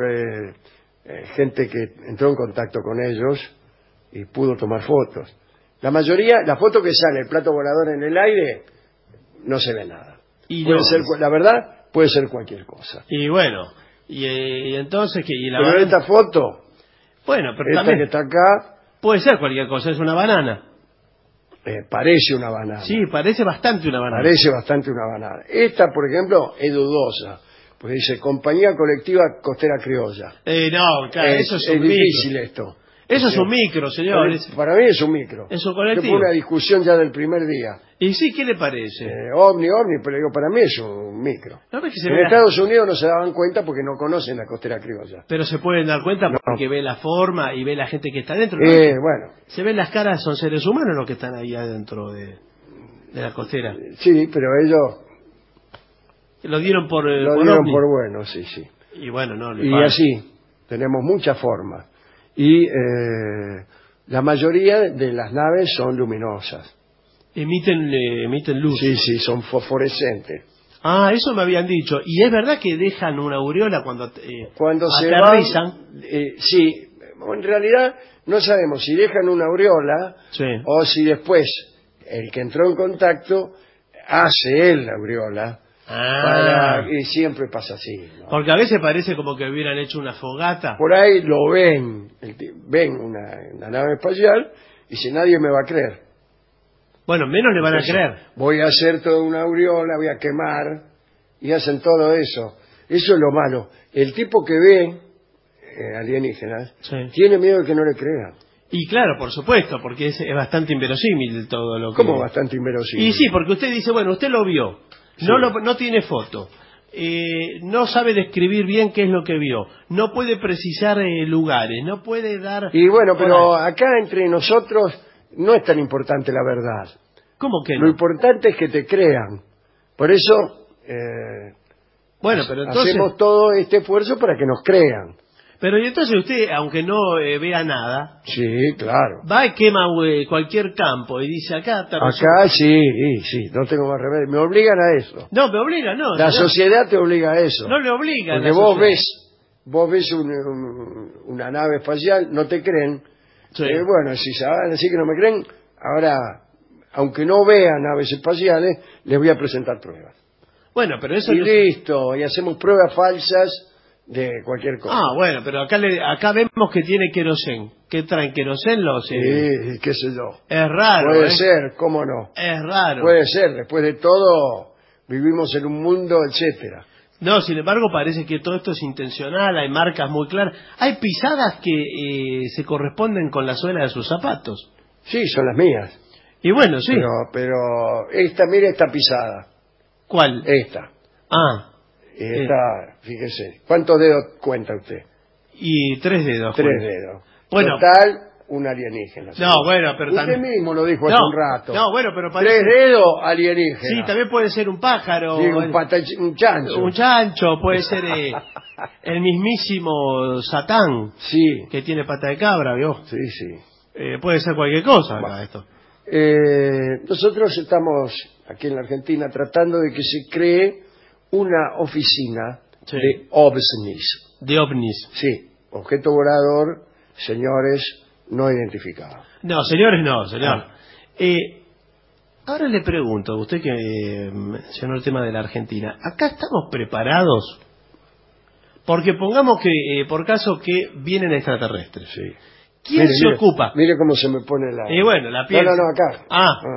gente que entró en contacto con ellos y pudo tomar fotos. La mayoría, la foto que sale, el plato volador en el aire, no se ve nada. La verdad, puede ser cualquier cosa. Y bueno, y entonces... Pero esta foto, pero esta también que está acá... Puede ser cualquier cosa, es una banana. Parece una banana. Sí, parece bastante una banana. Parece bastante una banana. Esta, por ejemplo, es dudosa. Pues dice, Compañía Colectiva Costera Criolla. No, claro, eso es un difícil micro. Esto. Eso es un micro, señor. Para mí es un micro. Es un colectivo. Fue una discusión ya del primer día. ¿Y sí, qué le parece? Ovni, pero digo, para mí es un micro. En Estados Unidos no se daban cuenta porque no conocen la Costera Criolla. Pero se pueden dar cuenta porque ve la forma y ve la gente que está dentro. Bueno. Se ven las caras, son seres humanos los que están ahí adentro de la costera. Sí, pero ellos... Lo dieron por bueno, sí. Y bueno, así, tenemos muchas formas. Y la mayoría de las naves son luminosas. Emiten luz. Sí, son fosforescentes. Eso me habían dicho. Y es verdad que dejan una aureola cuando se aterrizan. Sí, en realidad no sabemos si dejan una aureola o si después el que entró en contacto hace él la aureola. Y siempre pasa así, ¿no? Porque a veces parece como que hubieran hecho una fogata. Por ahí lo ven una nave espacial y si nadie me va a creer. Bueno, menos le van a creer. Voy a hacer toda una aureola, voy a quemar y hacen todo eso. Eso es lo malo. El tipo que ve alienígenas tiene miedo de que no le crean. Y claro, por supuesto, porque es bastante inverosímil todo lo que... ¿Cómo bastante inverosímil? Y sí, porque usted dice, bueno, usted lo vio. Sí. No tiene foto, no sabe describir bien qué es lo que vio, no puede precisar lugares, no puede dar... Y bueno, pero acá entre nosotros no es tan importante la verdad. ¿Cómo que no? Lo importante es que te crean. Por eso pero entonces... hacemos todo este esfuerzo para que nos crean. Pero y entonces usted, aunque no vea nada... Sí, claro. Va y quema cualquier campo y dice acá... Acá sí, no tengo más remedio. Me obligan a eso. No, me obliga, no. La sociedad te obliga a eso. No le obliga. Porque vos ves una nave espacial, no te creen. Bueno, si saben así que no me creen, ahora, aunque no vean naves espaciales, les voy a presentar pruebas. Bueno, pero eso... Y listo, y hacemos pruebas falsas de cualquier cosa. Bueno, pero acá vemos que tiene querosén. ¿Qué traen querosén los? Sí, qué sé yo. Es raro. Puede ser, ¿cómo no? Es raro. Puede ser, después de todo, vivimos en un mundo, etcétera. No, sin embargo, parece que todo esto es intencional, hay marcas muy claras. Hay pisadas que se corresponden con la suela de sus zapatos. Sí, son las mías. Y bueno, sí. Pero mire esta pisada. ¿Cuál? Esta. Esta, fíjese. ¿Cuántos dedos cuenta usted? Y 3 dedos. 3 dedos. Bueno. Total, un alienígena. No, bueno, pero usted mismo lo dijo hace un rato. No, bueno, pero parece... 3 dedos, alienígena. Sí, también puede ser un pájaro. Sí, un chancho. Un chancho, puede ser el mismísimo Satán. Sí. Que tiene pata de cabra, ¿vio? Sí. Puede ser cualquier cosa esto. Nosotros estamos aquí en la Argentina tratando de que se cree una oficina de ovnis. De ovnis. Sí, objeto volador, señores, no identificado. No, señores, no, señor. Ahora le pregunto, usted que mencionó el tema de la Argentina, ¿acá estamos preparados? Porque pongamos que, por caso que vienen extraterrestres. Sí. ¿Quién se ocupa? Mire cómo se me pone la... bueno, la piel... No, acá.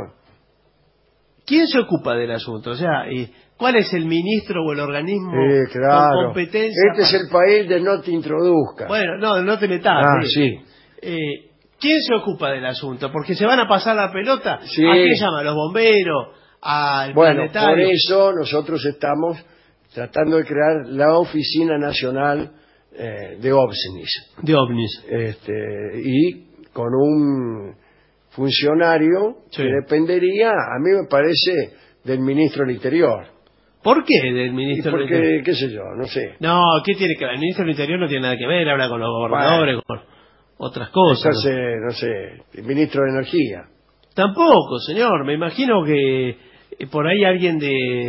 ¿Quién se ocupa del asunto? O sea, ¿cuál es el ministro o el organismo claro. con competencia? Este es el país de no te introduzcas. Bueno, no te metas. Sí. ¿Quién se ocupa del asunto? Porque se van a pasar la pelota. Sí. ¿A quién llama? ¿A los bomberos? ¿Al planetario? Por eso nosotros estamos tratando de crear la Oficina Nacional de OVNIs. De OVNIs. Y con un funcionario que dependería, a mí me parece, del ministro del Interior. ¿Por qué del ministro del Interior? Porque, qué sé yo, no sé. No, ¿qué tiene que ver? El ministro del Interior no tiene nada que ver, habla con los gobernadores, con otras cosas. Entonces, no sé, el ministro de Energía. Tampoco, señor, me imagino que por ahí alguien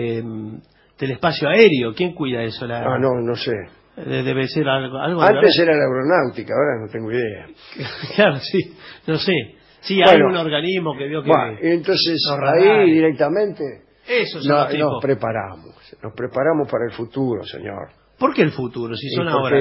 del espacio aéreo, ¿quién cuida eso? No sé. Debe ser algo Antes era la aeronáutica, ahora no tengo idea. Claro, sí, no sé. Sí, hay un organismo que vio que... entonces ahí directamente nos preparamos. Nos preparamos para el futuro, señor. ¿Por qué el futuro? Si son ahora el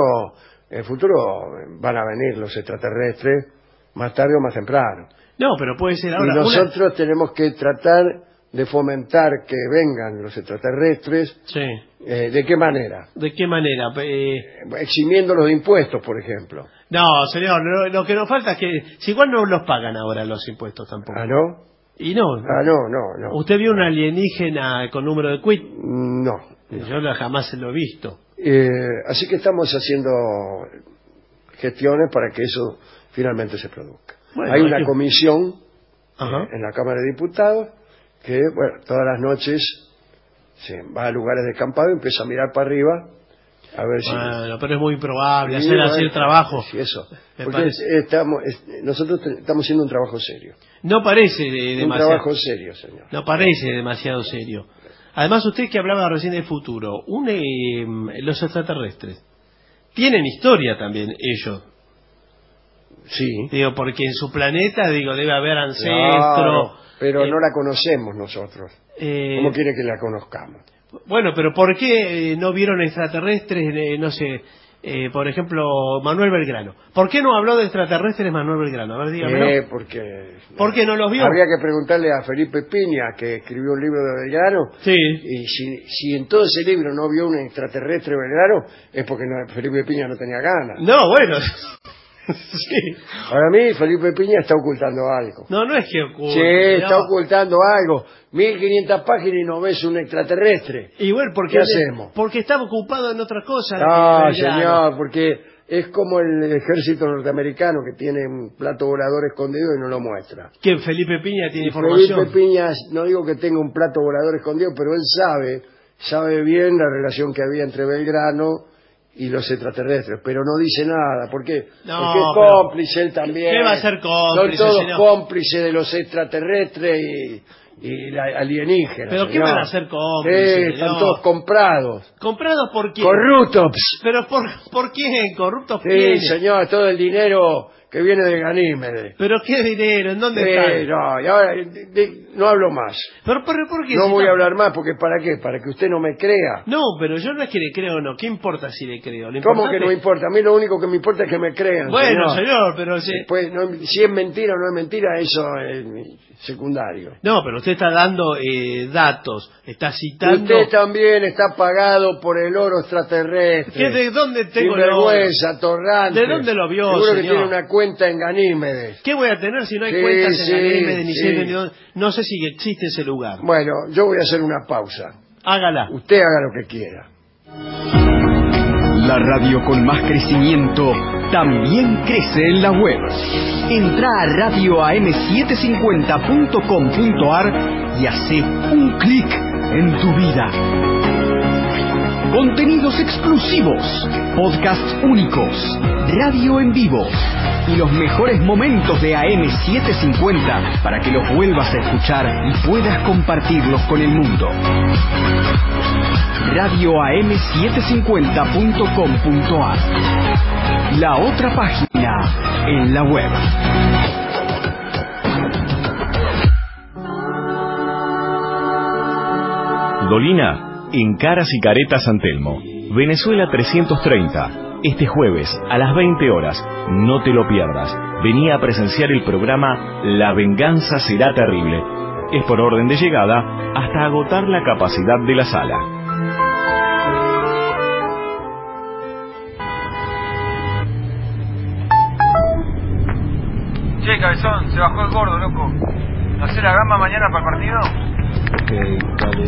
futuro van a venir los extraterrestres más tarde o más temprano. No, pero puede ser ahora. Y nosotros tenemos que tratar de fomentar que vengan los extraterrestres. Sí. ¿De qué manera? ¿De qué manera? Eximiéndolos de impuestos, por ejemplo. No, señor, lo que nos falta es que... Si igual no los pagan ahora los impuestos tampoco. ¿Ah, no? Y no. No. ¿Usted vio un alienígena con número de quit? No. Yo jamás lo he visto. Así que estamos haciendo gestiones para que eso finalmente se produzca. Hay una comisión en la Cámara de Diputados que, todas las noches se va a lugares de acampado y empieza a mirar para arriba a ver si... Bueno, pero es muy improbable hacer así el trabajo. Sí, eso. Porque nosotros estamos haciendo un trabajo serio. No parece demasiado... Un trabajo serio, señor. No parece demasiado serio. Además, usted que hablaba recién del futuro, los extraterrestres tienen historia también ellos. Sí. Digo, porque en su planeta, debe haber ancestros. Claro, pero no la conocemos nosotros. ¿Cómo quiere que la conozcamos? Bueno, pero ¿por qué no vieron extraterrestres, no sé, por ejemplo, Manuel Belgrano? ¿Por qué no habló de extraterrestres Manuel Belgrano? A ver, dígamelo. ¿Por qué no los vio? Habría que preguntarle a Felipe Piña, que escribió un libro de Belgrano. Sí. Y si en todo ese libro no vio un extraterrestre Belgrano, es porque Felipe Piña no tenía ganas. No, bueno... Sí. Para mí Felipe Piña está ocultando algo. No es que oculte. Sí, está ocultando algo. 1500 páginas y no ves un extraterrestre. Y bueno, ¿qué hacemos? Porque estaba ocupado en otras cosas. No, señor, porque es como el ejército norteamericano que tiene un plato volador escondido y no lo muestra. ¿Quién? Felipe Piña tiene información. Felipe Piña, no digo que tenga un plato volador escondido, pero él sabe bien la relación que había entre Belgrano y los extraterrestres, pero no dice nada. ¿Por qué? Porque es cómplice él también. ¿Qué va a ser cómplice? Son todos cómplices de los extraterrestres y la alienígena. ¿Pero qué van a ser cómplices? Están todos comprados. ¿Comprados por quién? Corruptos. ¿Pero por quién? ¿Corruptos sí, quién? Sí, señor, todo el dinero que viene de Ganímedes. ¿Pero qué dinero? ¿En dónde está? No, y ahora no hablo más. ¿Pero por qué? No voy a hablar más, porque ¿para qué? ¿Para que usted no me crea? No, pero yo no es que le creo o no. ¿Qué importa si le creo? ¿Cómo que no me importa? A mí lo único que me importa es que me crean. Bueno, señor, pero... Después, si es mentira o no es mentira, eso es secundario. No, pero usted está dando datos, está citando... Usted también está pagado por el oro extraterrestre. ¿De dónde tengo el oro? Sinvergüenza, torrante. ¿De dónde lo vio, seguro señor? Que tiene una cuenta en Ganímedes. ¿Qué voy a tener si no hay cuentas en Ganímedes ni sé de dónde? No sé si existe ese lugar. Bueno, yo voy a hacer una pausa. Hágala. Usted haga lo que quiera. La radio con más crecimiento también crece en la web. Entra a radioam750.com.ar y hace un clic en tu vida. Contenidos exclusivos, podcasts únicos, radio en vivo y los mejores momentos de AM750 para que los vuelvas a escuchar y puedas compartirlos con el mundo. radioam750.com.ar. La otra página en la web. Dolina, en Caras y Caretas San Telmo, Venezuela 330, este jueves a las 20 horas, no te lo pierdas. Vení a presenciar el programa La Venganza Será Terrible. Es por orden de llegada hasta agotar la capacidad de la sala. Che, cabezón, se bajó el gordo, loco. ¿No hace la gamba mañana para el partido? Ok, dale.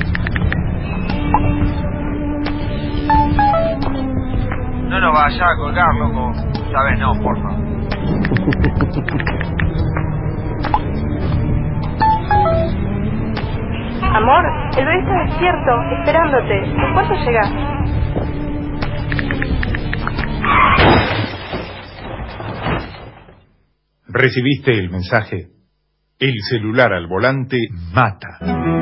No nos vayas a colgar, loco. Esta vez no, porfa. Amor, el bebé está despierto, esperándote. ¿En cuánto llegás? ¿Recibiste el mensaje? El celular al volante mata.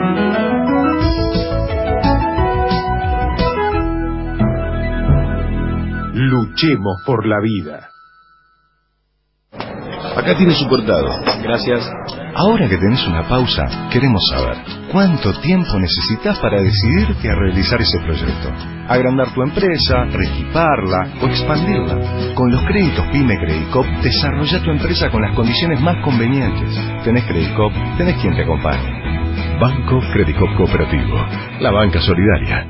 Luchemos por la vida. Acá tiene su cortado. Gracias. Ahora que tenés una pausa, queremos saber ¿cuánto tiempo necesitas para decidirte a realizar ese proyecto? Agrandar tu empresa, reequiparla o expandirla. Con los créditos PYME Credicop, desarrolla tu empresa con las condiciones más convenientes. Tenés Credicop, tenés quien te acompañe. Banco Credicop Cooperativo, la banca solidaria.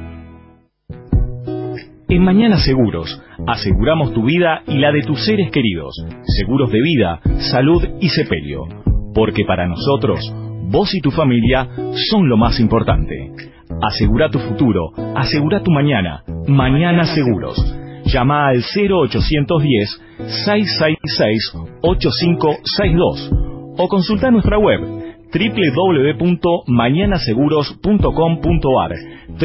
En Mañana Seguros, aseguramos tu vida y la de tus seres queridos. Seguros de vida, salud y sepelio. Porque para nosotros, vos y tu familia son lo más importante. Asegura tu futuro, asegura tu mañana. Mañana Seguros. Llama al 0810-666-8562 o consulta nuestra web www.mañanaseguros.com.ar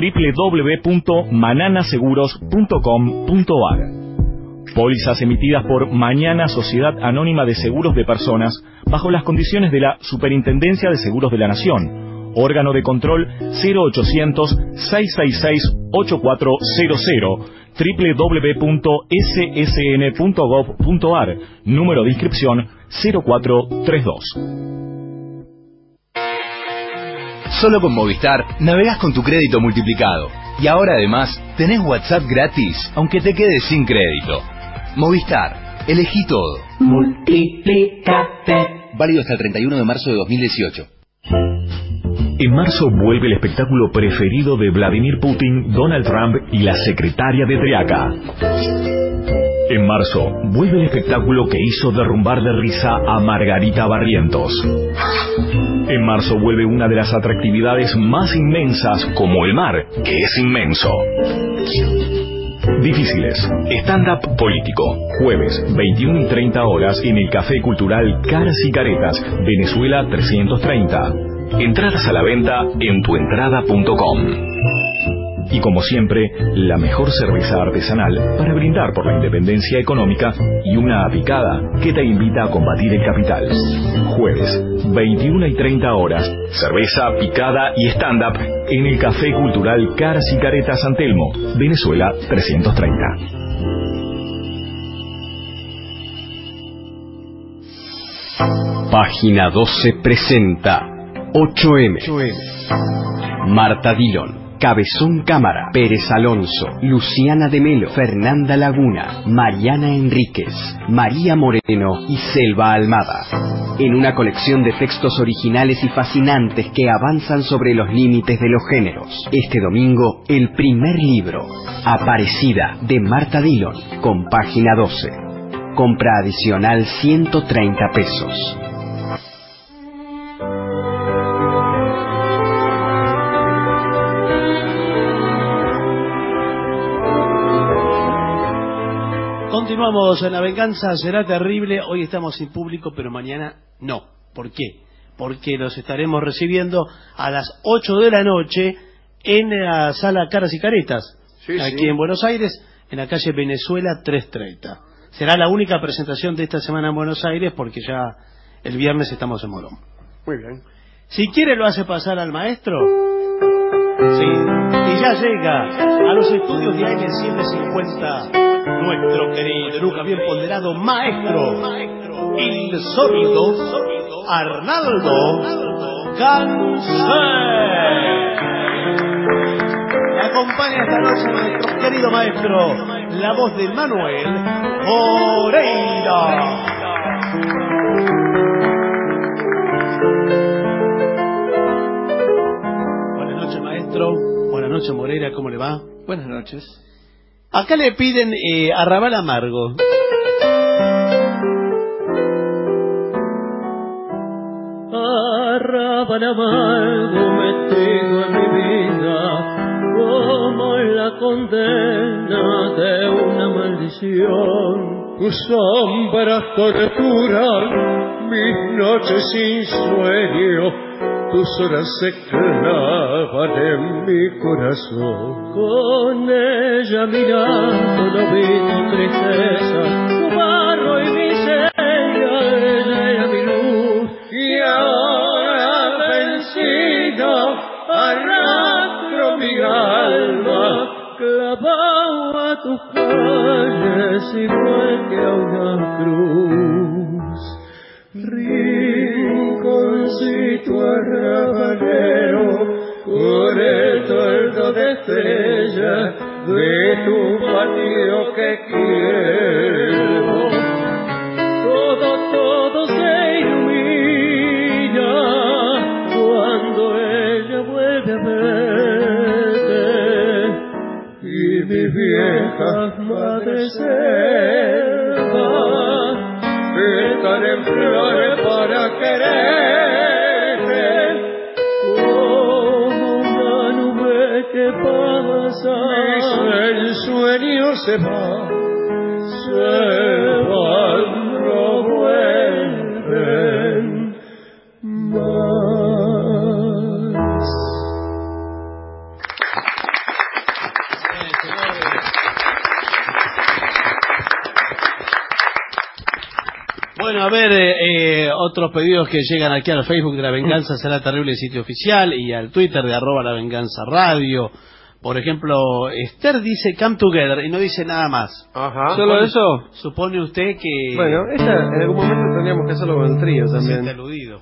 www.mananaseguros.com.ar. Pólizas emitidas por Mañana Sociedad Anónima de Seguros de Personas bajo las condiciones de la Superintendencia de Seguros de la Nación. Órgano de control 0800-666-8400 www.ssn.gov.ar. Número de inscripción 0432. Solo con Movistar navegás con tu crédito multiplicado. Y ahora además tenés WhatsApp gratis, aunque te quedes sin crédito. Movistar, elegí todo. Multiplícate. Válido hasta el 31 de marzo de 2018. En marzo vuelve el espectáculo preferido de Vladimir Putin, Donald Trump y la secretaria de Triaca. En marzo vuelve el espectáculo que hizo derrumbar de risa a Margarita Barrientos. En marzo vuelve una de las atractividades más inmensas, como el mar, que es inmenso. Difíciles. Stand-up político. Jueves, 21 y 30 horas en el Café Cultural Caras y Caretas, Venezuela 330. Entradas a la venta en tuentrada.com. Y como siempre, la mejor cerveza artesanal para brindar por la independencia económica y una picada que te invita a combatir el capital. Jueves, 21 y 30 horas, cerveza, picada y stand-up en el Café Cultural Caras y Caretas San Telmo, Venezuela 330. Página 12 presenta 8M. Marta Dillon, Cabezón Cámara, Pérez Alonso, Luciana de Melo, Fernanda Laguna, Mariana Enríquez, María Moreno y Selva Almada. En una colección de textos originales y fascinantes que avanzan sobre los límites de los géneros. Este domingo, el primer libro, Aparecida, de Marta Dillon, con página 12. Compra adicional 130 pesos. Continuamos en La Venganza Será Terrible. Hoy estamos sin público, pero mañana no. ¿Por qué? Porque los estaremos recibiendo a las 8 de la noche en la sala Caras y Caretas, aquí en Buenos Aires, en la calle Venezuela 330. Será la única presentación de esta semana en Buenos Aires, porque ya el viernes estamos en Morón. Muy bien. Si quiere lo hace pasar al maestro. Sí. Y ya llega a los estudios de AM750 nuestro querido, nunca bien ponderado maestro insólito, Arnaldo Gansé. Me acompaña esta noche nuestro querido maestro, la voz de Manuel Moreira. Buenas noches, maestro. Buenas noches, Moreira. ¿Cómo le va? Buenas noches. Acá le piden Arrabal Amargo. Arrabal amargo metido en mi vida, como en la condena de una maldición. Tus sombras torturan mis noches sin sueño, tus horas se clavan en mi corazón. Con ella mirando no vi tu tristeza, tu barro y miseria, ella era mi luz. Y ahora vencido arrastro mi alma, clavado a tus calles igual que a una cruz. Rinconcito arrabalero, con el toldo de estrella de tu patio que quiero. Todo se ilumina cuando ella vuelve a verte, y mis viejas madres selvas están en flores para quererte, como una nube que pasa. El sueño se van, no vuelven más. Bueno, a ver, otros pedidos que llegan aquí al Facebook de La Venganza Será Terrible, sitio oficial, y al Twitter de @LaVenganzaRadio. Por ejemplo, Esther dice Come Together y no dice nada más. Ajá. ¿Solo eso? Supone usted que... Bueno, esta en algún momento tendríamos que hacerlo con el trío también. Se aludido.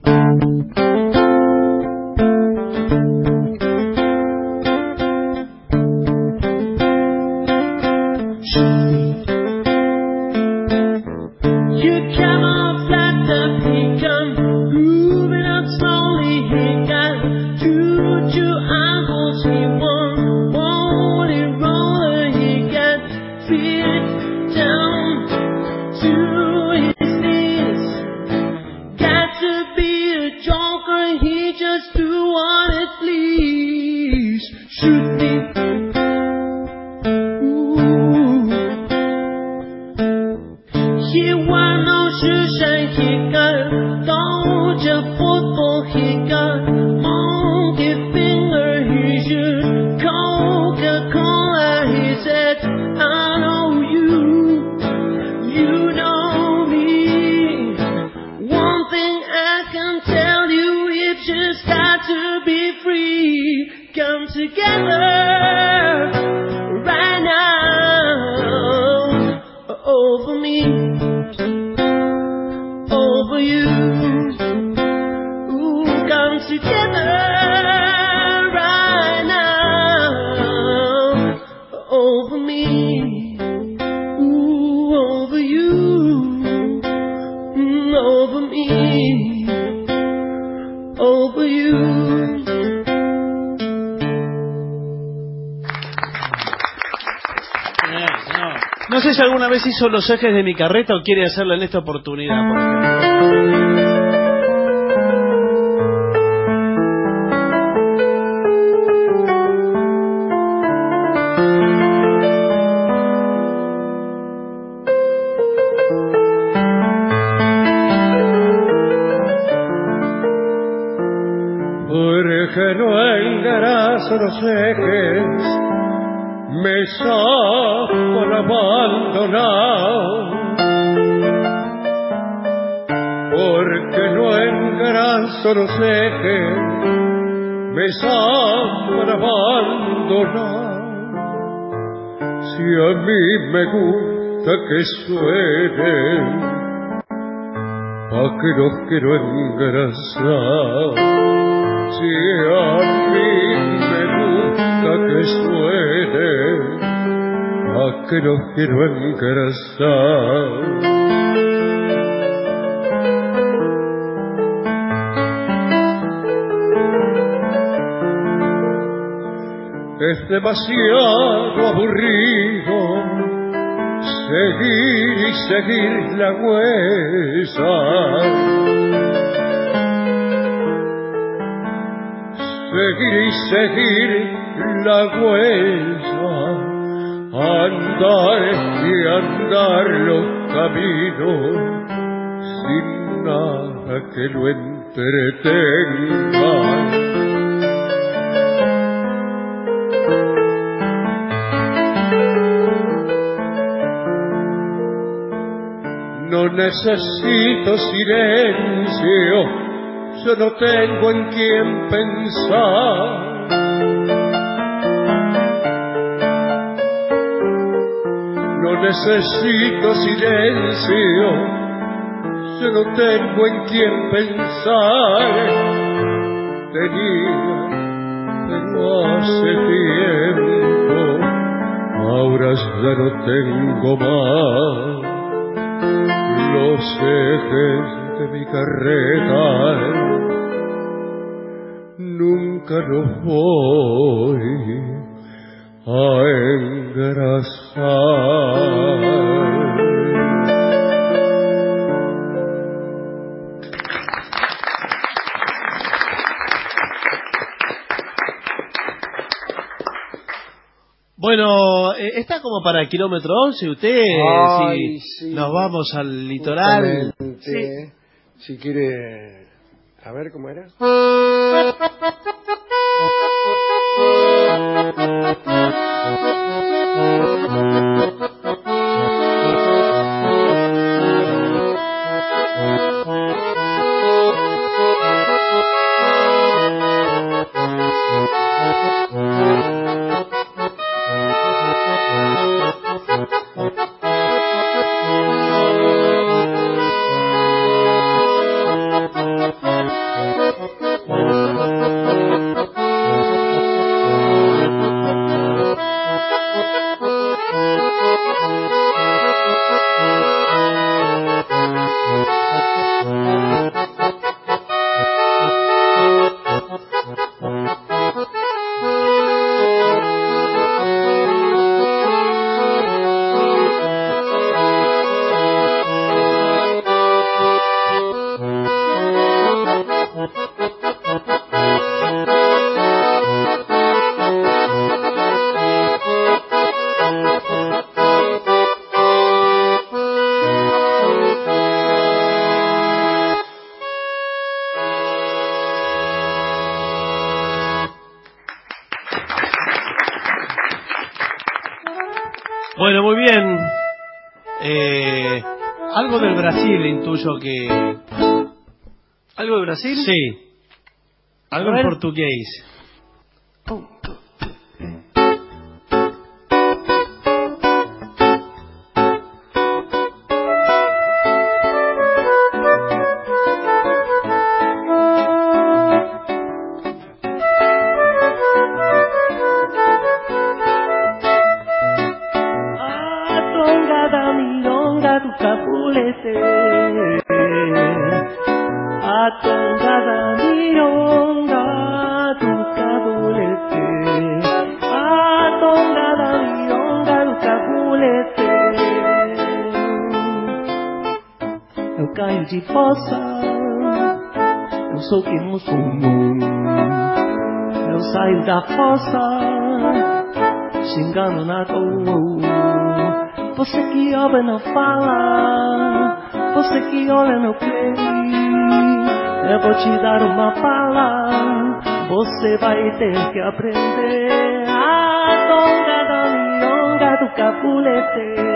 No sé si alguna vez hizo los ejes de mi carreta o quiere hacerlo en esta oportunidad, por ejemplo. Porque no engraso los ejes, me sacan abandonado, porque no engraso los ejes, me sacan abandonado. Si a mí me gusta que suenen que los quiero engrasar. Si a mí me gusta que suene, a que los quiero engrasar. Es demasiado aburrido seguir y seguir la huella, seguir y seguir la huella, andar y andar los caminos sin nada que lo entretenga. No necesito silencio, yo no tengo en quién pensar. No necesito silencio, yo no tengo en quién pensar. Tenía, pero hace tiempo, ahora ya no tengo más. Los ejes de mi carreta nunca los voy a engrasar. Bueno, está como para el kilómetro 11 usted. Ay, si sí, nos vamos al litoral. Sí. Si quiere, a ver cómo era. Bueno, muy bien. Algo del Brasil intuyo que... ¿Algo de Brasil? Sí. Algo en portugués. De fossa, eu sou que não sou não. Eu saio da fossa, xingando na toa. Você que olha não fala, você que olha não crê. Eu vou te dar uma fala, você vai ter que aprender. A tonga da milonga do capulete.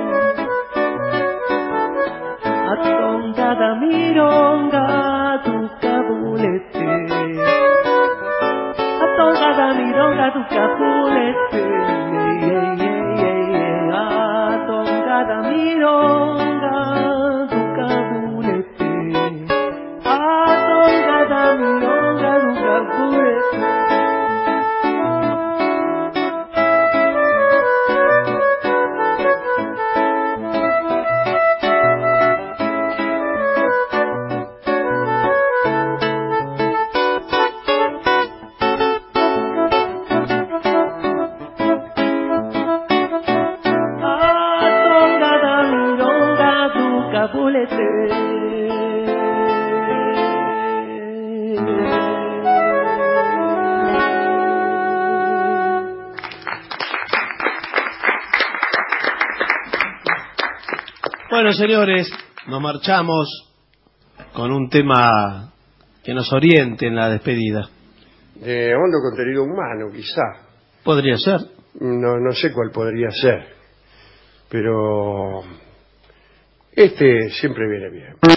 A tonga da milonga do cabulete. A tonga da milonga do cabulete. A tonga da milonga do cabulete. Bueno, señores, nos marchamos con un tema que nos oriente en la despedida. De hondo contenido humano, quizá. Podría ser. No sé cuál podría ser, pero este siempre viene bien.